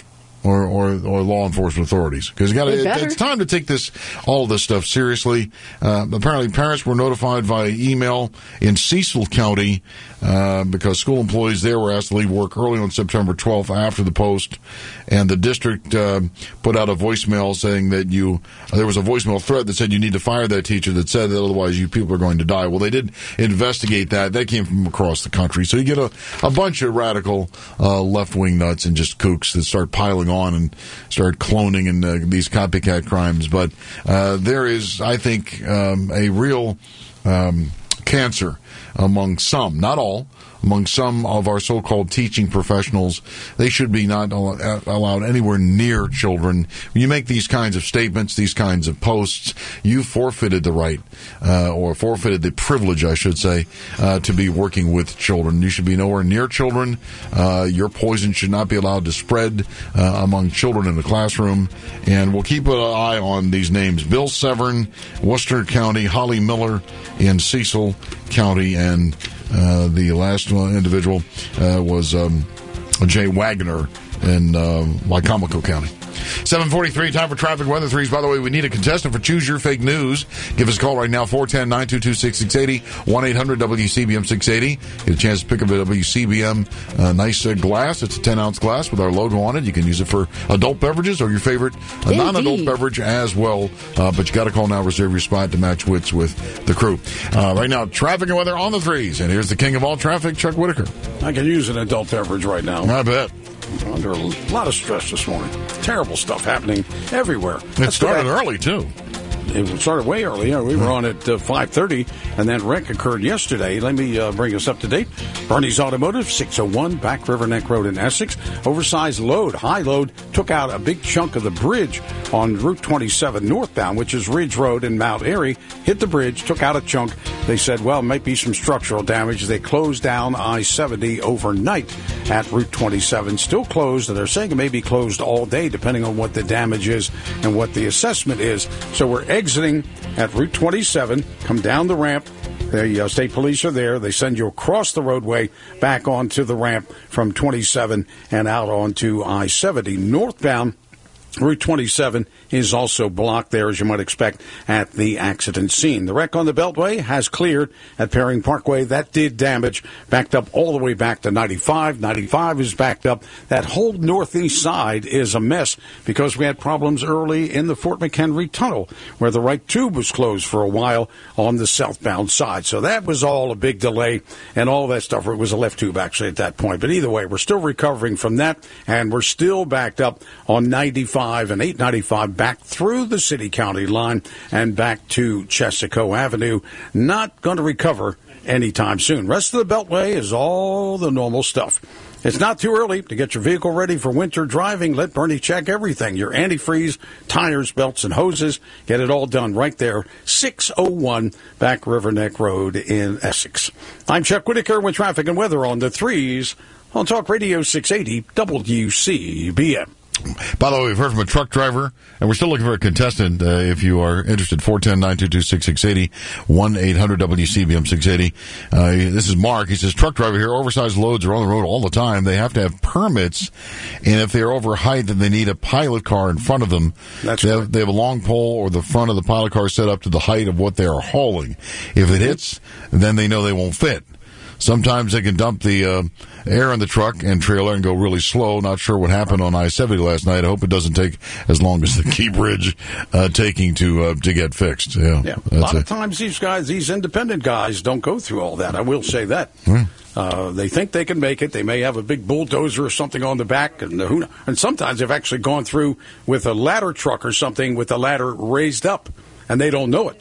or, or, or law enforcement authorities. Because it, it's time to take this all of this stuff seriously. Uh, apparently, parents were notified via email in Cecil County uh, because school employees there were asked to leave work early on September twelfth after the post, and the district uh, put out a voicemail saying that you uh, there was a voicemail thread that said you need to fire that teacher, that said that otherwise you people are going to die. Well, they did investigate that. That came from across the country. So you get a, a bunch of radical uh, left-wing nuts and just kooks that start piling on and start cloning and uh, these copycat crimes. But uh, there is, I think, um, a real um, cancer among some, not all, among some of our so-called teaching professionals. They should be not al- allowed anywhere near children. When you make these kinds of statements, these kinds of posts, you forfeited the right, uh, or forfeited the privilege, I should say, uh, to be working with children. You should be nowhere near children. Uh, your poison should not be allowed to spread uh, among children in the classroom. And we'll keep an eye on these names: Bill Severn, Worcester County; Holly Miller in Cecil County; and Uh, the last individual uh, was um, Jay Wagner in uh, Wycomico County. seven forty-three, time for traffic weather threes. By the way, we need a contestant for Choose Your Fake News. Give us a call right now, four one zero, nine two two, six six eight zero, one eight hundred W C B M six eighty. Get a chance to pick up a W C B M uh, nice uh, glass. It's a ten-ounce glass with our logo on it. You can use it for adult beverages or your favorite uh, non-adult beverage as well. Uh, but you got to call now, reserve your spot to match wits with the crew. Uh, right now, traffic and weather on the threes. And here's the king of all traffic, Chuck Whitaker. I can use an adult beverage right now. I bet. Under a lot of stress this morning. Terrible stuff happening everywhere. It Let's started early, too. It started way early. Yeah, we were on at uh, five thirty, and that wreck occurred yesterday. Let me uh, bring us up to date. Bernie's Automotive, six oh one Back River Neck Road in Essex. Oversized load, high load, took out a big chunk of the bridge on Route twenty-seven northbound, which is Ridge Road in Mount Airy. Hit the bridge, took out a chunk. They said, well, might be some structural damage. They closed down I seventy overnight at Route twenty-seven. Still closed, and they're saying it may be closed all day, depending on what the damage is and what the assessment is. So we're exiting at Route twenty-seven, come down the ramp. The uh, state police are there. They send you across the roadway back onto the ramp from twenty-seven and out onto I seventy. Northbound, Route twenty-seven is also blocked there, as you might expect, at the accident scene. The wreck on the Beltway has cleared at Perring Parkway. That did damage, backed up all the way back to ninety-five. ninety-five is backed up. That whole northeast side is a mess because we had problems early in the Fort McHenry Tunnel, where the right tube was closed for a while on the southbound side. So that was all a big delay and all that stuff. It was a left tube, actually, at that point. But either way, we're still recovering from that, and we're still backed up on ninety-five and eight ninety-five back through the city-county line and back to Chesapeake Avenue. Not going to recover anytime soon. Rest of the Beltway is all the normal stuff. It's not too early to get your vehicle ready for winter driving. Let Bernie check everything. Your antifreeze, tires, belts, and hoses. Get it all done right there. six oh one Back River Neck Road in Essex. I'm Chuck Whitaker with traffic and weather on the threes on Talk Radio six eighty W C B M. By the way, we've heard from a truck driver, and we're still looking for a contestant. Uh, if you are interested, four one zero, nine two two, six six eight zero, one eight hundred W C B M six eighty. Uh, this is Mark. He says, truck driver here, oversized loads are on the road all the time. They have to have permits, and if they're over height, then they need a pilot car in front of them. That's they have, they have a long pole or the front of the pilot car set up to the height of what they are hauling. If it hits, then they know they won't fit. Sometimes they can dump the uh, air in the truck and trailer and go really slow. Not sure what happened on I seventy last night. I hope it doesn't take as long as the Key Bridge uh, taking to uh, to get fixed. Yeah, yeah. A lot a, of times these guys, these independent guys, don't go through all that. I will say that. Hmm. Uh, they think they can make it. They may have a big bulldozer or something on the back, and who knows? And sometimes they've actually gone through with a ladder truck or something with the ladder raised up, and they don't know it.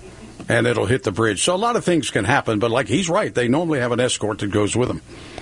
And it'll hit the bridge. So a lot of things can happen, but like he's right, they normally have an escort that goes with them.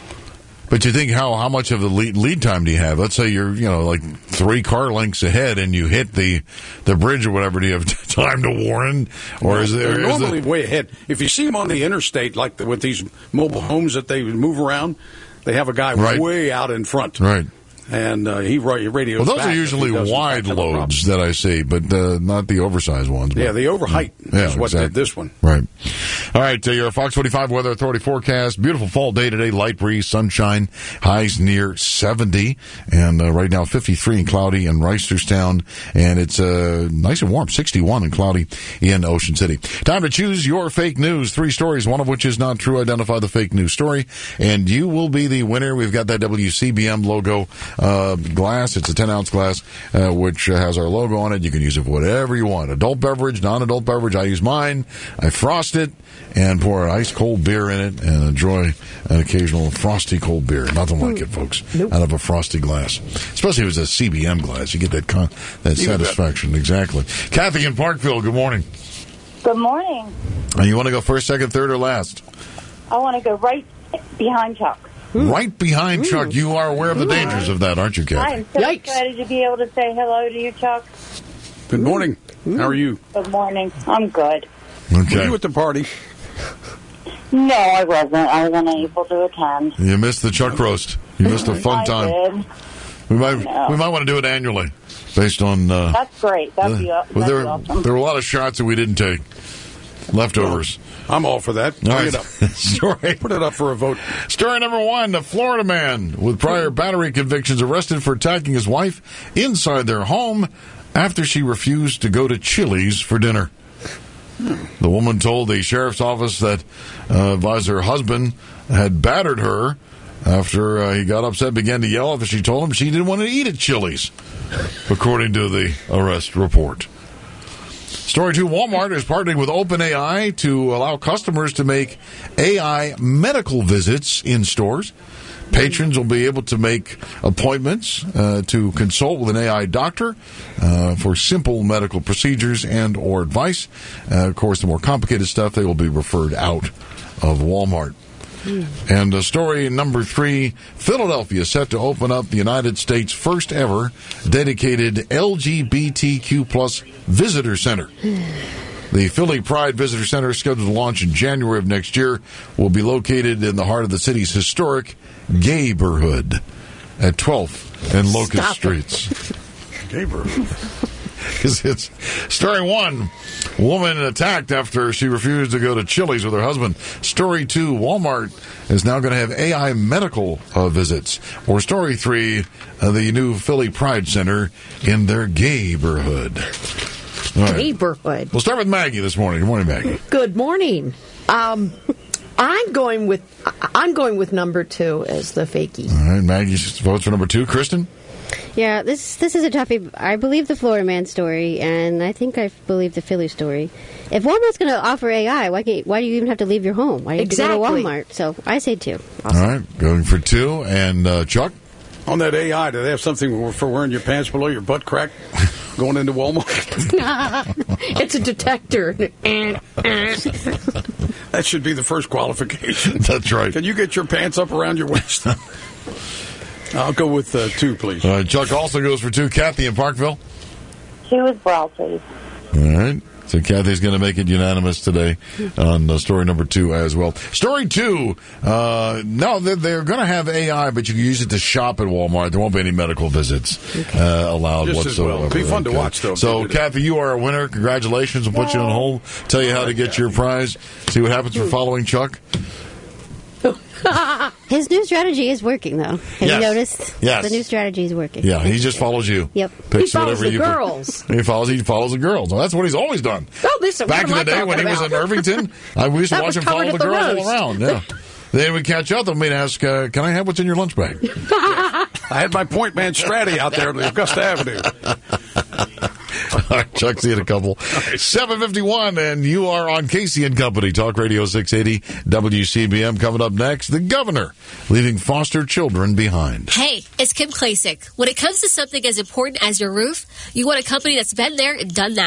But you think how how much of the lead, lead time do you have? Let's say you're you know like three car lengths ahead and you hit the the bridge or whatever. Do you have time to warn, or no, is there they're is normally it... way ahead? If you see them on the interstate, like the, with these mobile homes that they move around, they have a guy right. way out in front. Right. And uh, he radios Well, those back are if he usually doesn't wide have a problem. loads that I see, but uh, not the oversized ones. But, Yeah, the overheight yeah, is what exactly. did this one. Right. All right, uh, your Fox forty-five Weather Authority forecast. Beautiful fall day today. Light breeze, sunshine, highs near seventy. And uh, right now, fifty-three and cloudy in Reisterstown. And it's uh, nice and warm, sixty-one and cloudy in Ocean City. Time to choose your fake news. Three stories, one of which is not true. Identify the fake news story, and you will be the winner. We've got that W C B M logo uh, glass. It's a ten-ounce glass, uh, which has our logo on it. You can use it for whatever you want. Adult beverage, non-adult beverage. I use mine. I frost it and pour an ice-cold beer in it and enjoy an occasional frosty cold beer. Nothing like it, folks, nope. out of a frosty glass. Especially if it's a C B M glass. You get that con- that satisfaction. Better. Exactly. Kathy in Parkville, good morning. Good morning. And you want to go first, second, third, or last? I want to go right behind Chuck. Right behind Ooh. Chuck. You are aware of the dangers of that, aren't you, Kathy? I am so Yikes. excited to be able to say hello to you, Chuck. Good morning. How are you? Good morning. I'm good. Okay. Were you at the party? No, I wasn't. I was unable to attend. You missed the Chuck roast. You missed a fun I time. did. We might we might want to do it annually, based on. Uh, That's great. That'd be, that'd well, there, be awesome. there were a lot of shots that we didn't take. Leftovers. I'm all for that. Bring All right. it up. Story. Put it up for a vote. Story number one. The Florida man with prior battery convictions arrested for attacking his wife inside their home after she refused to go to Chili's for dinner. The woman told the sheriff's office that uh, advised her husband had battered her after uh, he got upset and began to yell after she told him she didn't want to eat at Chili's, according to the arrest report. Story two, Walmart is partnering with OpenAI to allow customers to make A I medical visits in stores. Patrons will be able to make appointments uh, to consult with an A I doctor uh, for simple medical procedures and or advice. Uh, of course, the more complicated stuff, they will be referred out of Walmart. And uh, story number three, Philadelphia is set to open up the United States' first ever dedicated L G B T Q plus visitor center. The Philly Pride Visitor Center, scheduled to launch in January of next year, will be located in the heart of the city's historic Gayborhood at twelfth and Locust Stop Streets. Gayborhood. Because it's story one, woman attacked after she refused to go to Chili's with her husband. Story two, Walmart is now going to have A I medical uh, visits. Or story three, uh, the new Philly Pride Center in their Gayborhood. Right. Neighborhood. We'll start with Maggie this morning. Good morning, Maggie. Good morning. Um, I'm going with I'm going with number two as the fakie. All right, Maggie votes for number two. Kristen? Yeah, this this is a toughie. I believe the Florida man story, and I think I believe the Philly story. If Walmart's going to offer A I, why can't, why do you even have to leave your home? Why do you exactly. have to go to Walmart? So I say two. Awesome. All right, going for two. And uh, Chuck? On that A I, do they have something for wearing your pants below your butt crack going into Walmart? It's a detector. That should be the first qualification. That's right. Can you get your pants up around your waist? I'll go with uh, two, please. Uh, Chuck also goes for two. Kathy in Parkville? Two as well, please. All right. So Kathy's going to make it unanimous today on uh, story number two as well. Story two, uh, no, they're, they're going to have A I, but you can use it to shop at Walmart. There won't be any medical visits uh, allowed Just whatsoever. As well. It'll be fun to Okay. watch, though. So, Kathy, you are a winner. Congratulations. We'll put you on hold, tell you how to get your prize, see what happens for following Chuck. His new strategy is working, though. Have Yes. you noticed? Yes. The new strategy is working. Yeah, he just follows you. Yep. Picks He follows whatever the you girls. He follows. He follows the girls. Well, that's what he's always done. Oh, listen, Back in what the am I day when he talking was in about? Irvington, I, we used to That watch was him follow covered the at the girls all roast. around. Yeah. Then we catch up and we'd ask, uh, "Can I have what's in your lunch bag?" I had my point man Stratty out there on Augusta Avenue. All right, Chuck, see you in a couple. seven fifty-one, and you are on Casey and Company, Talk Radio six eighty, W C B M. Coming up next, the governor leaving foster children behind. Hey, it's Kim Klasick. When it comes to something as important as your roof, you want a company that's been there and done that.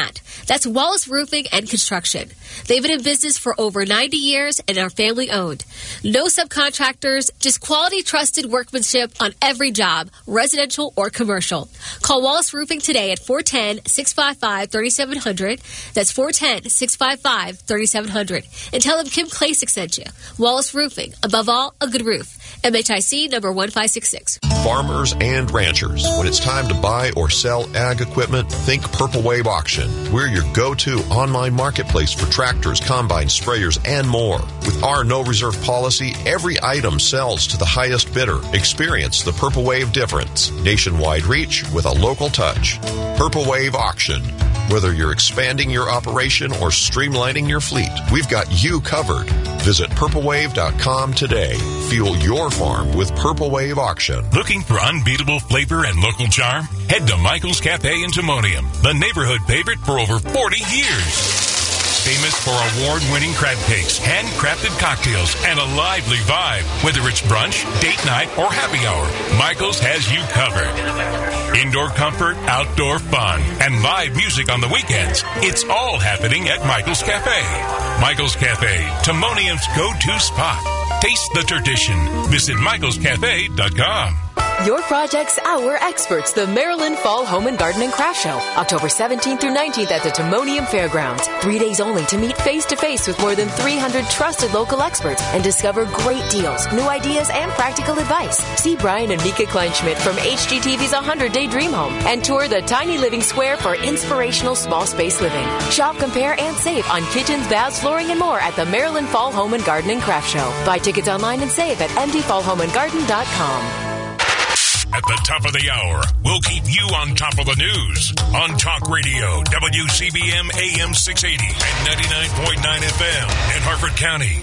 That's Wallace Roofing and Construction. They've been in business for over ninety years and are family owned. No subcontractors, just quality, trusted workmanship on every job, residential or commercial. Call Wallace Roofing today at four one zero, six five five, three seven zero zero. That's four one zero, six five five, three seven zero zero. And tell them Kim Klasick sent you. Wallace Roofing. Above all, a good roof. M H I C number one five six six. Farmers and ranchers, when it's time to buy or sell ag equipment, think Purple Wave Auction. We're your go-to online marketplace for tractors, combines, sprayers, and more. With our no reserve policy, every item sells to the highest bidder. Experience the Purple Wave difference. Nationwide reach with a local touch. Purple Wave Auction. Whether you're expanding your operation or streamlining your fleet, we've got you covered. Visit purple wave dot com today. Fuel your farm with Purple Wave Auction. Looking for unbeatable flavor and local charm? Head to Michael's Cafe in Timonium, the neighborhood favorite for over forty years. Famous for award-winning crab cakes, handcrafted cocktails, and a lively vibe. Whether it's brunch, date night, or happy hour, Michael's has you covered. Indoor comfort, outdoor fun, and live music on the weekends. It's all happening at Michael's Cafe. Michael's Cafe, Timonium's go-to spot. Taste the tradition. Visit michaels cafe dot com. Your project's our experts, the Maryland Fall Home and Garden and Craft Show, October seventeenth through nineteenth at the Timonium Fairgrounds. Three days only to meet face-to-face with more than three hundred trusted local experts and discover great deals, new ideas, and practical advice. See Brian and Mika Kleinschmidt from H G T V's one hundred day Dream Home and tour the Tiny Living Square for inspirational small space living. Shop, compare, and save on kitchens, baths, flooring, and more at the Maryland Fall Home and Garden and Craft Show. Buy tickets online and save at m d fall home and garden dot com. At the top of the hour, we'll keep you on top of the news on Talk Radio, W C B M A M six eighty and ninety-nine point nine F M in Harford County.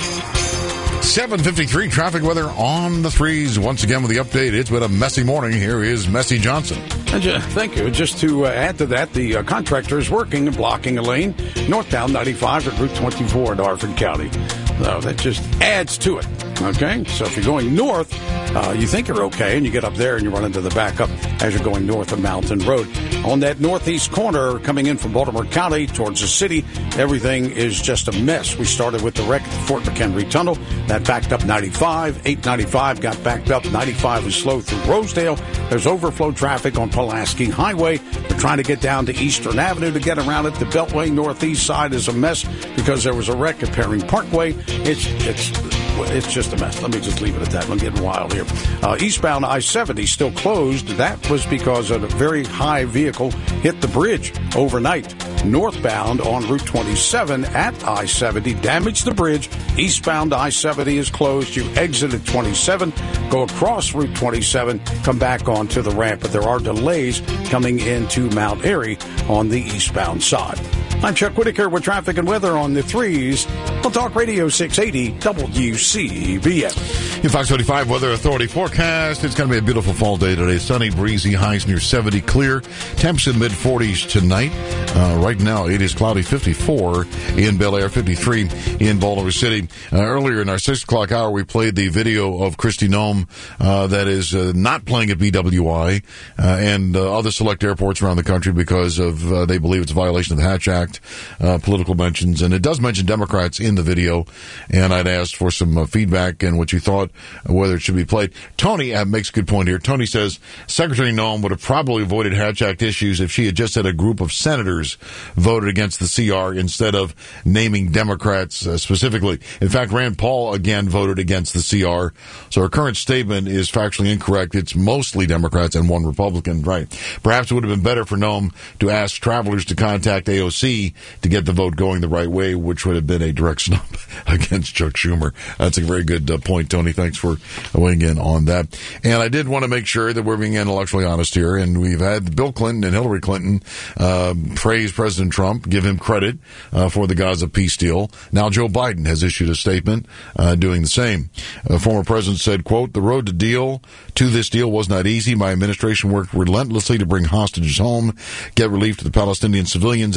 seven fifty-three traffic weather on the threes. Once again with the update, it's been a messy morning. Here is Messy Johnson. And just, thank you. Just to uh, add to that, the uh, contractor is working and blocking a lane northbound ninety-five at Route twenty-four in Harford County. So that just adds to it. Okay, so if you're going north, uh, you think you're okay, and you get up there and you run into the backup as you're going north of Mountain Road. On that northeast corner, coming in from Baltimore County towards the city, everything is just a mess. We started with the wreck at the Fort McHenry Tunnel. That backed up ninety-five. eight ninety-five got backed up. ninety-five was slow through Rosedale. There's overflow traffic on Pulaski Highway. We're trying to get down to Eastern Avenue to get around it. The Beltway northeast side is a mess because there was a wreck at Perry Parkway. It's it's it's just a mess. Let me just leave it at that. I'm getting wild here. Uh, eastbound I seventy still closed. That was because a very high vehicle hit the bridge overnight. Northbound on Route twenty-seven at I seventy damaged the bridge. Eastbound I seventy is closed. You exit at twenty-seven, go across Route twenty-seven, come back onto the ramp. But there are delays coming into Mount Airy on the eastbound side. I'm Chuck Whitaker with traffic and weather on the threes on Talk Radio six eighty W C B M. In Fox thirty-five Weather Authority forecast, it's going to be a beautiful fall day today. Sunny, breezy, highs near seventy, clear. Temps in mid-forties tonight. Uh, right now, it is cloudy, fifty-four in Bel Air, fifty-three in Baltimore City. Uh, earlier in our six o'clock hour, we played the video of Kristi Noem uh, that is uh, not playing at B W I uh, and uh, other select airports around the country because of uh, they believe it's a violation of the Hatch Act, uh, political mentions. And it does mention Democrats in the video. And I'd asked for some uh, feedback and what you thought, whether it should be played. Tony uh, makes a good point here. Tony says Secretary Noem would have probably avoided Hatch Act issues if she had just had a group of senators voted against the C R instead of naming Democrats uh, specifically. In fact, Rand Paul again voted against the C R. So her current statement is factually incorrect. It's mostly Democrats and one Republican. Right. Perhaps it would have been better for Noem to ask travelers to contact A O C to get the vote going the right way, which would have been a direct snub against Chuck Schumer. That's a very good uh, point, Tony. Thanks for weighing in on that. And I did want to make sure that we're being intellectually honest here. And we've had Bill Clinton and Hillary Clinton uh, praise President Trump, give him credit uh, for the Gaza peace deal. Now Joe Biden has issued a statement uh, doing the same. The former president said, quote, "The road to deal to this deal was not easy. My administration worked relentlessly to bring hostages home, get relief to the Palestinian civilians, and end the war.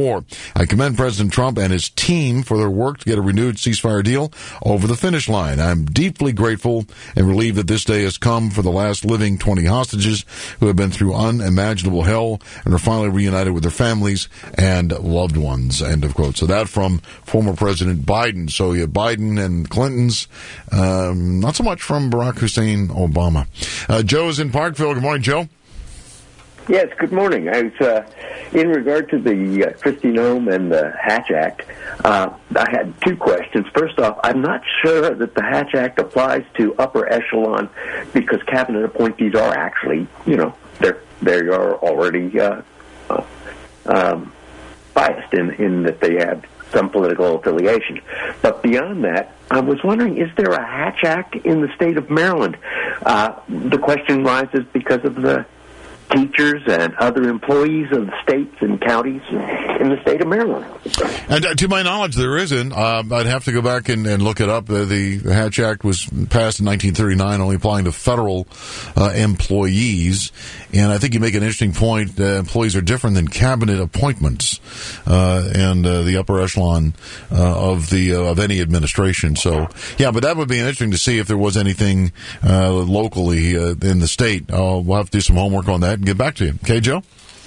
war. I commend President Trump and his team for their work to get a renewed ceasefire deal over the finish line. I'm deeply grateful and relieved that this day has come for the last living twenty hostages who have been through unimaginable hell and are finally reunited with their families and loved ones. End of quote. So that from former President Biden. So yeah, Biden and Clinton's, um, not so much from Barack Hussein Obama. Uh, Joe's in Parkville. Good morning, Joe. Yes, good morning. I was, uh, in regard to the uh, Kristi Noem and the Hatch Act, uh, I had two questions. First off, I'm not sure that the Hatch Act applies to upper echelon because cabinet appointees are actually, you know, they're, they are already uh, uh, um, biased in, in that they have some political affiliation. But beyond that, I was wondering, is there a Hatch Act in the state of Maryland? Uh, the question rises because of the teachers and other employees of the states and counties in the state of Maryland. And uh, to my knowledge, there isn't. Uh, I'd have to go back and, and look it up. Uh, the, the Hatch Act was passed in nineteen thirty-nine, only applying to federal uh, employees. And I think you make an interesting point. Uh, employees are different than cabinet appointments uh, and uh, the upper echelon uh, of the uh, of any administration. So, yeah, but that would be interesting to see if there was anything uh, locally uh, in the state. Uh, we'll have to do some homework on that and get back to you. Okay, Joe?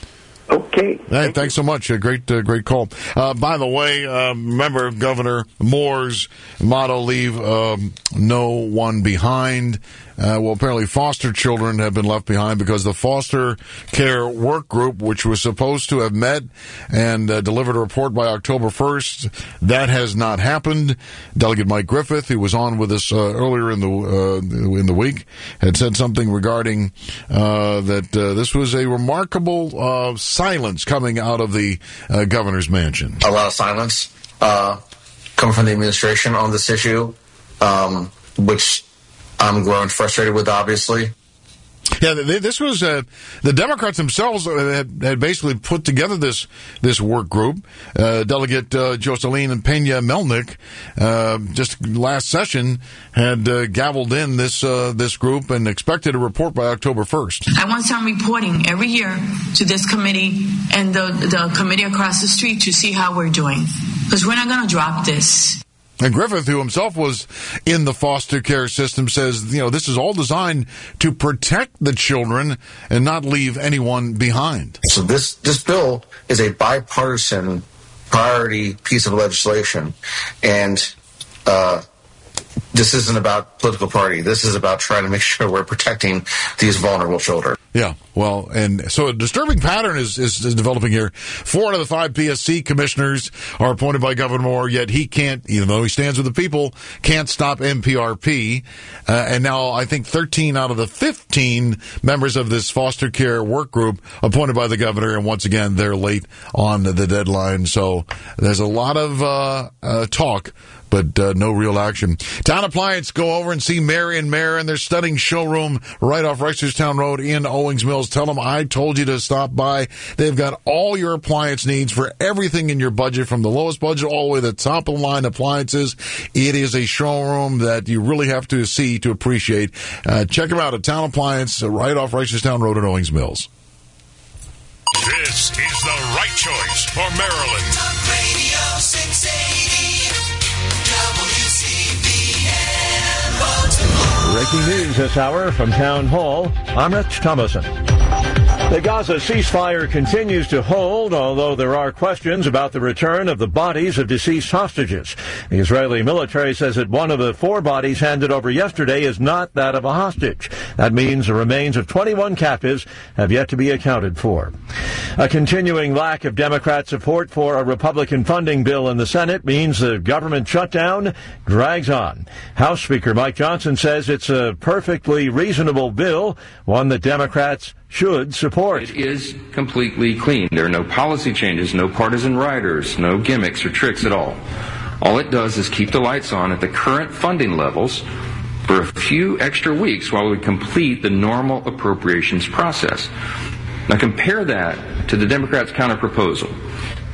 Okay. Hey, Thank thanks you. so much. A great, uh, great call. Uh, by the way, uh, remember Governor Moore's motto, leave um, no one behind. Uh, well, apparently foster children have been left behind because the foster care work group, which was supposed to have met and uh, delivered a report by October first, that has not happened. Delegate Mike Griffith, who was on with us uh, earlier in the uh, in the week, had said something regarding uh, that uh, this was a remarkable uh, silence coming out of the uh, governor's mansion. A lot of silence uh, coming from the administration on this issue, um, which I'm growing frustrated with, obviously. Yeah, this was uh, the Democrats themselves had, had basically put together this this work group. Uh, Delegate uh, Jocelyn and Pena Melnick uh, just last session had uh, gavelled in this uh, this group and expected a report by October first. I want some reporting every year to this committee and the, the committee across the street to see how we're doing, because we're not going to drop this. And Griffith, who himself was in the foster care system, says, you know, this is all designed to protect the children and not leave anyone behind. So this, this bill is a bipartisan priority piece of legislation. And uh, this isn't about political party. This is about trying to make sure we're protecting these vulnerable children. Yeah, well, and so a disturbing pattern is, is, is developing here. Four out of the five P S C commissioners are appointed by Governor Moore, yet he can't, even though he stands with the people, can't stop M P R P. Uh, and now I think thirteen out of the fifteen members of this foster care work group appointed by the governor, and once again, they're late on the deadline. So there's a lot of uh, uh, talk, but uh, no real action. Town Appliance, go over and see Mary and Mare in their stunning showroom right off Reisterstown Road in Owings Mills. Tell them I told you to stop by. They've got all your appliance needs for everything in your budget, from the lowest budget all the way to the top of the line appliances. It is a showroom that you really have to see to appreciate. Uh, check them out at Town Appliance right off Reisterstown Road in Owings Mills. This is the right choice for Maryland. Talk Radio six eighty W C B M Baltimore. Breaking news this hour from Town Hall. I'm Rich Thomason. The Gaza ceasefire continues to hold, although there are questions about the return of the bodies of deceased hostages. The Israeli military says that one of the four bodies handed over yesterday is not that of a hostage. That means the remains of twenty-one captives have yet to be accounted for. A continuing lack of Democrat support for a Republican funding bill in the Senate means the government shutdown drags on. House Speaker Mike Johnson says it's a perfectly reasonable bill, one that Democrats should support. It is completely clean. There are no policy changes, no partisan riders, no gimmicks or tricks at all. All it does is keep the lights on at the current funding levels for a few extra weeks while we complete the normal appropriations process. Now compare that to the Democrats' counterproposal.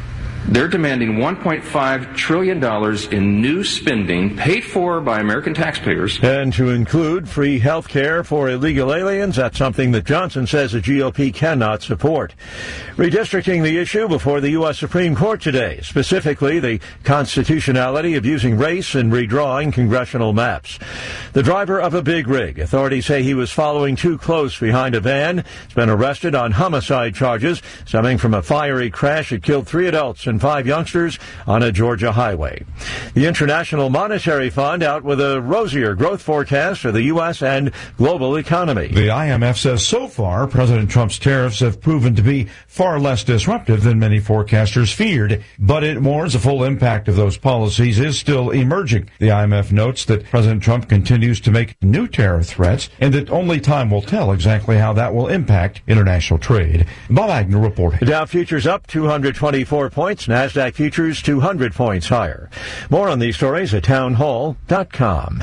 They're demanding one point five trillion dollars in new spending paid for by American taxpayers. And to include free health care for illegal aliens, that's something that Johnson says the G O P cannot support. Redistricting the issue before the U S Supreme Court today, specifically the constitutionality of using race in redrawing congressional maps. The driver of a big rig, authorities say he was following too close behind a van, has been arrested on homicide charges stemming from a fiery crash that killed three adults and five youngsters on a Georgia highway. The International Monetary Fund out with a rosier growth forecast for the U S and global economy. The I M F says so far President Trump's tariffs have proven to be far less disruptive than many forecasters feared, but it warns the full impact of those policies is still emerging. The I M F notes that President Trump continues to make new tariff threats and that only time will tell exactly how that will impact international trade. Bob Agnew reporting. The Dow futures up two hundred twenty-four points. NASDAQ futures two hundred points higher. More on these stories at town hall dot com.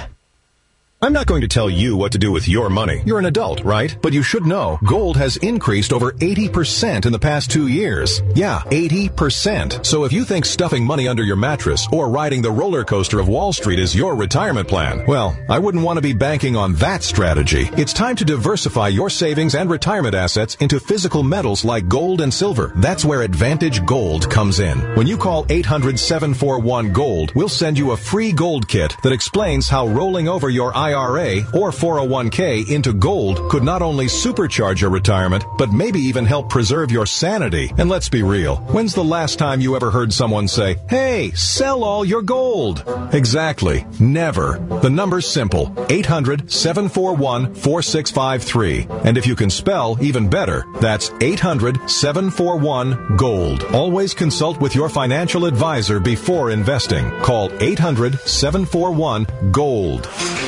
I'm not going to tell you what to do with your money. You're an adult, right? But you should know gold has increased over eighty percent in the past two years. Yeah, eighty percent. So if you think stuffing money under your mattress or riding the roller coaster of Wall Street is your retirement plan, well, I wouldn't want to be banking on that strategy. It's time to diversify your savings and retirement assets into physical metals like gold and silver. That's where Advantage Gold comes in. When you call eight hundred, seven four one, GOLD, we'll send you a free gold kit that explains how rolling over your I R A or four oh one k into gold could not only supercharge your retirement, but maybe even help preserve your sanity. And let's be real, when's the last time you ever heard someone say, hey, sell all your gold? Exactly. Never. The number's simple. eight hundred, seven four one, four six five three. And if you can spell, even better, that's eight hundred, seven four one, GOLD. Always consult with your financial advisor before investing. Call eight hundred, seven four one, GOLD.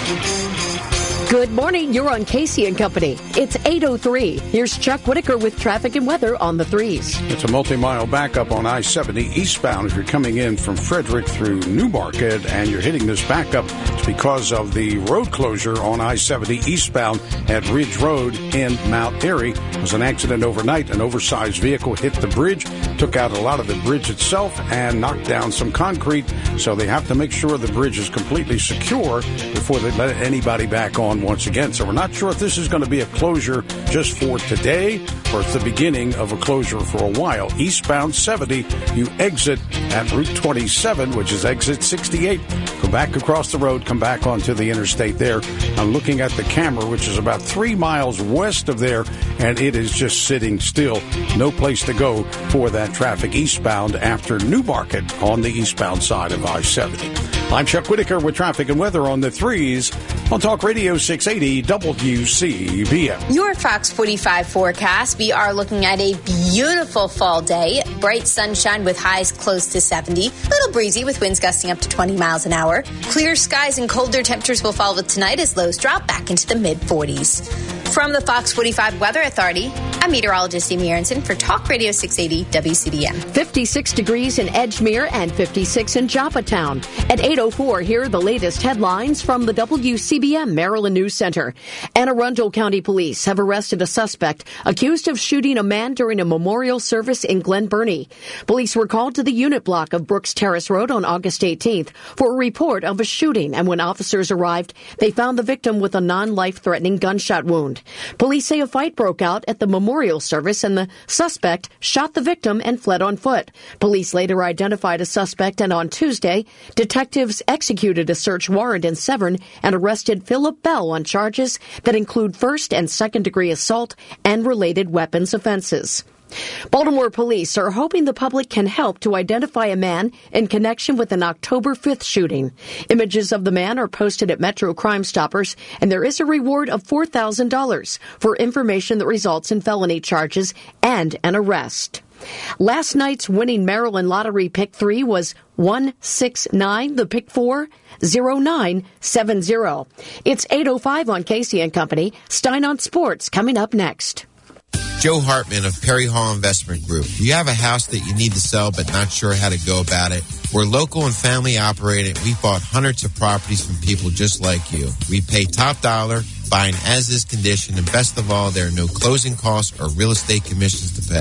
Good morning. You're on Casey and Company. It's eight oh three. Here's Chuck Whitaker with traffic and weather on the threes. It's a multi-mile backup on I seventy eastbound if you're coming in from Frederick through Newmarket and you're hitting this backup. It's because of the road closure on I seventy eastbound at Ridge Road in Mount Airy. There was an accident overnight. An oversized vehicle hit the bridge, took out a lot of the bridge itself, and knocked down some concrete. So they have to make sure the bridge is completely secure before they let anybody back on once again. So we're not sure if this is going to be a closure just for today or it's the beginning of a closure for a while. Eastbound seventy, you exit at Route twenty-seven, which is exit sixty-eight. Go back across the road, come back onto the interstate there. I'm looking at the camera, which is about three miles west of there, and it is just sitting still. No place to go for that traffic eastbound after Newmarket on the eastbound side of I seventy. I'm Chuck Whitaker with traffic and weather on the threes on Talk Radio six eighty W C B M. Your Fox forty-five forecast. We are looking at a beautiful fall day. Bright sunshine with highs close to seventy. A little breezy with winds gusting up to twenty miles an hour. Clear skies and colder temperatures will follow tonight as lows drop back into the mid forties. From the Fox forty-five Weather Authority, I'm meteorologist Amy Aronson for Talk Radio six eighty W C B M. fifty-six degrees in Edgemere and fifty-six in Joppatown. At eight oh four, here are the latest headlines from the W C B M Maryland News Center. Anne Arundel County Police have arrested a suspect accused of shooting a man during a memorial service in Glen Burnie. Police were called to the unit block of Brooks Terrace Road on August eighteenth for a report of a shooting, and when officers arrived, they found the victim with a non-life-threatening gunshot wound. Police say a fight broke out at the memorial service and the suspect shot the victim and fled on foot. Police later identified a suspect, and on Tuesday, detectives executed a search warrant in Severn and arrested Philip Bell on charges that include first and second degree assault and related weapons offenses. Baltimore police are hoping the public can help to identify a man in connection with an October fifth shooting. Images of the man are posted at Metro Crime Stoppers, and there is a reward of four thousand dollars for information that results in felony charges and an arrest. Last night's winning Maryland Lottery Pick three was one six nine, the Pick four, zero nine seven zero. It's eight oh five on Casey and Company. Stein on Sports coming up next. Joe Hartman of Perry Hall Investment Group. Do you have a house that you need to sell but not sure how to go about it? We're local and family operated. We've bought hundreds of properties from people just like you. We pay top dollar, buying as is condition, and best of all, there are no closing costs or real estate commissions to pay.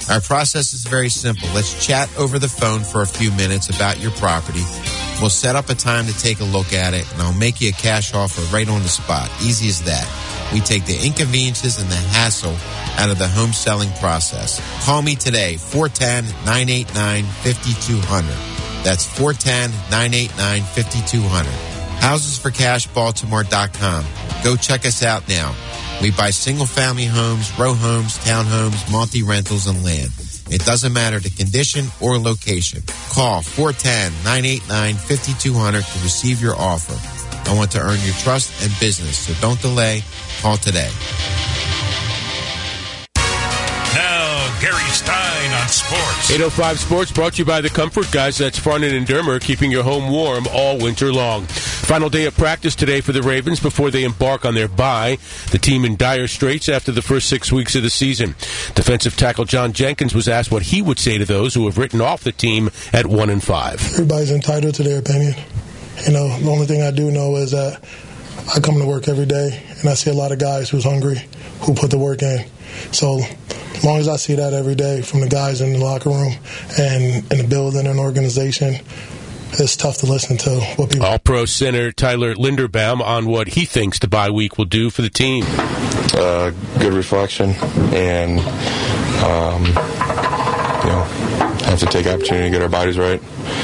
Our process is very simple. Let's chat over the phone for a few minutes about your property. We'll set up a time to take a look at it, and I'll make you a cash offer right on the spot. Easy as that. We take the inconveniences and the hassle out of the home selling process. Call me today, four one zero, nine eight nine, five two zero zero. That's four one zero, nine eight nine, five two zero zero. houses for cash baltimore dot com. Go check us out now. We buy single-family homes, row homes, townhomes, multi-rentals, and land. It doesn't matter the condition or location. Call four one zero, nine eight nine, five two zero zero to receive your offer. I want to earn your trust and business, so don't delay. Call today. Now, Gary Stein on sports. eight oh five Sports brought to you by the Comfort Guys. That's Farnan and Dermer, keeping your home warm all winter long. Final day of practice today for the Ravens before they embark on their bye. The team in dire straits after the first six weeks of the season. Defensive tackle John Jenkins was asked what he would say to those who have written off the team at one and five. Everybody's entitled to their opinion. You know, the only thing I do know is that I come to work every day and I see a lot of guys who's hungry, who put the work in. So as long as I see that every day from the guys in the locker room and in the building and organization, it's tough to listen to what people... All-Pro center Tyler Linderbaum on what he thinks the bye week will do for the team. Uh, good reflection, and um, you know, have to take opportunity to get our bodies right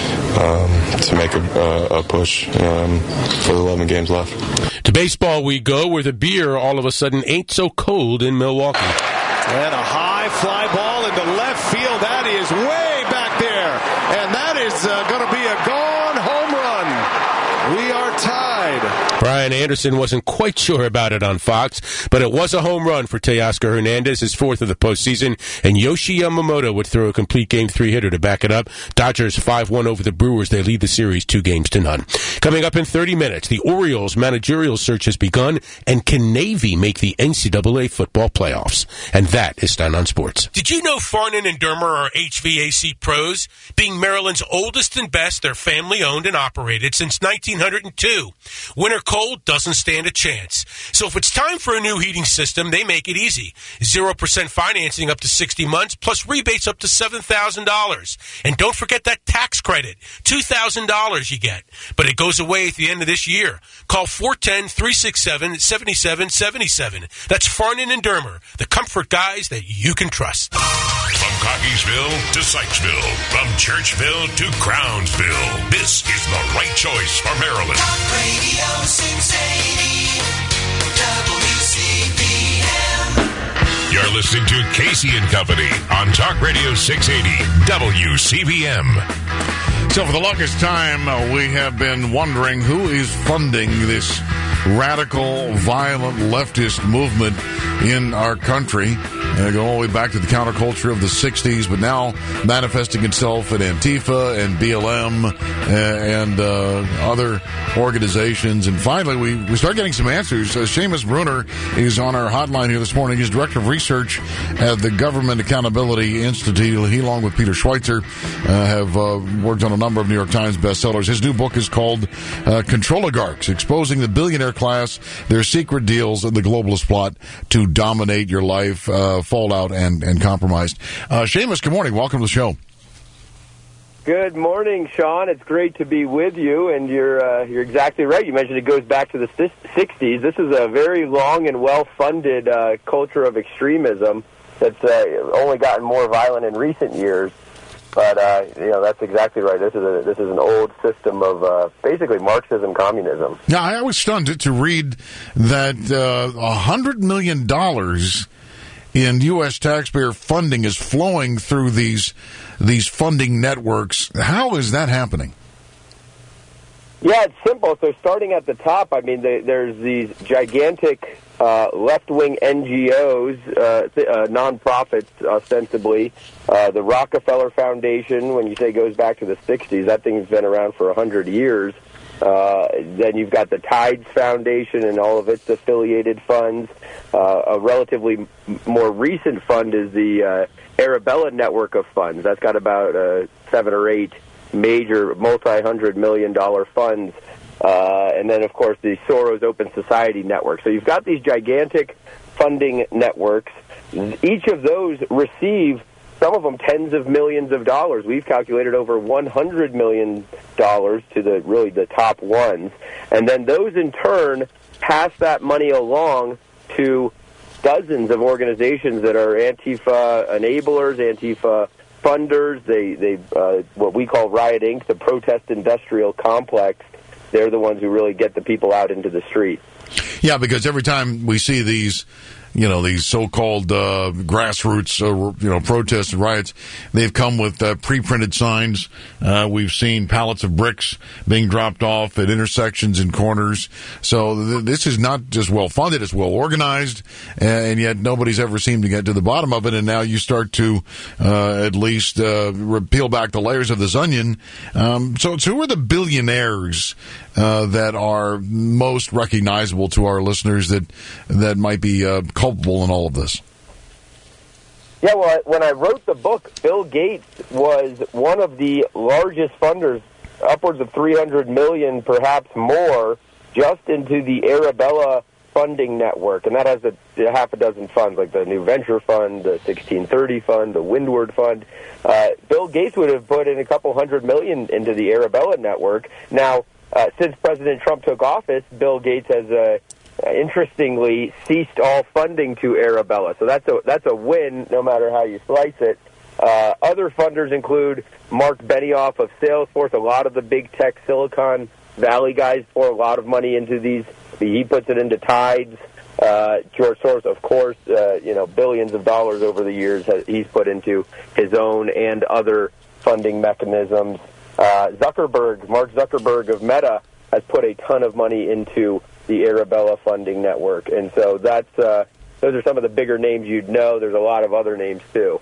um, to make a, a, a push um, for the eleven games left. To baseball we go, where the beer all of a sudden ain't so cold in Milwaukee. And a high fly ball into left field. That is way back there. And that is uh, going to be a gone home run. We are tied. Brian Anderson wasn't quite sure about it on Fox, but it was a home run for Teoscar Hernandez, his fourth of the postseason, and Yoshi Yamamoto would throw a complete game three-hitter to back it up. Dodgers five one over the Brewers. They lead the series two games to none. Coming up in thirty minutes, the Orioles' managerial search has begun, and can Navy make the N C double A football playoffs? And that is Stein on Sports. Did you know Farnan and Dermer are H V A C pros? Being Maryland's oldest and best, they're family-owned and operated since nineteen oh two. Winter cold doesn't stand a chance. So if it's time for a new heating system, they make it easy. zero percent financing up to sixty months, plus rebates up to seven thousand dollars. And don't forget that tax credit, two thousand dollars you get. But it goes away at the end of this year. Call four one zero, three six seven, seven seven seven seven. That's Farnan and Dermer, the comfort guys that you can trust. From Cockeysville to Sykesville, from Churchville to Crownsville, this is the right choice for Maryland. Talk Radio six eighty W C B M. You're listening to Casey and Company on Talk Radio six eighty W C B M. So for the longest time, uh, we have been wondering who is funding this radical, violent leftist movement in our country. Uh, go all the way back to the counterculture of the sixties, but now manifesting itself in Antifa and B L M and, and uh, other organizations. And finally, we, we start getting some answers. Uh, Seamus Bruner is on our hotline here this morning. He's Director of Research at the Government Accountability Institute. He, along with Peter Schweitzer, uh, have uh, worked on a number of New York Times bestsellers. His new book is called uh, Controligarchs, Exposing the Billionaire Class, Their Secret Deals, and the Globalist Plot to Dominate Your Life. Uh, fallout and, and compromised. Uh, Seamus, good morning. Welcome to the show. Good morning, Sean. It's great to be with you, and you're uh, you're exactly right. You mentioned it goes back to the sixties. This is a very long and well-funded uh, culture of extremism that's uh, only gotten more violent in recent years. But uh, you know, that's exactly right. This is a this is an old system of uh, basically Marxism, communism. Now, I was stunned to, to read that uh, one hundred million dollars in U S taxpayer funding is flowing through these these funding networks. How is that happening? Yeah, it's simple. So starting at the top, I mean, they, there's these gigantic uh, left-wing N G Os, uh, th- uh, nonprofits, ostensibly. Uh, the Rockefeller Foundation, when you say goes back to the sixties, that thing's been around for one hundred years. Uh, then you've got the Tides Foundation and all of its affiliated funds. Uh, a relatively m- more recent fund is the uh, Arabella Network of Funds. That's got about uh, seven or eight major multi-hundred million dollar funds. Uh, and then, of course, the Soros Open Society Network. So you've got these gigantic funding networks. Each of those receive some of them tens of millions of dollars. We've calculated over one hundred million dollars to the really the top ones. And then those in turn pass that money along to dozens of organizations that are Antifa enablers, Antifa funders. They, they uh, what we call Riot Incorporated, the protest industrial complex. They're the ones who really get the people out into the street. Yeah, because every time we see these, you know, these so-called uh, grassroots, uh, you know, protests and riots, they've come with uh, pre-printed signs. Uh, we've seen pallets of bricks being dropped off at intersections and corners. So th- this is not just well-funded, it's well-organized, and yet nobody's ever seemed to get to the bottom of it. And now you start to uh, at least uh, peel back the layers of this onion. Um, so, so who are the billionaires uh, that are most recognizable to our listeners that that might be uh, culpable in all of this? Yeah, well, when I wrote the book, Bill Gates was one of the largest funders, upwards of three hundred million dollars, perhaps more, just into the Arabella funding network. And that has a, a half a dozen funds, like the New Venture Fund, the sixteen thirty Fund, the Windward Fund. Uh, Bill Gates would have put in a couple hundred million into the Arabella network. Now, uh, since President Trump took office, Bill Gates has a Uh, interestingly, ceased all funding to Arabella. So that's a that's a win, no matter how you slice it. Uh, other funders include Mark Benioff of Salesforce. A lot of the big tech Silicon Valley guys pour a lot of money into these. He puts it into Tides. Uh, George Soros, of course, uh, you know, billions of dollars over the years has, he's put into his own and other funding mechanisms. Uh, Zuckerberg, Mark Zuckerberg of Meta, has put a ton of money into the Arabella funding network. And so that's uh, those are some of the bigger names you'd know. There's a lot of other names, too.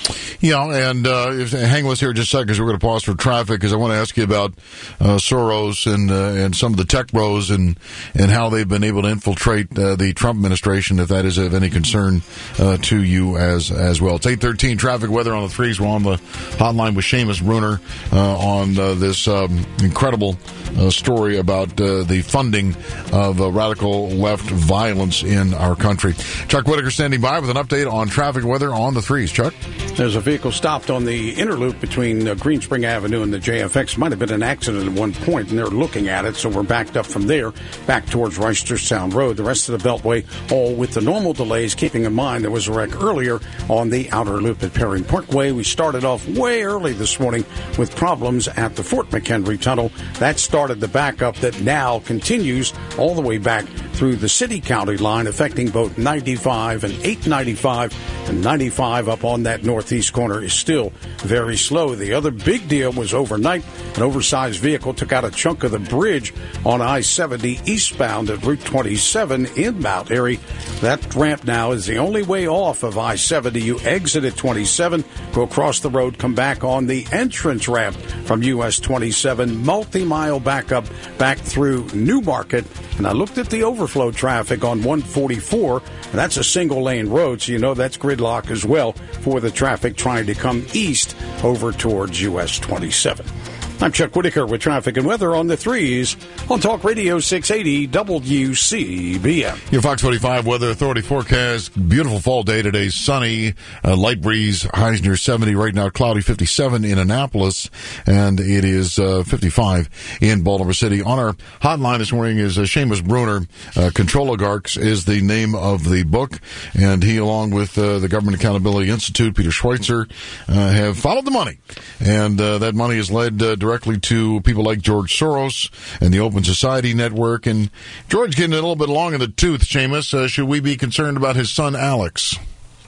Yeah, and uh, if, hang with us here just a second because we're going to pause for traffic because I want to ask you about uh, Soros and uh, and some of the tech bros and, and how they've been able to infiltrate uh, the Trump administration, if that is of any concern uh, to you as as well. It's eight thirteen, traffic, weather on the threes. We're on the hotline with Seamus Bruner uh, on uh, this um, incredible uh, story about uh, the funding of uh, radical left violence in our country. Chuck Whitaker standing by with an update on traffic weather on the threes. Chuck? There's a vehicle stopped on the inner loop between uh, Greenspring Avenue and the J F X. Might have been an accident at one point, and they're looking at it, so we're backed up from there back towards Reisterstown Road. The rest of the Beltway, all with the normal delays, keeping in mind there was a wreck earlier on the outer loop at Perry Parkway. We started off way early this morning with problems at the Fort McHenry Tunnel. That started the backup that now continues all the way back through the city-county line, affecting both ninety-five and eight ninety-five, and ninety-five up on that northeast corner is still very slow. The other big deal was overnight. An oversized vehicle took out a chunk of the bridge on I seventy eastbound at Route twenty-seven in Mount Airy. That ramp now is the only way off of I seventy. You exit at twenty-seven, go across the road, come back on the entrance ramp from U S twenty-seven, multi-mile backup back through Newmarket. And I looked at the overflow traffic on one forty-four, and that's a single-lane road, so you know that's gridlock as well for the traffic trying to come east over towards U S twenty-seven. I'm Chuck Whitaker with traffic and weather on the threes on Talk Radio six eighty W C B M. Your Fox forty-five Weather Authority forecast. Beautiful fall day today. Sunny, uh, light breeze, highs near seventy. Right now, cloudy, fifty-seven in Annapolis, and it is uh, fifty-five in Baltimore City. On our hotline this morning is uh, Seamus Bruner. Uh, Control Oligarchs is the name of the book, and he, along with uh, the Government Accountability Institute, Peter Schweitzer, uh, have followed the money, and uh, that money has led uh, directly to people like George Soros and the Open Society Network. And George getting a little bit long in the tooth, Seamus. Uh, should we be concerned about his son, Alex?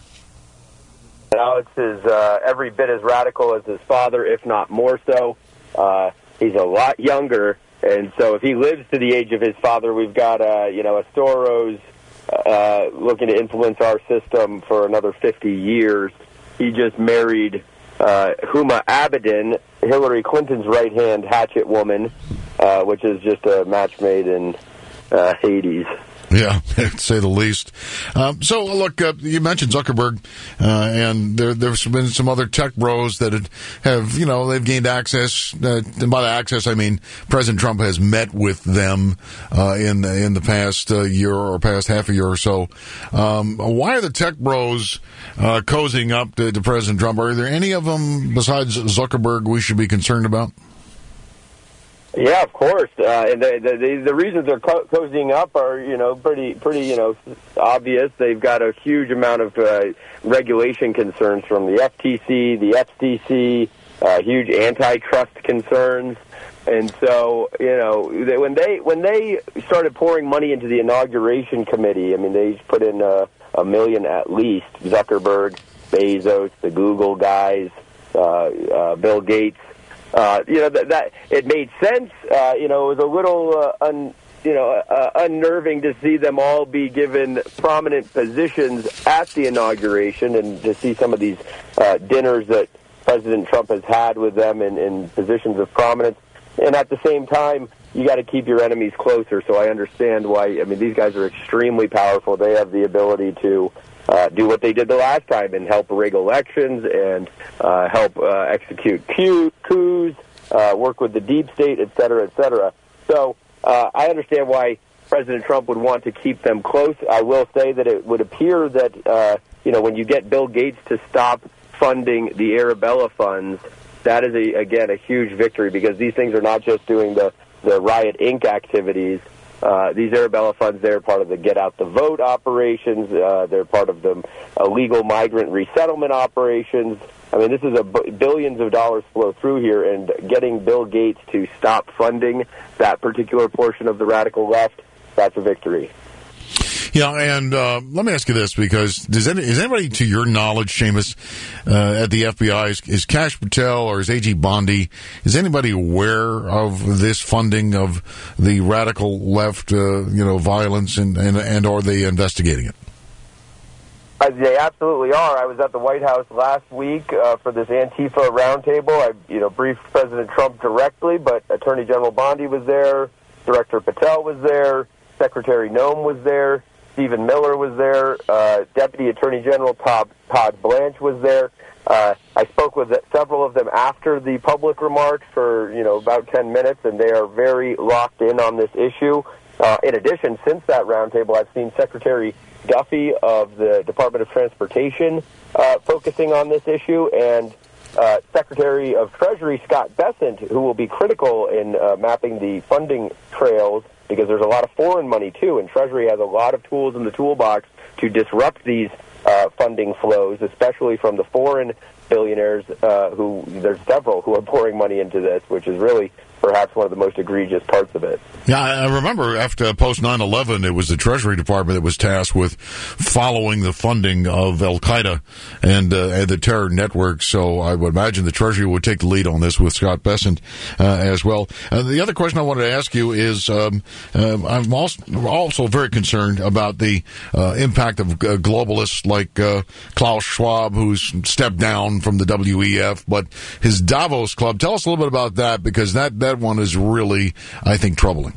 Alex is uh, every bit as radical as his father, if not more so. Uh, he's a lot younger, and so if he lives to the age of his father, we've got uh, you know a Soros uh, looking to influence our system for another fifty years. He just married Uh, Huma Abedin, Hillary Clinton's right-hand hatchet woman, uh, which is just a match made in uh, Hades. Yeah, to say the least. Um, so, look, uh, you mentioned Zuckerberg, uh, and there, there's been some other tech bros that have, you know, they've gained access. Uh, and by the access, I mean President Trump has met with them uh, in in the past uh, year or past half a year or so. Um, why are the tech bros uh, cozying up to, to President Trump? Are there any of them besides Zuckerberg we should be concerned about? Yeah, of course. Uh, and the, the the reasons they're co- cozying up are, you know, pretty pretty you know obvious. They've got a huge amount of uh, regulation concerns from the F T C, the F C C, uh, huge antitrust concerns, and so you know they, when they when they started pouring money into the inauguration committee, I mean they put in uh, a million at least. Zuckerberg, Bezos, the Google guys, uh, uh, Bill Gates. Uh, you know, that, that it made sense. Uh, you know, it was a little, uh, un, you know, uh, unnerving to see them all be given prominent positions at the inauguration and to see some of these uh, dinners that President Trump has had with them in, in positions of prominence. And at the same time, you got to keep your enemies closer. So I understand why. I mean, these guys are extremely powerful. They have the ability to Uh, do what they did the last time and help rig elections and uh, help uh, execute coups, uh, work with the deep state, et cetera, et cetera. So uh, I understand why President Trump would want to keep them close. I will say that it would appear that, uh, you know, when you get Bill Gates to stop funding the Arabella funds, that is, a, again, a huge victory because these things are not just doing the, the Riot Incorporated activities. Uh, these Arabella funds, they're part of the Get Out the Vote operations. Uh, they're part of the illegal migrant resettlement operations. I mean, this is a b- billions of dollars flow through here, and getting Bill Gates to stop funding that particular portion of the radical left, that's a victory. Yeah, and uh, let me ask you this, because does any, is anybody, to your knowledge, Seamus, uh, at the F B I, is, is Kash Patel or is A G Bondi, is anybody aware of this funding of the radical left, uh, you know, violence, and, and, and are they investigating it? Uh, they absolutely are. I was at the White House last week uh, for this Antifa roundtable. I, you know, briefed President Trump directly, but Attorney General Bondi was there, Director Patel was there, Secretary Noem was there, Stephen Miller was there, uh, Deputy Attorney General Todd, Todd Blanche was there. Uh, I spoke with several of them after the public remarks for, you know, about ten minutes, and they are very locked in on this issue. Uh, in addition, since that roundtable, I've seen Secretary Duffy of the Department of Transportation uh, focusing on this issue, and uh, Secretary of Treasury Scott Bessent, who will be critical in uh, mapping the funding trails, because there's a lot of foreign money, too, and Treasury has a lot of tools in the toolbox to disrupt these uh, funding flows, especially from the foreign billionaires uh, who, there's several who are pouring money into this, which is really perhaps one of the most egregious parts of it. Yeah, I remember after post nine eleven, it was the Treasury Department that was tasked with following the funding of Al-Qaeda and, uh, and the terror network. So I would imagine the Treasury would take the lead on this with Scott Bessent uh, as well. Uh, the other question I wanted to ask you is, um, uh, I'm also, also very concerned about the uh, impact of uh, globalists like uh, Klaus Schwab, who's stepped down from the W E F, but his Davos Club. Tell us a little bit about that, because that, that one is really, I think, troubling.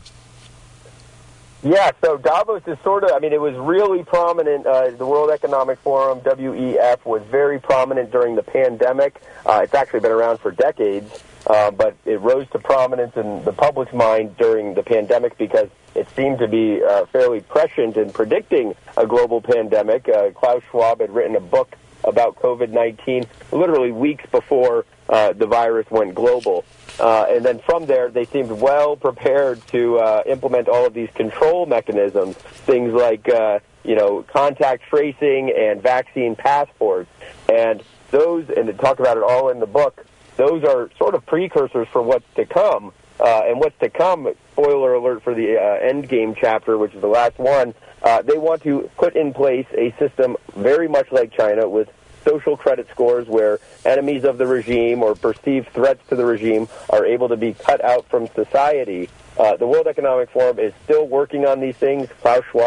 Yeah, so Davos is sort of, I mean, it was really prominent. Uh, the World Economic Forum, W E F, was very prominent during the pandemic. Uh, it's actually been around for decades, uh, but it rose to prominence in the public's mind during the pandemic because it seemed to be uh, fairly prescient in predicting a global pandemic. Uh, Klaus Schwab had written a book about COVID nineteen literally weeks before uh, the virus went global. Uh, and then from there, they seemed well prepared to uh, implement all of these control mechanisms, things like, uh, you know, contact tracing and vaccine passports. And those, and to talk about it all in the book, those are sort of precursors for what's to come. Uh, and what's to come, spoiler alert for the uh, Endgame chapter, which is the last one, uh, they want to put in place a system very much like China with social credit scores where enemies of the regime or perceived threats to the regime are able to be cut out from society. Uh, the World Economic Forum is still working on these things. Klaus Schwab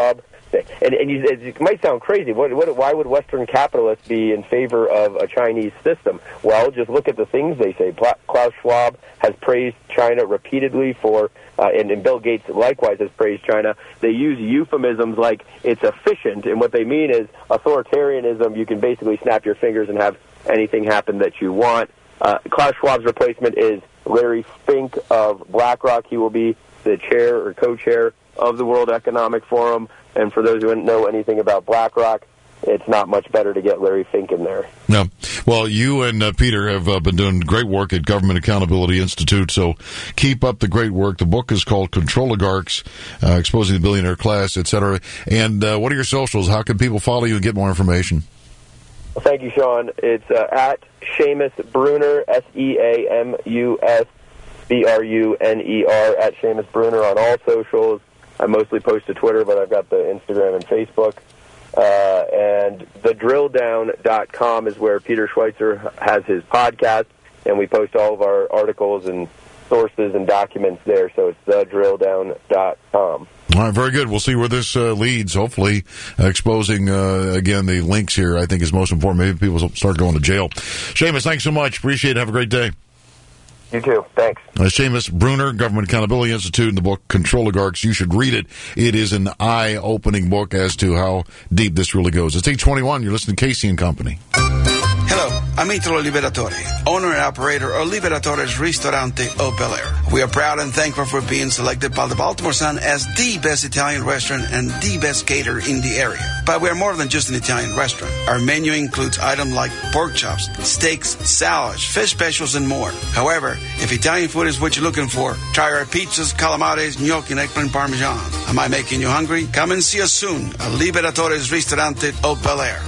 And, and you, it might sound crazy. What, what, why would Western capitalists be in favor of a Chinese system? Well, just look at the things they say. Klaus Schwab has praised China repeatedly for, uh, and, and Bill Gates likewise has praised China. They use euphemisms like it's efficient, and what they mean is authoritarianism. You can basically snap your fingers and have anything happen that you want. Uh, Klaus Schwab's replacement is Larry Fink of BlackRock. He will be the chair or co-chair of the World Economic Forum. And for those who don't know anything about BlackRock, it's not much better to get Larry Fink in there. No. Well, you and uh, Peter have uh, been doing great work at Government Accountability Institute, so keep up the great work. The book is called Controligarchs, uh, Exposing the Billionaire Class, et cetera. And uh, what are your socials? How can people follow you and get more information? Well, thank you, Sean. It's uh, at Seamus Bruner, S E A M U S B R U N E R, at Seamus Bruner on all socials. I mostly post to Twitter, but I've got the Instagram and Facebook. Uh, and the drill down dot com is where Peter Schweitzer has his podcast, and we post all of our articles and sources and documents there, so it's the drill down dot com. All right, very good. We'll see where this uh, leads. Hopefully, uh, exposing, uh, again, the links here, I think, is most important. Maybe people will start going to jail. Seamus, thanks so much. Appreciate it. Have a great day. You too. Thanks. Uh, Seamus Bruner, Government Accountability Institute, in the book Controligarchs. You should read it. It is an eye-opening book as to how deep this really goes. It's eight twenty-one. You're listening to Casey and Company. Hello, I'm Italo Liberatore, owner and operator of Liberatore's Ristorante of Bel Air. We are proud and thankful for being selected by the Baltimore Sun as the best Italian restaurant and the best caterer in the area. But we are more than just an Italian restaurant. Our menu includes items like pork chops, steaks, salads, fish specials, and more. However, if Italian food is what you're looking for, try our pizzas, calamares, gnocchi, and eggplant parmesan. Am I making you hungry? Come and see us soon at Liberatore's Ristorante of Bel Air.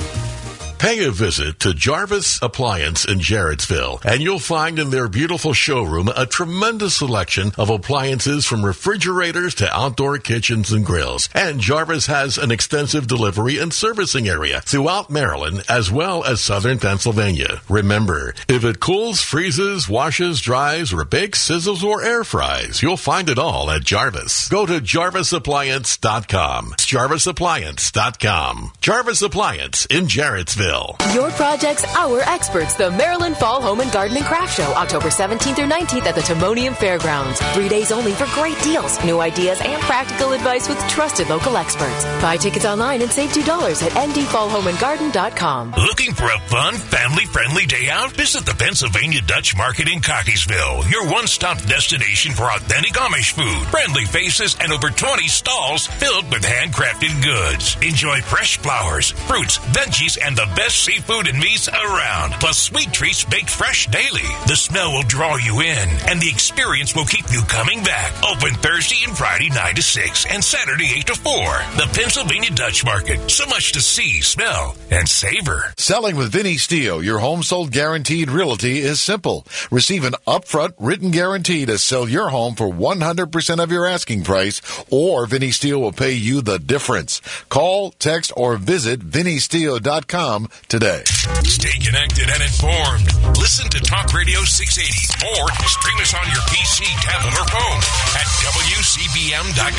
Pay a visit to Jarvis Appliance in Jarrettsville, and you'll find in their beautiful showroom a tremendous selection of appliances from refrigerators to outdoor kitchens and grills. And Jarvis has an extensive delivery and servicing area throughout Maryland as well as southern Pennsylvania. Remember, if it cools, freezes, washes, dries, or bakes, sizzles, or air fries, you'll find it all at Jarvis. Go to jarvis appliance dot com. jarvis appliance dot com. Jarvis Appliance in Jarrettsville. Your project's our experts. The Maryland Fall Home and Garden and Craft Show, October seventeenth through nineteenth at the Timonium Fairgrounds. Three days only for great deals, new ideas, and practical advice with trusted local experts. Buy tickets online and save two dollars at m d fall home and garden dot com. Looking for a fun, family-friendly day out? Visit the Pennsylvania Dutch Market in Cockeysville, your one-stop destination for authentic Amish food, friendly faces, and over twenty stalls filled with handcrafted goods. Enjoy fresh flowers, fruits, veggies, and the best seafood and meats around, plus sweet treats baked fresh daily. The smell will draw you in, and the experience will keep you coming back. Open Thursday and Friday nine to six, and Saturday eight to four. The Pennsylvania Dutch Market. So much to see, smell, and savor. Selling with Vinny Steele, your home sold guaranteed realty, is simple. Receive an upfront written guarantee to sell your home for one hundred percent of your asking price, or Vinny Steele will pay you the difference. Call, text, or visit vinny steele dot com today. Stay connected and informed. Listen to Talk Radio six eighty or stream us on your P C, tablet, or phone at w c b m dot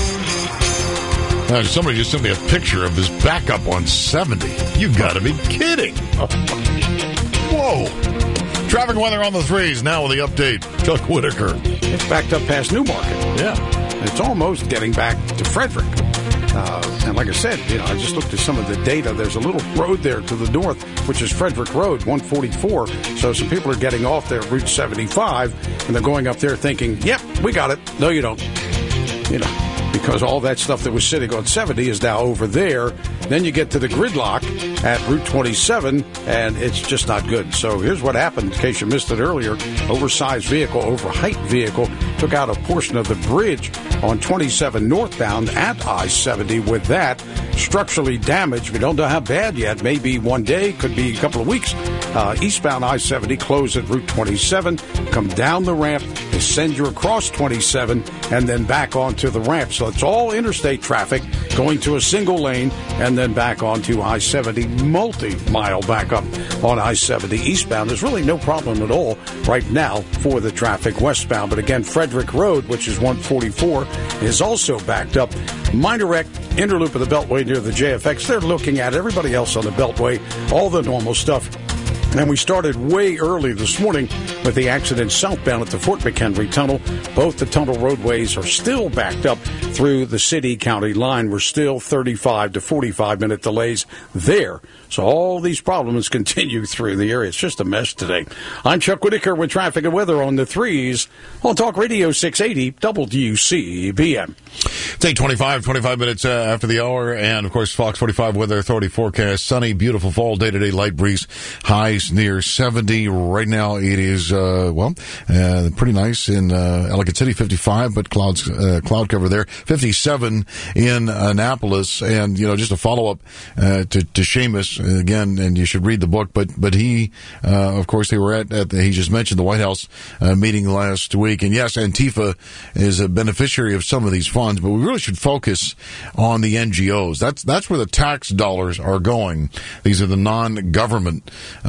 com. Uh, somebody just sent me a picture of this backup on seventy. You got to be kidding. Whoa. Traffic weather on the threes now with the update. Chuck Whitaker. It's backed up past Newmarket. Yeah. It's almost getting back to Frederick. Uh, and like I said, you know, I just looked at some of the data. There's a little road there to the north, which is Frederick Road, one forty-four. So some people are getting off there, Route seventy-five, and they're going up there thinking, yep, we got it. No, you don't. You know, because all that stuff that was sitting on seventy is now over there. Then you get to the gridlock at Route twenty-seven, and it's just not good. So here's what happened, in case you missed it earlier. Oversized vehicle, over-height vehicle, took out a portion of the bridge on twenty-seven northbound at I seventy. With that, structurally damaged. We don't know how bad yet. Maybe one day, could be a couple of weeks. Uh, eastbound I seventy closed at Route twenty-seven. Come down the ramp is send you across twenty-seven and then back onto the ramp. So it's all interstate traffic going to a single lane and then back onto I seventy, multi-mile backup on I seventy eastbound. There's really no problem at all right now for the traffic westbound. But again, Frederick Road, which is one forty-four, is also backed up. Mindirect, interloop of the Beltway near the J F X. They're looking at everybody else on the Beltway, all the normal stuff. And we started way early this morning with the accident southbound at the Fort McHenry Tunnel. Both the tunnel roadways are still backed up through the city-county line. We're still thirty-five to forty-five minute delays there. So all these problems continue through the area. It's just a mess today. I'm Chuck Whitaker with traffic and weather on the threes on Talk Radio six eighty W C B M. It's eight twenty-five, twenty-five minutes uh, after the hour. And, of course, Fox forty-five Weather Authority forecast. Sunny, beautiful fall day today, light breeze. Highs near seventy. Right now it is, uh, well, uh, pretty nice in uh, Ellicott City, fifty-five, but clouds, uh, cloud cover there. fifty-seven in Annapolis. And, you know, just a follow-up uh, to, to Seamus. Again, and you should read the book, but but he, uh, of course, they were at, at the, he just mentioned the White House uh, meeting last week. And yes, Antifa is a beneficiary of some of these funds, but we really should focus on the N G Os. That's that's where the tax dollars are going. These are the non-government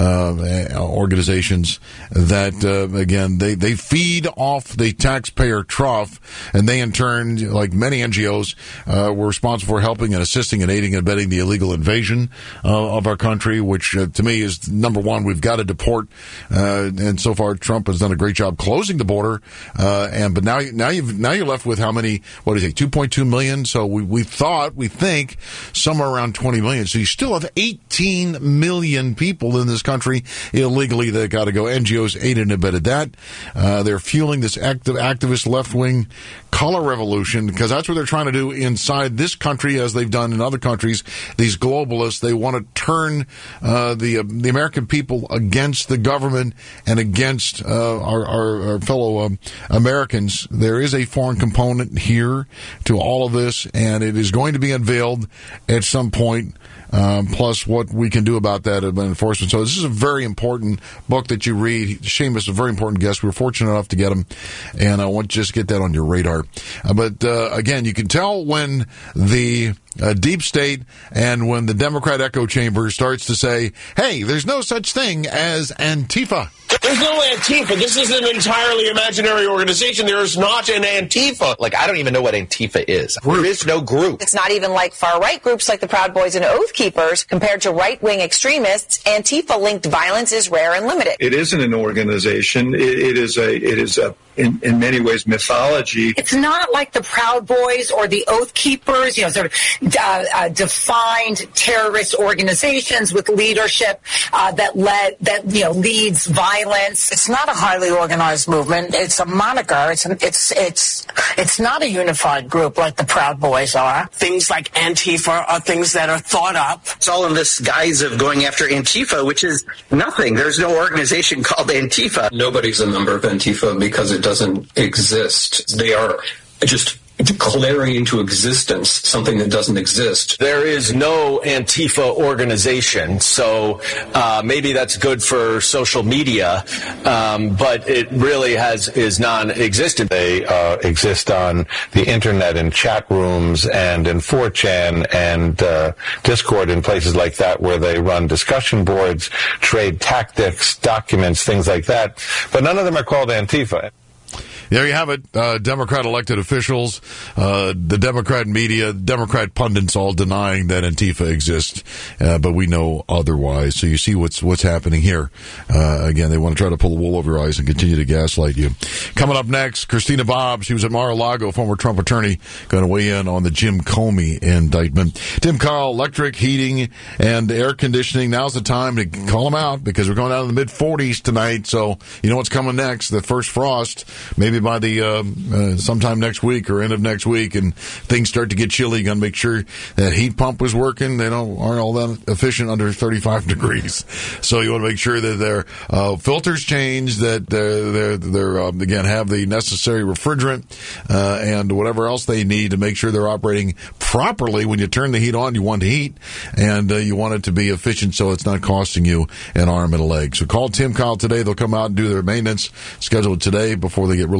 uh, organizations that, uh, again, they, they feed off the taxpayer trough, and they in turn, like many N G Os, uh, were responsible for helping and assisting and aiding and abetting the illegal invasion uh, of our country, which uh, to me is number one. We've got to deport, uh, and so far Trump has done a great job closing the border. Uh, and but now, now you've now you're left with how many? What do you think? two point two million. So we we thought we think somewhere around twenty million. So you still have eighteen million people in this country illegally that got to go. N G Os aided and abetted that. Uh, they're fueling this active activist left wing color revolution because that's what they're trying to do inside this country, as they've done in other countries. These globalists, they want to turn uh, the uh, the American people against the government and against uh, our, our, our fellow um, Americans. There is a foreign component here to all of this, and it is going to be unveiled at some point. Um, plus what we can do about that enforcement. So this is a very important book that you read. Seamus is a very important guest. We were fortunate enough to get him, and I want to just get that on your radar. Uh, but uh, again, you can tell when the Uh, deep state and when the Democrat echo chamber starts to say, hey, there's no such thing as Antifa. There's no Antifa. This is an entirely imaginary organization. There is not an Antifa. Like, I don't even know what Antifa is. There is no group. It's not even like far-right groups like the Proud Boys and Oath Keepers. Compared to right-wing extremists, Antifa-linked violence is rare and limited. It isn't an organization. It, it is a, it is a, in, in many ways, mythology. It's not like the Proud Boys or the Oath Keepers, you know, sort of uh, uh, defined terrorist organizations with leadership uh, that led, that, you know, leads violence. It's not a highly organized movement. It's a moniker. It's it's it's it's not a unified group like the Proud Boys are. Things like Antifa are things that are thought up. It's all in this guise of going after Antifa, which is nothing. There's no organization called Antifa. Nobody's a member of Antifa because it doesn't exist. They are just declaring into existence something that doesn't exist. There is no Antifa organization, so uh, maybe that's good for social media, um, but it really has is non-existent. They uh, exist on the internet in chat rooms and in four chan and uh, Discord and places like that, where they run discussion boards, trade tactics, documents, things like that, but none of them are called Antifa. There you have it. Uh, Democrat elected officials, uh, the Democrat media, Democrat pundits all denying that Antifa exists, uh, but we know otherwise. So you see what's what's happening here. Uh, again, they want to try to pull the wool over your eyes and continue to gaslight you. Coming up next, Christina Bobb. She was at Mar-a-Lago, former Trump attorney, going to weigh in on the Jim Comey indictment. Tim Carl, electric, heating, and air conditioning. Now's the time to call them out because we're going down to the mid forties tonight. So you know what's coming next? The first frost, maybe by the uh, uh, sometime next week or end of next week, and things start to get chilly. You got to make sure that heat pump is working. They don't aren't all that efficient under thirty-five degrees, so you want to make sure that their uh, filters change, that they're they're, they're um, again have the necessary refrigerant uh, and whatever else they need to make sure they're operating properly. When you turn the heat on, you want heat, and uh, you want it to be efficient so it's not costing you an arm and a leg. So call Tim Kyle today. They'll come out and do their maintenance scheduled today before they get really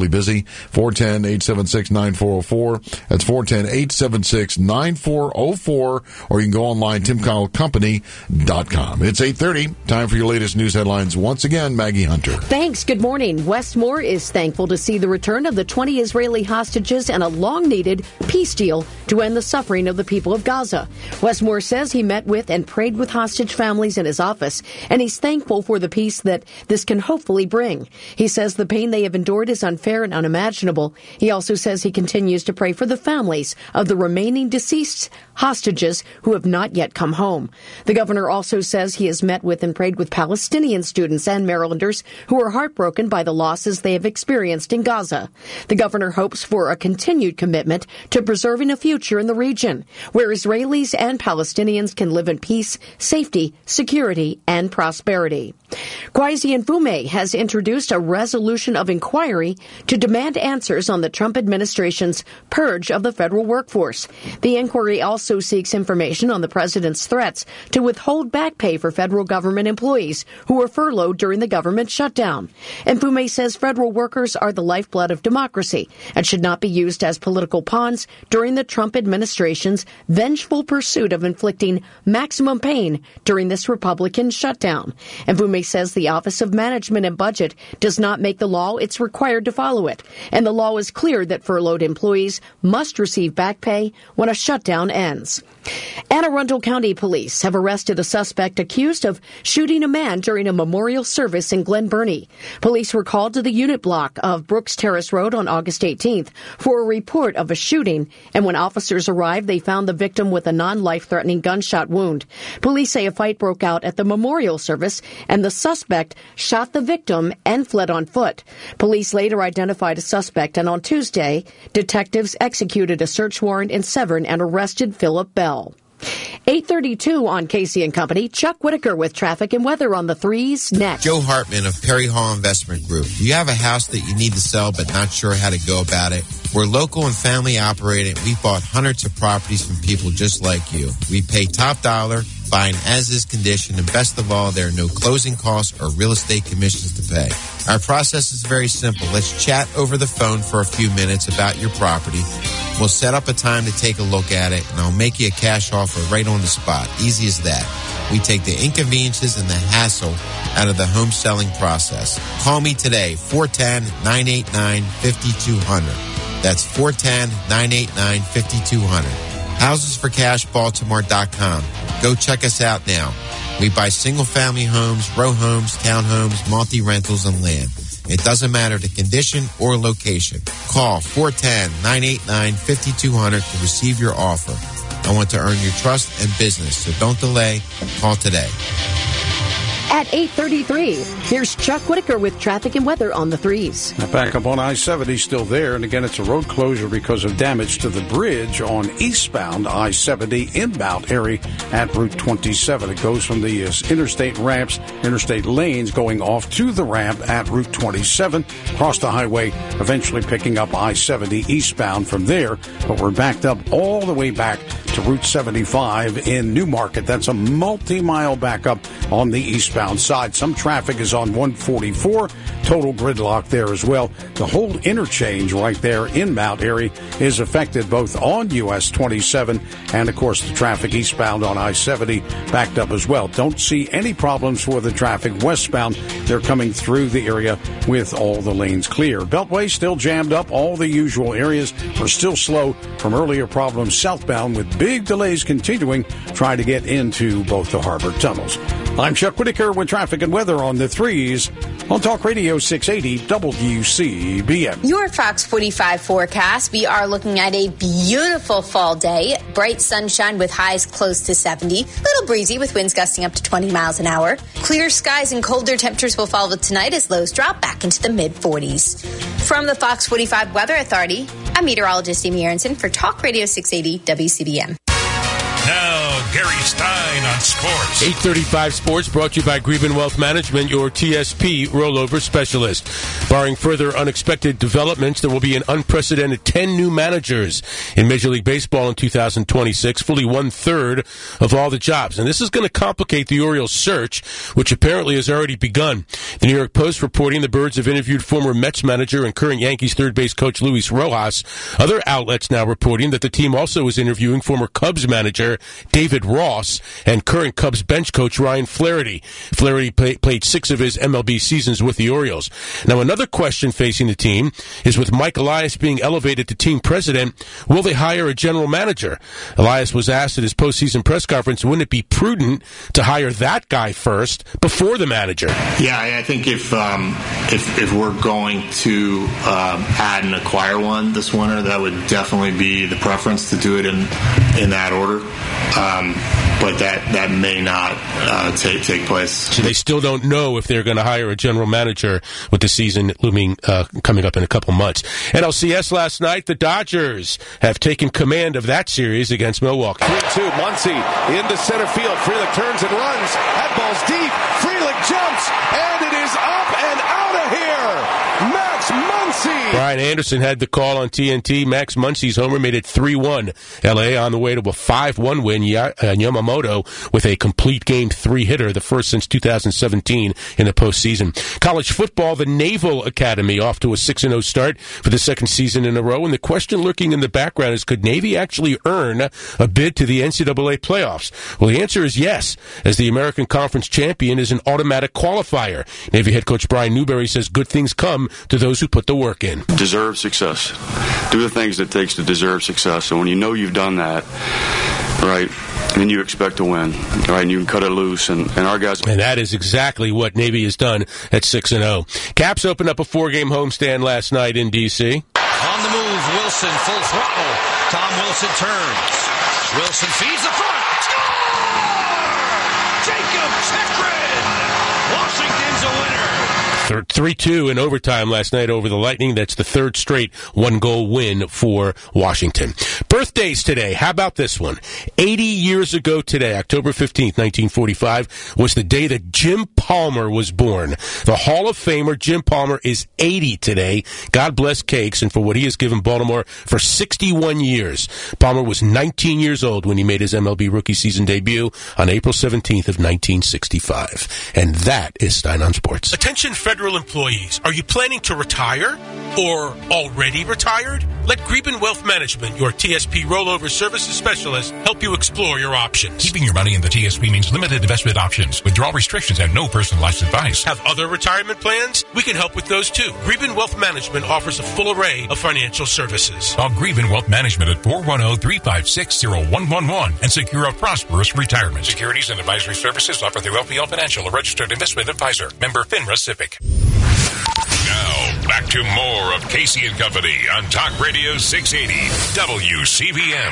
incredibly busy. four one zero, eight seven six, nine four zero four. That's four one zero, eight seven six, nine four zero four. Or you can go online, tim kyle company dot com. It's eight thirty. Time for your latest news headlines. Once again, Maggie Hunter. Thanks. Good morning. Westmore is thankful to see the return of the twenty Israeli hostages and a long-needed peace deal to end the suffering of the people of Gaza. Westmore says he met with and prayed with hostage families in his office, and he's thankful for the peace that this can hopefully bring. He says the pain they have endured is unfair and unimaginable. He also says he continues to pray for the families of the remaining deceased hostages who have not yet come home. The governor also says he has met with and prayed with Palestinian students and Marylanders who are heartbroken by the losses they have experienced in Gaza. The governor hopes for a continued commitment to preserving a future in the region where Israelis and Palestinians can live in peace, safety, security, and prosperity. Kwesi Mfume has introduced a resolution of inquiry to demand answers on the Trump administration's purge of the federal workforce. The inquiry also seeks information on the president's threats to withhold back pay for federal government employees who were furloughed during the government shutdown. Mfume says federal workers are the lifeblood of democracy and should not be used as political pawns during the Trump administration's vengeful pursuit of inflicting maximum pain during this Republican shutdown. Mfume says the Office of Management and Budget does not make the law, it's required to follow it. And the law is clear that furloughed employees must receive back pay when a shutdown ends. Anne Arundel County Police have arrested a suspect accused of shooting a man during a memorial service in Glen Burnie. Police were called to the unit block of Brooks Terrace Road on August eighteenth for a report of a shooting, and when officers arrived, they found the victim with a non-life-threatening gunshot wound. Police say a fight broke out at the memorial service, and the suspect shot the victim and fled on foot. Police later identified a suspect, and on Tuesday, detectives executed a search warrant in Severn and arrested Philip Bell. eight thirty-two on Casey and Company. Chuck Whitaker with traffic and weather on the threes next. Joe Hartman of Perry Hall Investment Group. Do you have a house that you need to sell but not sure how to go about it? We're local and family operated. We've bought hundreds of properties from people just like you. We pay top dollar, buying as-is condition, and best of all, there are no closing costs or real estate commissions to pay. Our process is very simple. Let's chat over the phone for a few minutes about your property. We'll set up a time to take a look at it, and I'll make you a cash offer right on the spot. Easy as that. We take the inconveniences and the hassle out of the home selling process. Call me today, four one zero, nine eight nine, five two zero zero. That's four one zero, nine eight nine, five two zero zero. houses for cash baltimore dot com. Go check us out now. We buy single-family homes, row homes, townhomes, multi-rentals, and land. It doesn't matter the condition or location. Call four one zero, nine eight nine, five two zero zero to receive your offer. I want to earn your trust and business, so don't delay. Call today. At eight thirty-three, here's Chuck Whitaker with traffic and weather on the threes. That backup on I seventy still there, and again, it's a road closure because of damage to the bridge on eastbound I seventy inbound area at Route twenty-seven. It goes from the uh, interstate ramps, interstate lanes going off to the ramp at Route twenty-seven, across the highway, eventually picking up I seventy eastbound from there. But we're backed up all the way back to Route seventy-five in Newmarket. That's a multi-mile backup on the eastbound side. Some traffic is on one forty-four. Total gridlock there as well. The whole interchange right there in Mount Airy is affected both on U S twenty-seven and, of course, the traffic eastbound on I seventy backed up as well. Don't see any problems for the traffic westbound. They're coming through the area with all the lanes clear. Beltway still jammed up. All the usual areas are still slow from earlier problems southbound, with big delays continuing trying to get into both the harbor tunnels. I'm Chuck Whitaker with traffic and weather on the threes on Talk Radio six eighty W C B M. Your Fox forty-five forecast. We are looking at a beautiful fall day. Bright sunshine with highs close to seventy. Little breezy with winds gusting up to twenty miles an hour. Clear skies and colder temperatures will follow tonight as lows drop back into the mid forties. From the Fox forty-five Weather Authority, I'm meteorologist Amy Aronson for Talk Radio six eighty W C B M. Now, get Jerry Stein on sports. eight thirty-five Sports brought to you by Greben Wealth Management, your T S P rollover specialist. Barring further unexpected developments, there will be an unprecedented ten new managers in Major League Baseball in two thousand twenty-six, fully one-third of all the jobs. And this is going to complicate the Orioles' search, which apparently has already begun. The New York Post reporting the Birds have interviewed former Mets manager and current Yankees third base coach Luis Rojas. Other outlets now reporting that the team also is interviewing former Cubs manager David Ross and current Cubs bench coach Ryan Flaherty. Flaherty play, played six of his M L B seasons with the Orioles. Now, another question facing the team is with Mike Elias being elevated to team president, will they hire a general manager? Elias was asked at his postseason press conference, wouldn't it be prudent to hire that guy first before the manager? Yeah, I think if um, if, if we're going to um, add and acquire one this winter, that would definitely be the preference to do it in in that order. Um, but that, that may not uh, take take place. So they still don't know if they're going to hire a general manager with the season looming uh, coming up in a couple months. N L C S last night, the Dodgers have taken command of that series against Milwaukee. three two, Muncy into center field. Frelick turns and runs. That ball's deep. Frelick jumps, and it is up and out of here. Max Muncy. Brian Anderson had the call on T N T. Max Muncy's homer made it three one. L A on the way to a five one win. Ya- uh, Yamamoto with a complete game three-hitter, the first since two thousand seventeen in the postseason. College football, the Naval Academy off to a six and oh start for the second season in a row. And the question lurking in the background is, could Navy actually earn a bid to the N C double A playoffs? Well, the answer is yes, as the American Conference champion is an automatic qualifier. Navy head coach Brian Newberry says good things come to those who put the work in. Deserve success. Do the things it takes to deserve success. And when you know you've done that, right, then you expect to win, right, and you can cut it loose. And, and our guys... And that is exactly what Navy has done at six and oh. Caps opened up a four-game homestand last night in D C. On the move, Wilson, full throttle. Tom Wilson turns. Wilson feeds the front. Score! Jacob Chikrin! Washington's a winner. three two in overtime last night over the Lightning. That's the third straight one-goal win for Washington. Birthdays today. How about this one? eighty years ago today, October fifteenth, nineteen forty-five, was the day that Jim Palmer was born. The Hall of Famer Jim Palmer is eighty today. God bless cakes and for what he has given Baltimore for sixty-one years. Palmer was nineteen years old when he made his M L B rookie season debut on April seventeenth of nineteen sixty-five. And that is Stein on Sports. Attention federal employees. Are you planning to retire or already retired? Let Greben Wealth Management, your T S P rollover services specialist, help you explore your options. Keeping your money in the T S P means limited investment options, withdrawal restrictions, and no personalized advice. Have other retirement plans? We can help with those too. Greben Wealth Management offers a full array of financial services. Call Greben Wealth Management at four one zero, three five six, zero one one one and secure a prosperous retirement. Securities and advisory services offered through L P L Financial, a registered investment advisor. Member FINRA SIPC. Now, back to more of Casey and Company on Talk Radio six eighty W C V M.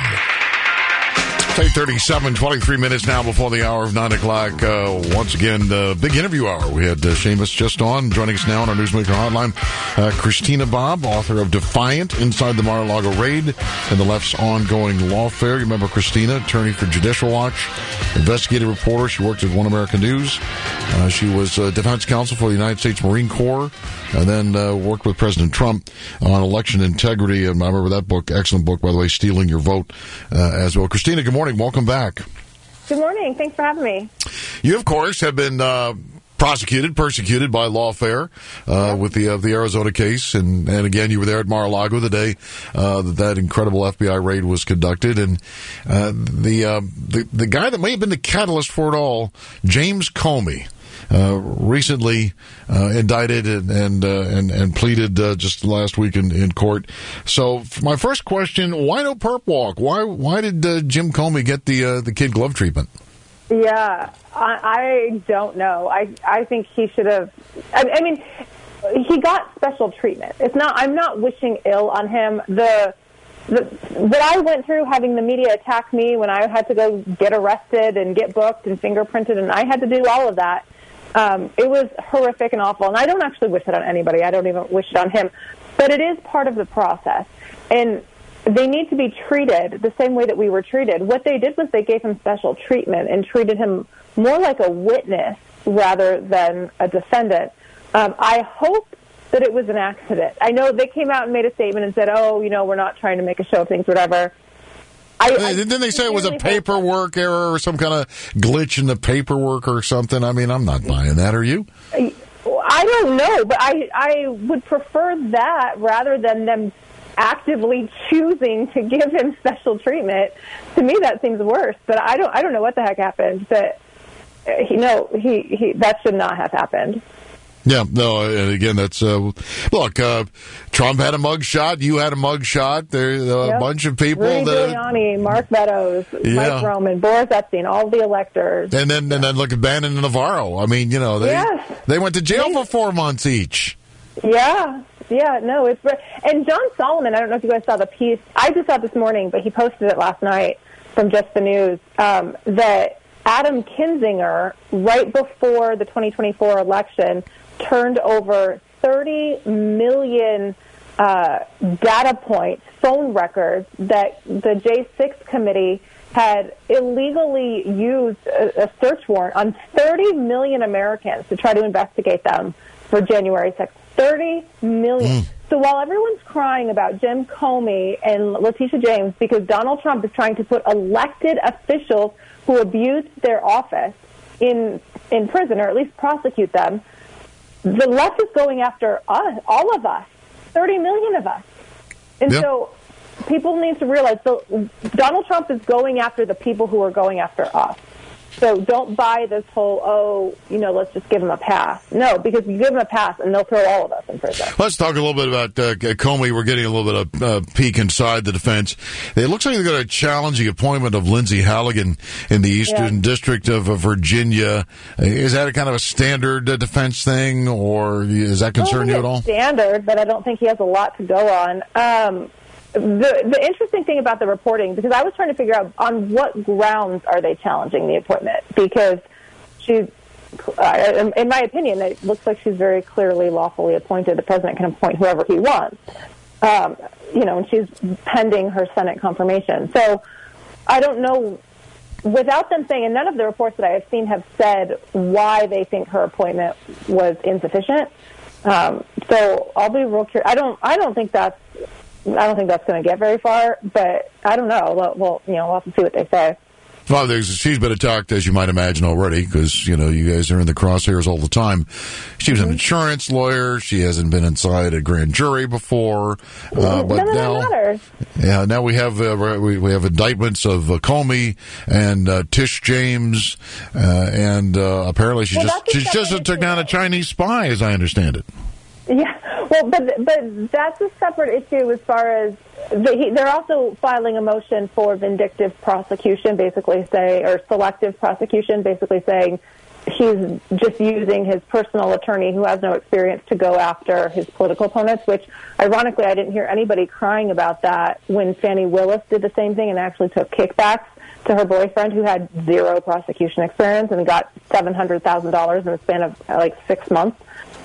eight thirty-seven, twenty-three minutes now before the hour of nine o'clock. Uh, once again, the big interview hour. We had uh, Seamus just on. Joining us now on our Newsmaker hotline, uh, Christina Bobb, author of Defiant, Inside the Mar-a-Lago Raid and the Left's Ongoing Lawfare. You remember Christina, attorney for Judicial Watch, investigative reporter. She worked at One American News. Uh, she was uh, defense counsel for the United States Marine Corps and then uh, worked with President Trump on election integrity. And I remember that book, excellent book, by the way, Stealing Your Vote uh, as well. Christina, good morning. Welcome back. Good morning. Thanks for having me. You, of course, have been uh, prosecuted, persecuted by lawfare uh, yep. with the uh, the Arizona case. And, and again, you were there at Mar-a-Lago the day uh, that that incredible F B I raid was conducted. And uh, the, uh, the, the guy that may have been the catalyst for it all, James Comey, Uh, recently uh, indicted and and, uh, and and pleaded uh, just last week in, in court. So my first question: why no perp walk? Why why did uh, Jim Comey get the uh, the kid glove treatment? Yeah, I, I don't know. I I think he should have. I, I mean, he got special treatment. It's not. I'm not wishing ill on him. The The, what I went through having the media attack me when I had to go get arrested and get booked and fingerprinted, and I had to do all of that. Um, it was horrific and awful, and I don't actually wish it on anybody. I don't even wish it on him. But it is part of the process. And they need to be treated the same way that we were treated. What they did was they gave him special treatment and treated him more like a witness rather than a defendant. Um, I hope that it was an accident. I know they came out and made a statement and said, oh, you know, we're not trying to make a show of things, whatever. I, I Didn't they say it was a paperwork error or some kind of glitch in the paperwork or something? I mean, I'm not buying that. Are you? I don't know, but I, I would prefer that rather than them actively choosing to give him special treatment. To me, that seems worse. But I don't I don't know what the heck happened. But he, no, he, he that should not have happened. Yeah, no, and again, that's, uh, look, uh, Trump had a mug shot, you had a mug shot, there's a yep. bunch of people. Rudy that, Giuliani, Mark Meadows, yeah. Mike Roman, Boris Epstein, all the electors. And then and then look at Bannon and Navarro. I mean, you know, they yes. they went to jail they, for four months each. Yeah, yeah, no, it's, and John Solomon, I don't know if you guys saw the piece, I just saw it this morning, but he posted it last night from Just the News, um, that Adam Kinzinger, right before the twenty twenty-four election, turned over thirty million uh, data points, phone records that the J six committee had illegally used a, a search warrant on thirty million Americans to try to investigate them for January sixth. thirty million. Mm. So while everyone's crying about Jim Comey and Letitia James because Donald Trump is trying to put elected officials who abused their office in in prison, or at least prosecute them, the left is going after us, all of us, thirty million of us. And yep. so people need to realize, so Donald Trump is going after the people who are going after us. So don't buy this whole, oh, you know, let's just give him a pass. No, because you give him a pass and they'll throw all of us in prison. Let's talk a little bit about uh, Comey. We're getting a little bit of uh, peek inside the defense. It looks like they're going to challenge the appointment of Lindsey Halligan in the Eastern yeah. District of uh, Virginia. Is that a kind of a standard uh, defense thing, or does that concern you at all? Standard, but I don't think he has a lot to go on. Um, The the interesting thing about the reporting, because I was trying to figure out on what grounds are they challenging the appointment, because she's, uh, in my opinion, it looks like she's very clearly lawfully appointed. The president can appoint whoever he wants, um, you know, and she's pending her Senate confirmation. So I don't know, without them saying, and none of the reports that I have seen have said why they think her appointment was insufficient. Um, so I'll be real curious. I don't, I don't think that's, I don't think that's going to get very far, but I don't know. Well, well, you know, we'll have to see what they say. Well, there's, she's been attacked, as you might imagine already, because, you know, you guys are in the crosshairs all the time. She was an insurance lawyer. She hasn't been inside a grand jury before. Uh, but None of now, that matters. Yeah, now we have uh, we, we have indictments of uh, Comey and uh, Tish James, uh, and uh, apparently she well, just she's just took down a Chinese spy, as I understand it. Yeah, well, but but that's a separate issue as far as the, he, they're also filing a motion for vindictive prosecution, basically say, or selective prosecution, basically saying he's just using his personal attorney who has no experience to go after his political opponents, which, ironically, I didn't hear anybody crying about that when Fannie Willis did the same thing and actually took kickbacks to her boyfriend who had zero prosecution experience and got seven hundred thousand dollars in the span of like six months.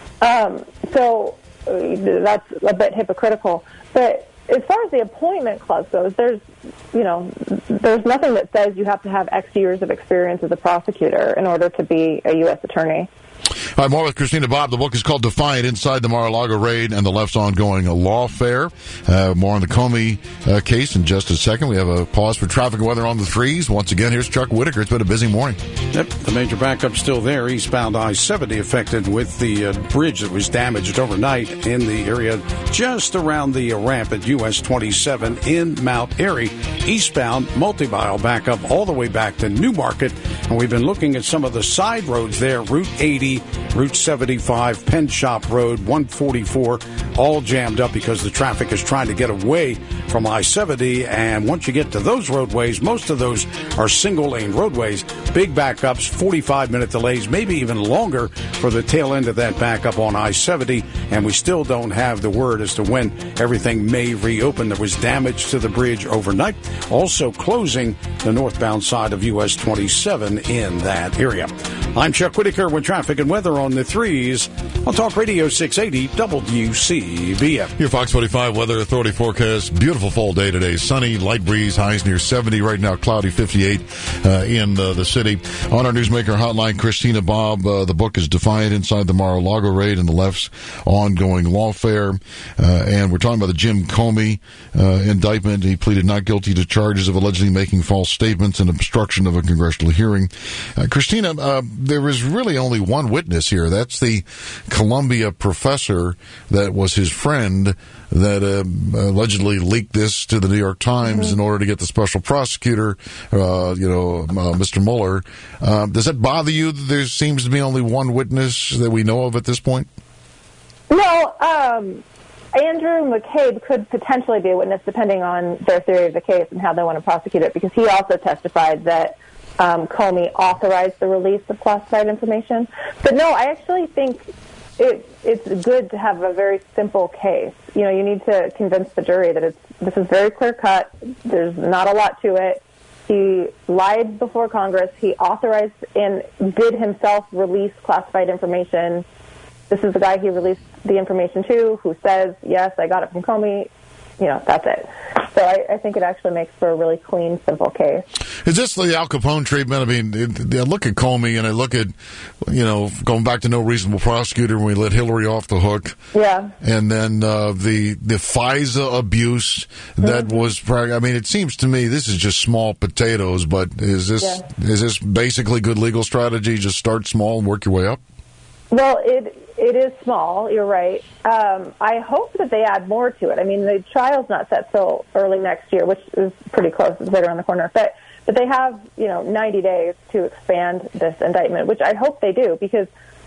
Um, so uh, that's a bit hypocritical. But as far as the appointment clause goes, there's, you know, there's nothing that says you have to have X years of experience as a prosecutor in order to be a U S attorney. All right, more with Christina Bobb. The book is called Defiant: Inside the Mar-a-Lago Raid and the Left's Ongoing Lawfare. Uh, more on the Comey uh, case in just a second. We have a pause for traffic and weather on the threes. Once again, here's Chuck Whitaker. It's been a busy morning. Yep, the major backup still there. Eastbound I seventy affected with the uh, bridge that was damaged overnight in the area just around the uh, ramp at U S twenty-seven in Mount Airy. Eastbound multi-mile backup all the way back to Newmarket. And we've been looking at some of the side roads there, Route eighty, Route seventy-five, Penn Shop Road, one forty-four, all jammed up because the traffic is trying to get away from I seventy. And once you get to those roadways, most of those are single-lane roadways. Big backups, forty-five minute delays, maybe even longer for the tail end of that backup on I seventy. And we still don't have the word as to when everything may reopen. There was damage to the bridge overnight, also closing the northbound side of U S twenty-seven in that area. I'm Chuck Whitaker with traffic and weather. weather on the threes on Talk Radio six eighty W C B M. Your Fox forty-five Weather Authority forecast. Beautiful fall day today. Sunny, light breeze, highs near seventy. Right now, cloudy, fifty-eight uh, in uh, the city. On our Newsmaker hotline, Christina Bobb. Uh, the book is Defiant Inside the Mar-a-Lago Raid and the Left's Ongoing Lawfare. Uh, and we're talking about the Jim Comey uh, indictment. He pleaded not guilty to charges of allegedly making false statements and obstruction of a congressional hearing. Uh, Christina, uh, there is really only one witness here. That's the Columbia professor that was his friend that uh, allegedly leaked this to the New York Times mm-hmm. in order to get the special prosecutor, uh, you know, uh, Mister Mueller. Uh, does that bother you that there seems to be only one witness that we know of at this point? No, um, Andrew McCabe could potentially be a witness depending on their theory of the case and how they want to prosecute it, because he also testified that um, Comey authorized the release of classified information. But no, I actually think it, it's good to have a very simple case. You know, you need to convince the jury that it's this is very clear cut. There's not a lot to it. He lied before Congress. He authorized and did himself release classified information. This is the guy he released the information to who says, yes, I got it from Comey. You know, that's it. So I, I think it actually makes for a really clean, simple case. Is this the Al Capone treatment? I mean, it, I look at Comey and I look at, you know, going back to No Reasonable Prosecutor when we let Hillary off the hook. Yeah. And then uh, the the FISA abuse that mm-hmm. was, I mean, it seems to me this is just small potatoes, but is this yeah. is this basically good legal strategy? Just start small and work your way up? Well, it it is small. You're right. Um, I hope that they add more to it. I mean, the trial's not set till early next year, which is pretty close. It's right around the corner. But but they have, you know, ninety days to expand this indictment, which I hope they do, because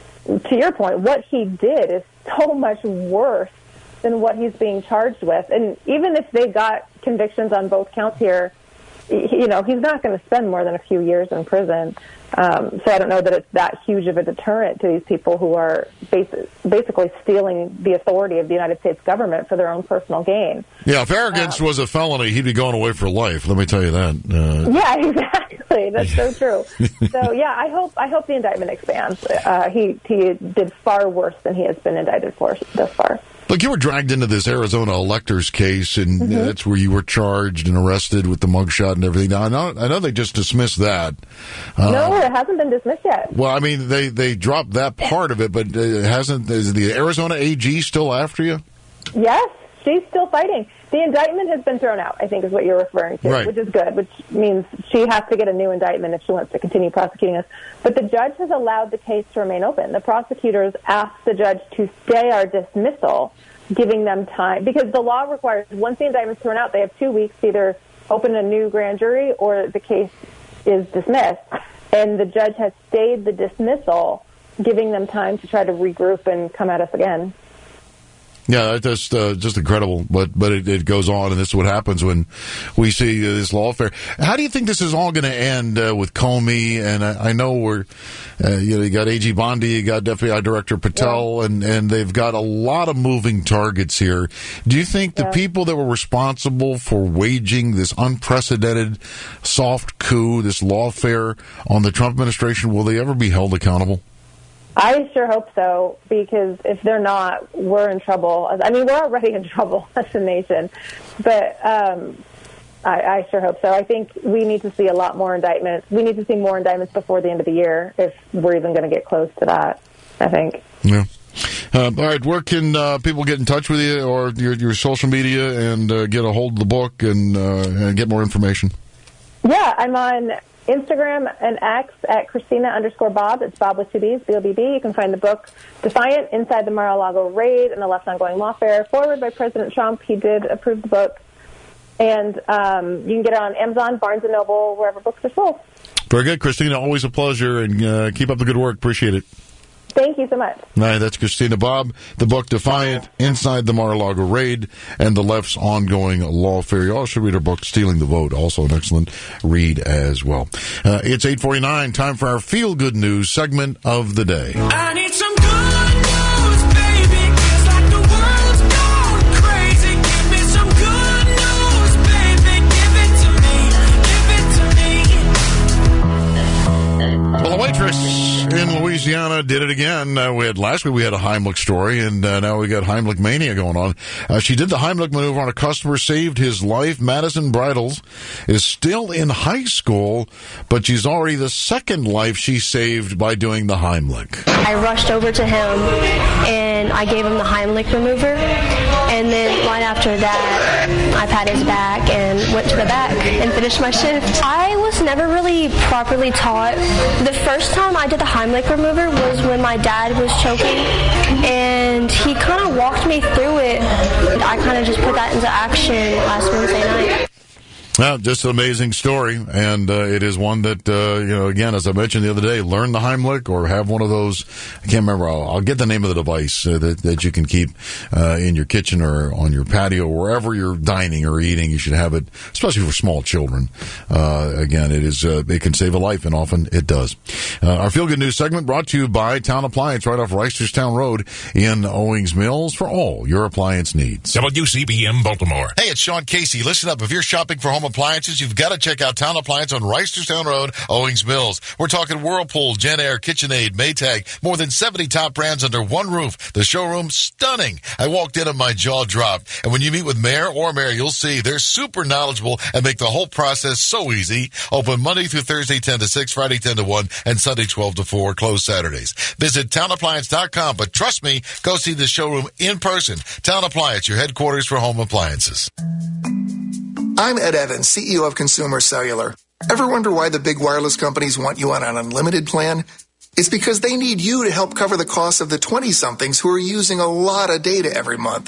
to your point, what he did is so much worse than what he's being charged with. And even if they got convictions on both counts here, you know, he's not going to spend more than a few years in prison. Um, so I don't know that it's that huge of a deterrent to these people who are basi- basically stealing the authority of the United States government for their own personal gain. Yeah, if arrogance um, was a felony, he'd be going away for life. Let me tell you that. Uh, yeah, exactly. That's so true. So yeah, I hope I hope the indictment expands. Uh, he he did far worse than he has been indicted for thus far. Look, you were dragged into this Arizona electors case, and mm-hmm. that's where you were charged and arrested with the mugshot and everything. Now, I know, I know they just dismissed that. Uh, no, it hasn't been dismissed yet. Well, I mean, they, they dropped that part of it, but it hasn't. Is the Arizona A G still after you? Yes, she's still fighting. The indictment has been thrown out, I think is what you're referring to, right. which is good, which means she has to get a new indictment if she wants to continue prosecuting us. But the judge has allowed the case to remain open. The prosecutors asked the judge to stay our dismissal, giving them time, because the law requires once the indictment's thrown out, they have two weeks to either open a new grand jury or the case is dismissed. And the judge has stayed the dismissal, giving them time to try to regroup and come at us again. Yeah, that's just, uh, just incredible, but but it, it goes on, and this is what happens when we see uh, this lawfare. How do you think this is all going to end uh, with Comey? And I, I know we're, uh, you know, you got A G Bondi, you got F B I Director Patel, yeah. and, and they've got a lot of moving targets here. Do you think the yeah. people that were responsible for waging this unprecedented soft coup, this lawfare on the Trump administration, will they ever be held accountable? I sure hope so, because if they're not, we're in trouble. I mean, we're already in trouble as a nation, but um, I, I sure hope so. I think we need to see a lot more indictments. We need to see more indictments before the end of the year if we're even going to get close to that, I think. Yeah. Uh, all right, where can uh, people get in touch with you or your, your social media and uh, get a hold of the book and, uh, and get more information? Yeah, I'm on Instagram and X at Christina underscore Bob. It's Bob with two B's, B O B B. You can find the book Defiant Inside the Mar-a-Lago Raid and the Left's Ongoing Lawfare, forward by President Trump. He did approve the book. And um, you can get it on Amazon, Barnes and Noble, wherever books are sold. Very good, Christina. Always a pleasure, and uh, keep up the good work. Appreciate it. Thank you so much. All right, that's Christina Bobb. The book Defiant, Inside the Mar-a-Lago Raid, and the Left's Ongoing Lawfare. You all should read her book, Stealing the Vote. Also an excellent read as well. Uh, it's eight forty-nine. Time for our Feel Good News segment of the day. I need some good news, baby. Feels like the world's gone crazy. Give me some good news, baby. Give it to me. Give it to me. Well, a waitress in Louisiana Louisiana did it again. Uh, we had last week we had a Heimlich story, and uh, now we got Heimlich mania going on. Uh, she did the Heimlich maneuver on a customer, saved his life. Madison Bridles is still in high school, but she's already the second life she saved by doing the Heimlich. I rushed over to him and I gave him the Heimlich maneuver, and then right after that I patted his back and went to the back and finished my shift. I was never really properly taught. The first time I did the Heimlich maneuver was when my dad was choking, and he kind of walked me through it. I kind of just put that into action last Wednesday night. Well, just an amazing story, and uh, it is one that, uh, you know, again, as I mentioned the other day, learn the Heimlich or have one of those, I can't remember, I'll, I'll get the name of the device uh, that, that you can keep uh, in your kitchen or on your patio, wherever you're dining or eating. You should have it, especially for small children. Uh, again, it is uh, it can save a life, and often it does. Uh, our Feel Good News segment brought to you by Town Appliance right off Reisterstown Road in Owings Mills for all your appliance needs. W C B M Baltimore. Hey, it's Sean Casey. Listen up. If you're shopping for home appliances, you've got to check out Town Appliance on Reisterstown Road, Owings Mills. We're talking Whirlpool, Genair, KitchenAid, Maytag, more than seventy top brands under one roof. The showroom, stunning. I walked in and my jaw dropped. And when you meet with Mayor or Mayor, you'll see they're super knowledgeable and make the whole process so easy. Open Monday through Thursday, ten to six, Friday, ten to one, and Sunday, twelve to four, closed Saturdays. Visit town appliance dot com, but trust me, go see the showroom in person. Town Appliance, your headquarters for home appliances. I'm Ed Evans, C E O of Consumer Cellular. Ever wonder why the big wireless companies want you on an unlimited plan? It's because they need you to help cover the cost of the twenty-somethings who are using a lot of data every month.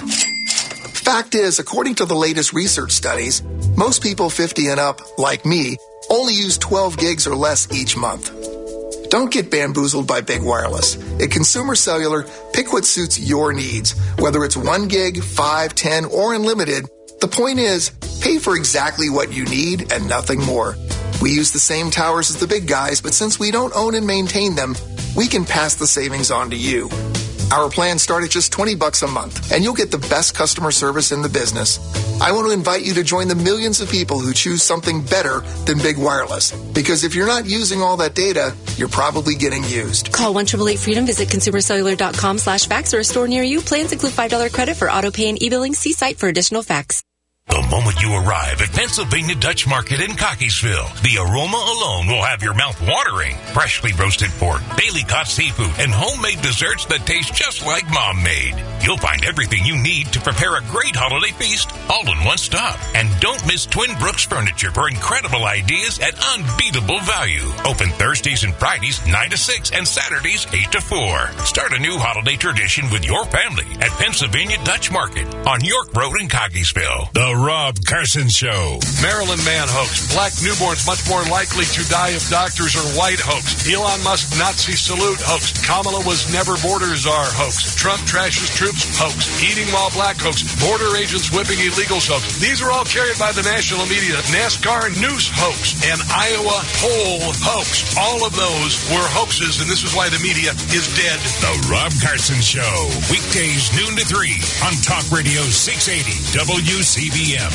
Fact is, according to the latest research studies, most people fifty and up, like me, only use twelve gigs or less each month. Don't get bamboozled by big wireless. At Consumer Cellular, pick what suits your needs, whether it's one gig, five, ten, or unlimited. The point is, pay for exactly what you need and nothing more. We use the same towers as the big guys, but since we don't own and maintain them, we can pass the savings on to you. Our plans start at just twenty bucks a month, and you'll get the best customer service in the business. I want to invite you to join the millions of people who choose something better than big wireless. Because if you're not using all that data, you're probably getting used. Call one eight eight eight freedom, visit consumer cellular dot com slash fax or a store near you. Plans include five dollars credit for auto pay and e-billing. See site for additional facts. The moment you arrive at Pennsylvania Dutch Market in Cockeysville, the aroma alone will have your mouth watering. Freshly roasted pork, daily caught seafood, and homemade desserts that taste just like Mom made. You'll find everything you need to prepare a great holiday feast all in one stop. And don't miss Twin Brooks Furniture for incredible ideas at unbeatable value. Open Thursdays and Fridays nine to six and Saturdays eight to four. Start a new holiday tradition with your family at Pennsylvania Dutch Market on York Road in Cockeysville. The Rob Carson Show. Maryland man hoax. Black newborns much more likely to die if doctors are white hoax. Elon Musk Nazi salute hoax. Kamala was never border czar hoax. Trump trashes troops hoax. Eating while black hoax. Border agents whipping illegals hoax. These are all carried by the national media. NASCAR noose hoax and Iowa poll hoax. All of those were hoaxes, and this is why the media is dead. The Rob Carson Show. Weekdays noon to three on Talk Radio six eighty W C B M.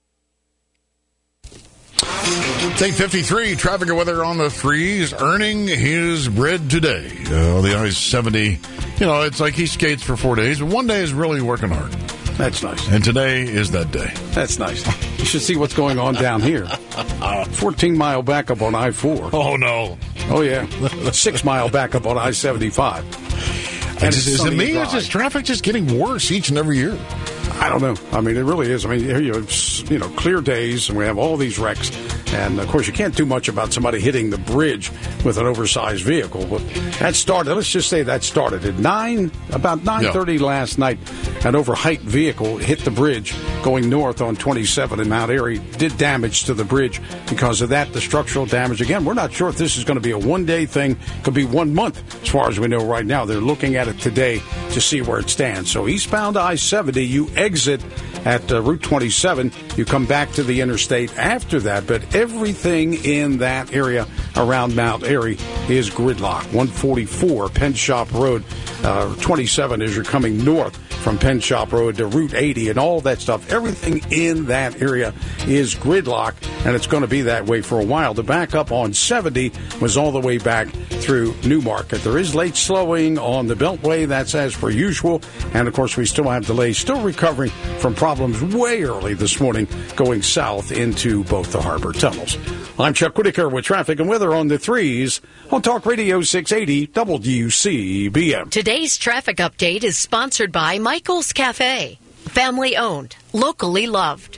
It's eight fifty-three, traffic and weather on the threes, earning his bread today. Uh, the I seventy, you know, it's like he skates for four days, but one day is really working hard. That's nice. And today is that day. That's nice. You should see what's going on down here. fourteen-mile backup on I four. Oh, no. Oh, yeah. Six-mile backup on I seventy-five. And is, is it me, or is this traffic just getting worse each and every year? I don't know. I mean, it really is. I mean, here you have, you know, clear days, and we have all these wrecks. And, of course, you can't do much about somebody hitting the bridge with an oversized vehicle. But that started, let's just say that started at nine, about nine thirty yeah. last night. An overheight vehicle hit the bridge going north on twenty-seven in Mount Airy, did damage to the bridge because of that, the structural damage. Again, we're not sure if this is going to be a one-day thing. Could be one month, as far as we know right now. They're looking at it today to see where it stands. So eastbound I seventy, you exit at uh, Route twenty-seven. You come back to the interstate after that, but everything in that area around Mount Airy is gridlock. one forty-four Penn Shop Road, uh, twenty-seven as you're coming north from Penn Shop Road to Route eighty and all that stuff. Everything in that area is gridlock, and it's going to be that way for a while. The backup on seventy was all the way back through Newmarket. There is late slowing on the Beltway. That's as per usual. And, of course, we still have delays, still recovering from problems way early this morning going south into both the harbor tunnels. I'm Chuck Whitaker with traffic and weather on the threes on Talk Radio six eighty W C B M. Today's traffic update is sponsored by Michael's Cafe. Family owned, locally loved.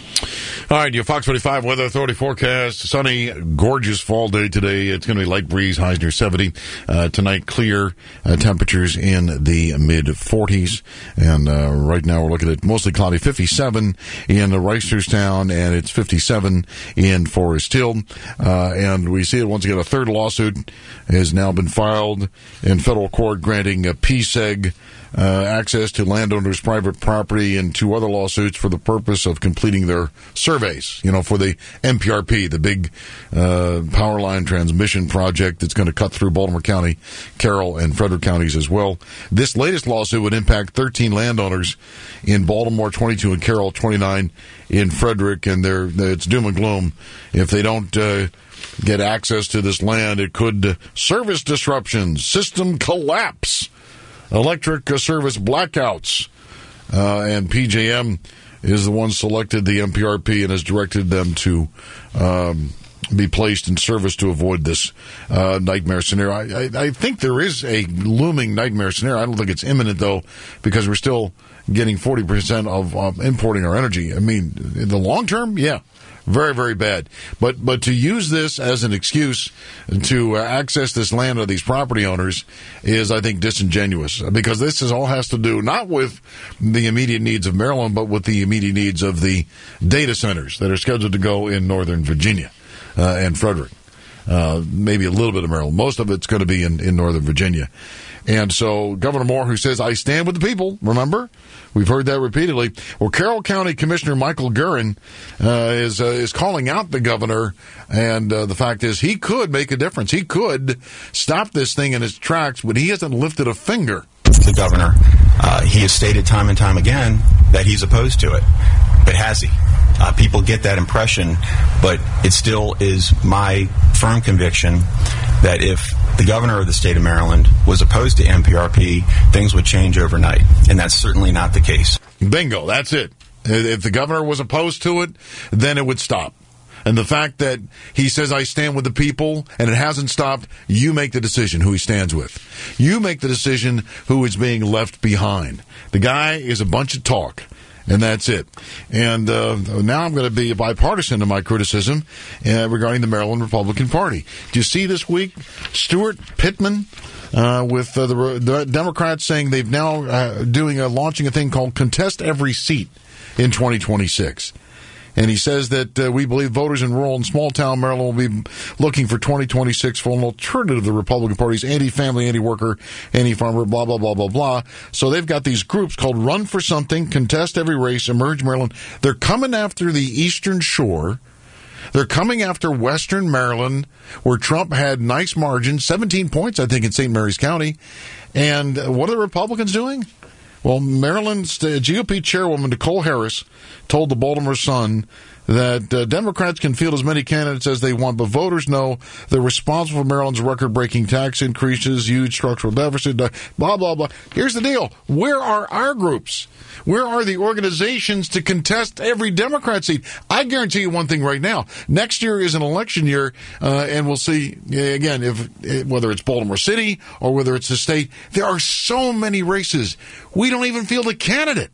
All right, your Fox forty-five Weather Authority forecast. Sunny, gorgeous fall day today. It's going to be light breeze, highs near seventy. Uh, tonight, clear uh, temperatures in the mid forties. And uh, right now, we're looking at mostly cloudy, fifty-seven in Reisterstown, and it's fifty-seven in Forest Hill. Uh, and we see it once again. A third lawsuit has now been filed in federal court granting a P S E G Uh, access to landowners' private property, and two other lawsuits for the purpose of completing their surveys, you know, for the M P R P, the big uh, power line transmission project that's going to cut through Baltimore County, Carroll, and Frederick counties as well. This latest lawsuit would impact thirteen landowners in Baltimore, twenty-two in Carroll, twenty-nine in Frederick, and they're, it's doom and gloom. If they don't uh, get access to this land, it could uh, service disruptions, system collapse, electric service blackouts, uh, and P J M is the one selected the M P R P and has directed them to um, be placed in service to avoid this uh, nightmare scenario. I, I, I think there is a looming nightmare scenario. I don't think it's imminent, though, because we're still getting forty percent of uh, importing our energy. I mean, in the long term, yeah. Very, very bad. But but to use this as an excuse to uh, access this land of these property owners is, I think, disingenuous. Because this is all has to do not with the immediate needs of Maryland, but with the immediate needs of the data centers that are scheduled to go in Northern Virginia uh, and Frederick. Uh, maybe a little bit of Maryland. Most of it's going to be in, in Northern Virginia. And so Governor Moore, who says, I stand with the people, remember? We've heard that repeatedly. Well, Carroll County Commissioner Michael Guerin uh, is uh, is calling out the governor, and uh, the fact is he could make a difference. He could stop this thing in its tracks, but he hasn't lifted a finger. The governor, uh, he has stated time and time again that he's opposed to it. But has he? Uh, people get that impression, but it still is my firm conviction that if the governor of the state of Maryland was opposed to M P R P, things would change overnight. And that's certainly not the case. Bingo, that's it. If the governor was opposed to it, then it would stop. And the fact that he says, I stand with the people, and it hasn't stopped, you make the decision who he stands with. You make the decision who is being left behind. The guy is a bunch of talk. And that's it. And uh, now I'm going to be bipartisan in my criticism uh, regarding the Maryland Republican Party. Do you see this week Stuart Pittman uh, with uh, the, the Democrats saying they've now uh, doing a, launching a thing called Contest Every Seat in twenty twenty-six. And he says that uh, we believe voters in rural and small-town Maryland will be looking for twenty twenty-six for an alternative to the Republican Party's anti-family, anti-worker, anti-farmer, blah, blah, blah, blah, blah. So they've got these groups called Run for Something, Contest Every Race, Emerge Maryland. They're coming after the Eastern Shore. They're coming after Western Maryland, where Trump had nice margins, seventeen points, I think, in Saint Mary's County. And what are the Republicans doing? Well, Maryland's G O P chairwoman Nicole Harris told the Baltimore Sun that uh, Democrats can field as many candidates as they want, but voters know they're responsible for Maryland's record-breaking tax increases, huge structural deficit, blah, blah, blah. Here's the deal. Where are our groups? Where are the organizations to contest every Democrat seat? I guarantee you one thing right now. Next year is an election year, uh, and we'll see, again, if whether it's Baltimore City or whether it's the state, there are so many races. We don't even field a candidate.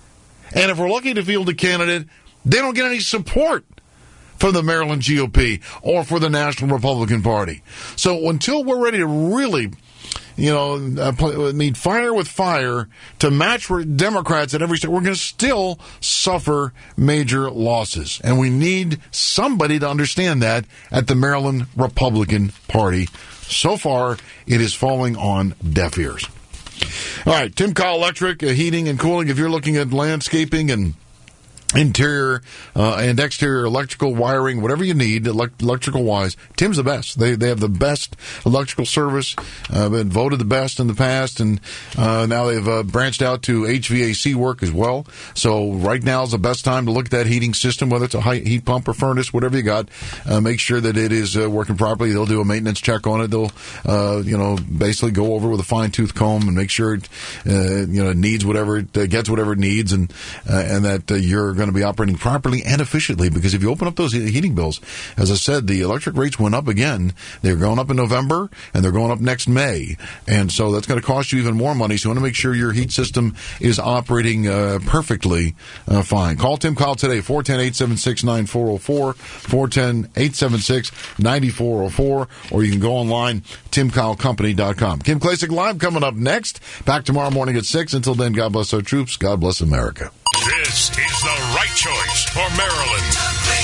And if we're lucky to field a candidate, they don't get any support from the Maryland G O P or for the National Republican Party. So until we're ready to really, you know, uh, meet fire with fire to match Democrats at every state, we're going to still suffer major losses. And we need somebody to understand that at the Maryland Republican Party. So far, it is falling on deaf ears. All right, Tim Kyle Electric, uh, heating and cooling. If you're looking at landscaping and interior uh, and exterior electrical wiring, whatever you need, elect- electrical wise. Tim's the best. They they have the best electrical service. Uh, been voted the best in the past, and uh, now they've uh, branched out to H V A C work as well. So right now is the best time to look at that heating system, whether it's a high heat pump or furnace, whatever you got. Uh, make sure that it is uh, working properly. They'll do a maintenance check on it. They'll uh, you know basically go over with a fine tooth comb and make sure it uh, you know needs whatever it uh, gets whatever it needs, and uh, and that uh, you're going to be operating properly and efficiently, because if you open up those heating bills, as I said, the electric rates went up again. They're going up in November, and they're going up next May, and so that's going to cost you even more money. So you want to make sure your heat system is operating uh, perfectly uh, fine. Call Tim Kyle today, four one zero, eight seven six, nine four zero four, four one zero, eight seven six, nine four zero four, or you can go online, tim kyle company dot com. Kim Klacik Live coming up next. Back tomorrow morning at six. Until then, God bless our troops. God bless America. This is the right choice for Maryland.